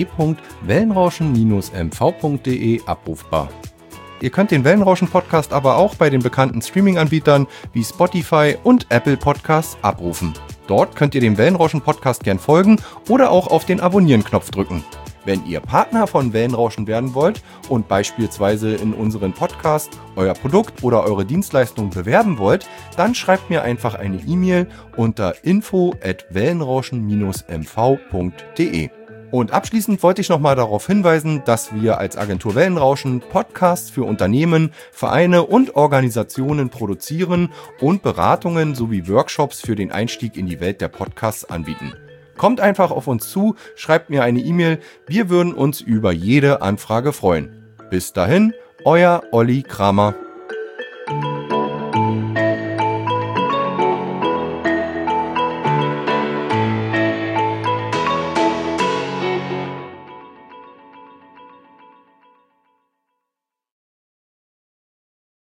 Speaker 1: www.wellenrauschen-mv.de abrufbar. Ihr könnt den Wellenrauschen-Podcast aber auch bei den bekannten Streaming-Anbietern wie Spotify und Apple Podcasts abrufen. Dort könnt ihr dem Wellenrauschen-Podcast gern folgen oder auch auf den Abonnieren-Knopf drücken. Wenn ihr Partner von Wellenrauschen werden wollt und beispielsweise in unseren Podcast euer Produkt oder eure Dienstleistung bewerben wollt, dann schreibt mir einfach eine E-Mail unter info@wellenrauschen-mv.de. Und abschließend wollte ich nochmal darauf hinweisen, dass wir als Agentur Wellenrauschen Podcasts für Unternehmen, Vereine und Organisationen produzieren und Beratungen sowie Workshops für den Einstieg in die Welt der Podcasts anbieten. Kommt einfach auf uns zu, schreibt mir eine E-Mail, wir würden uns über jede Anfrage freuen. Bis dahin, euer Olli Kramer.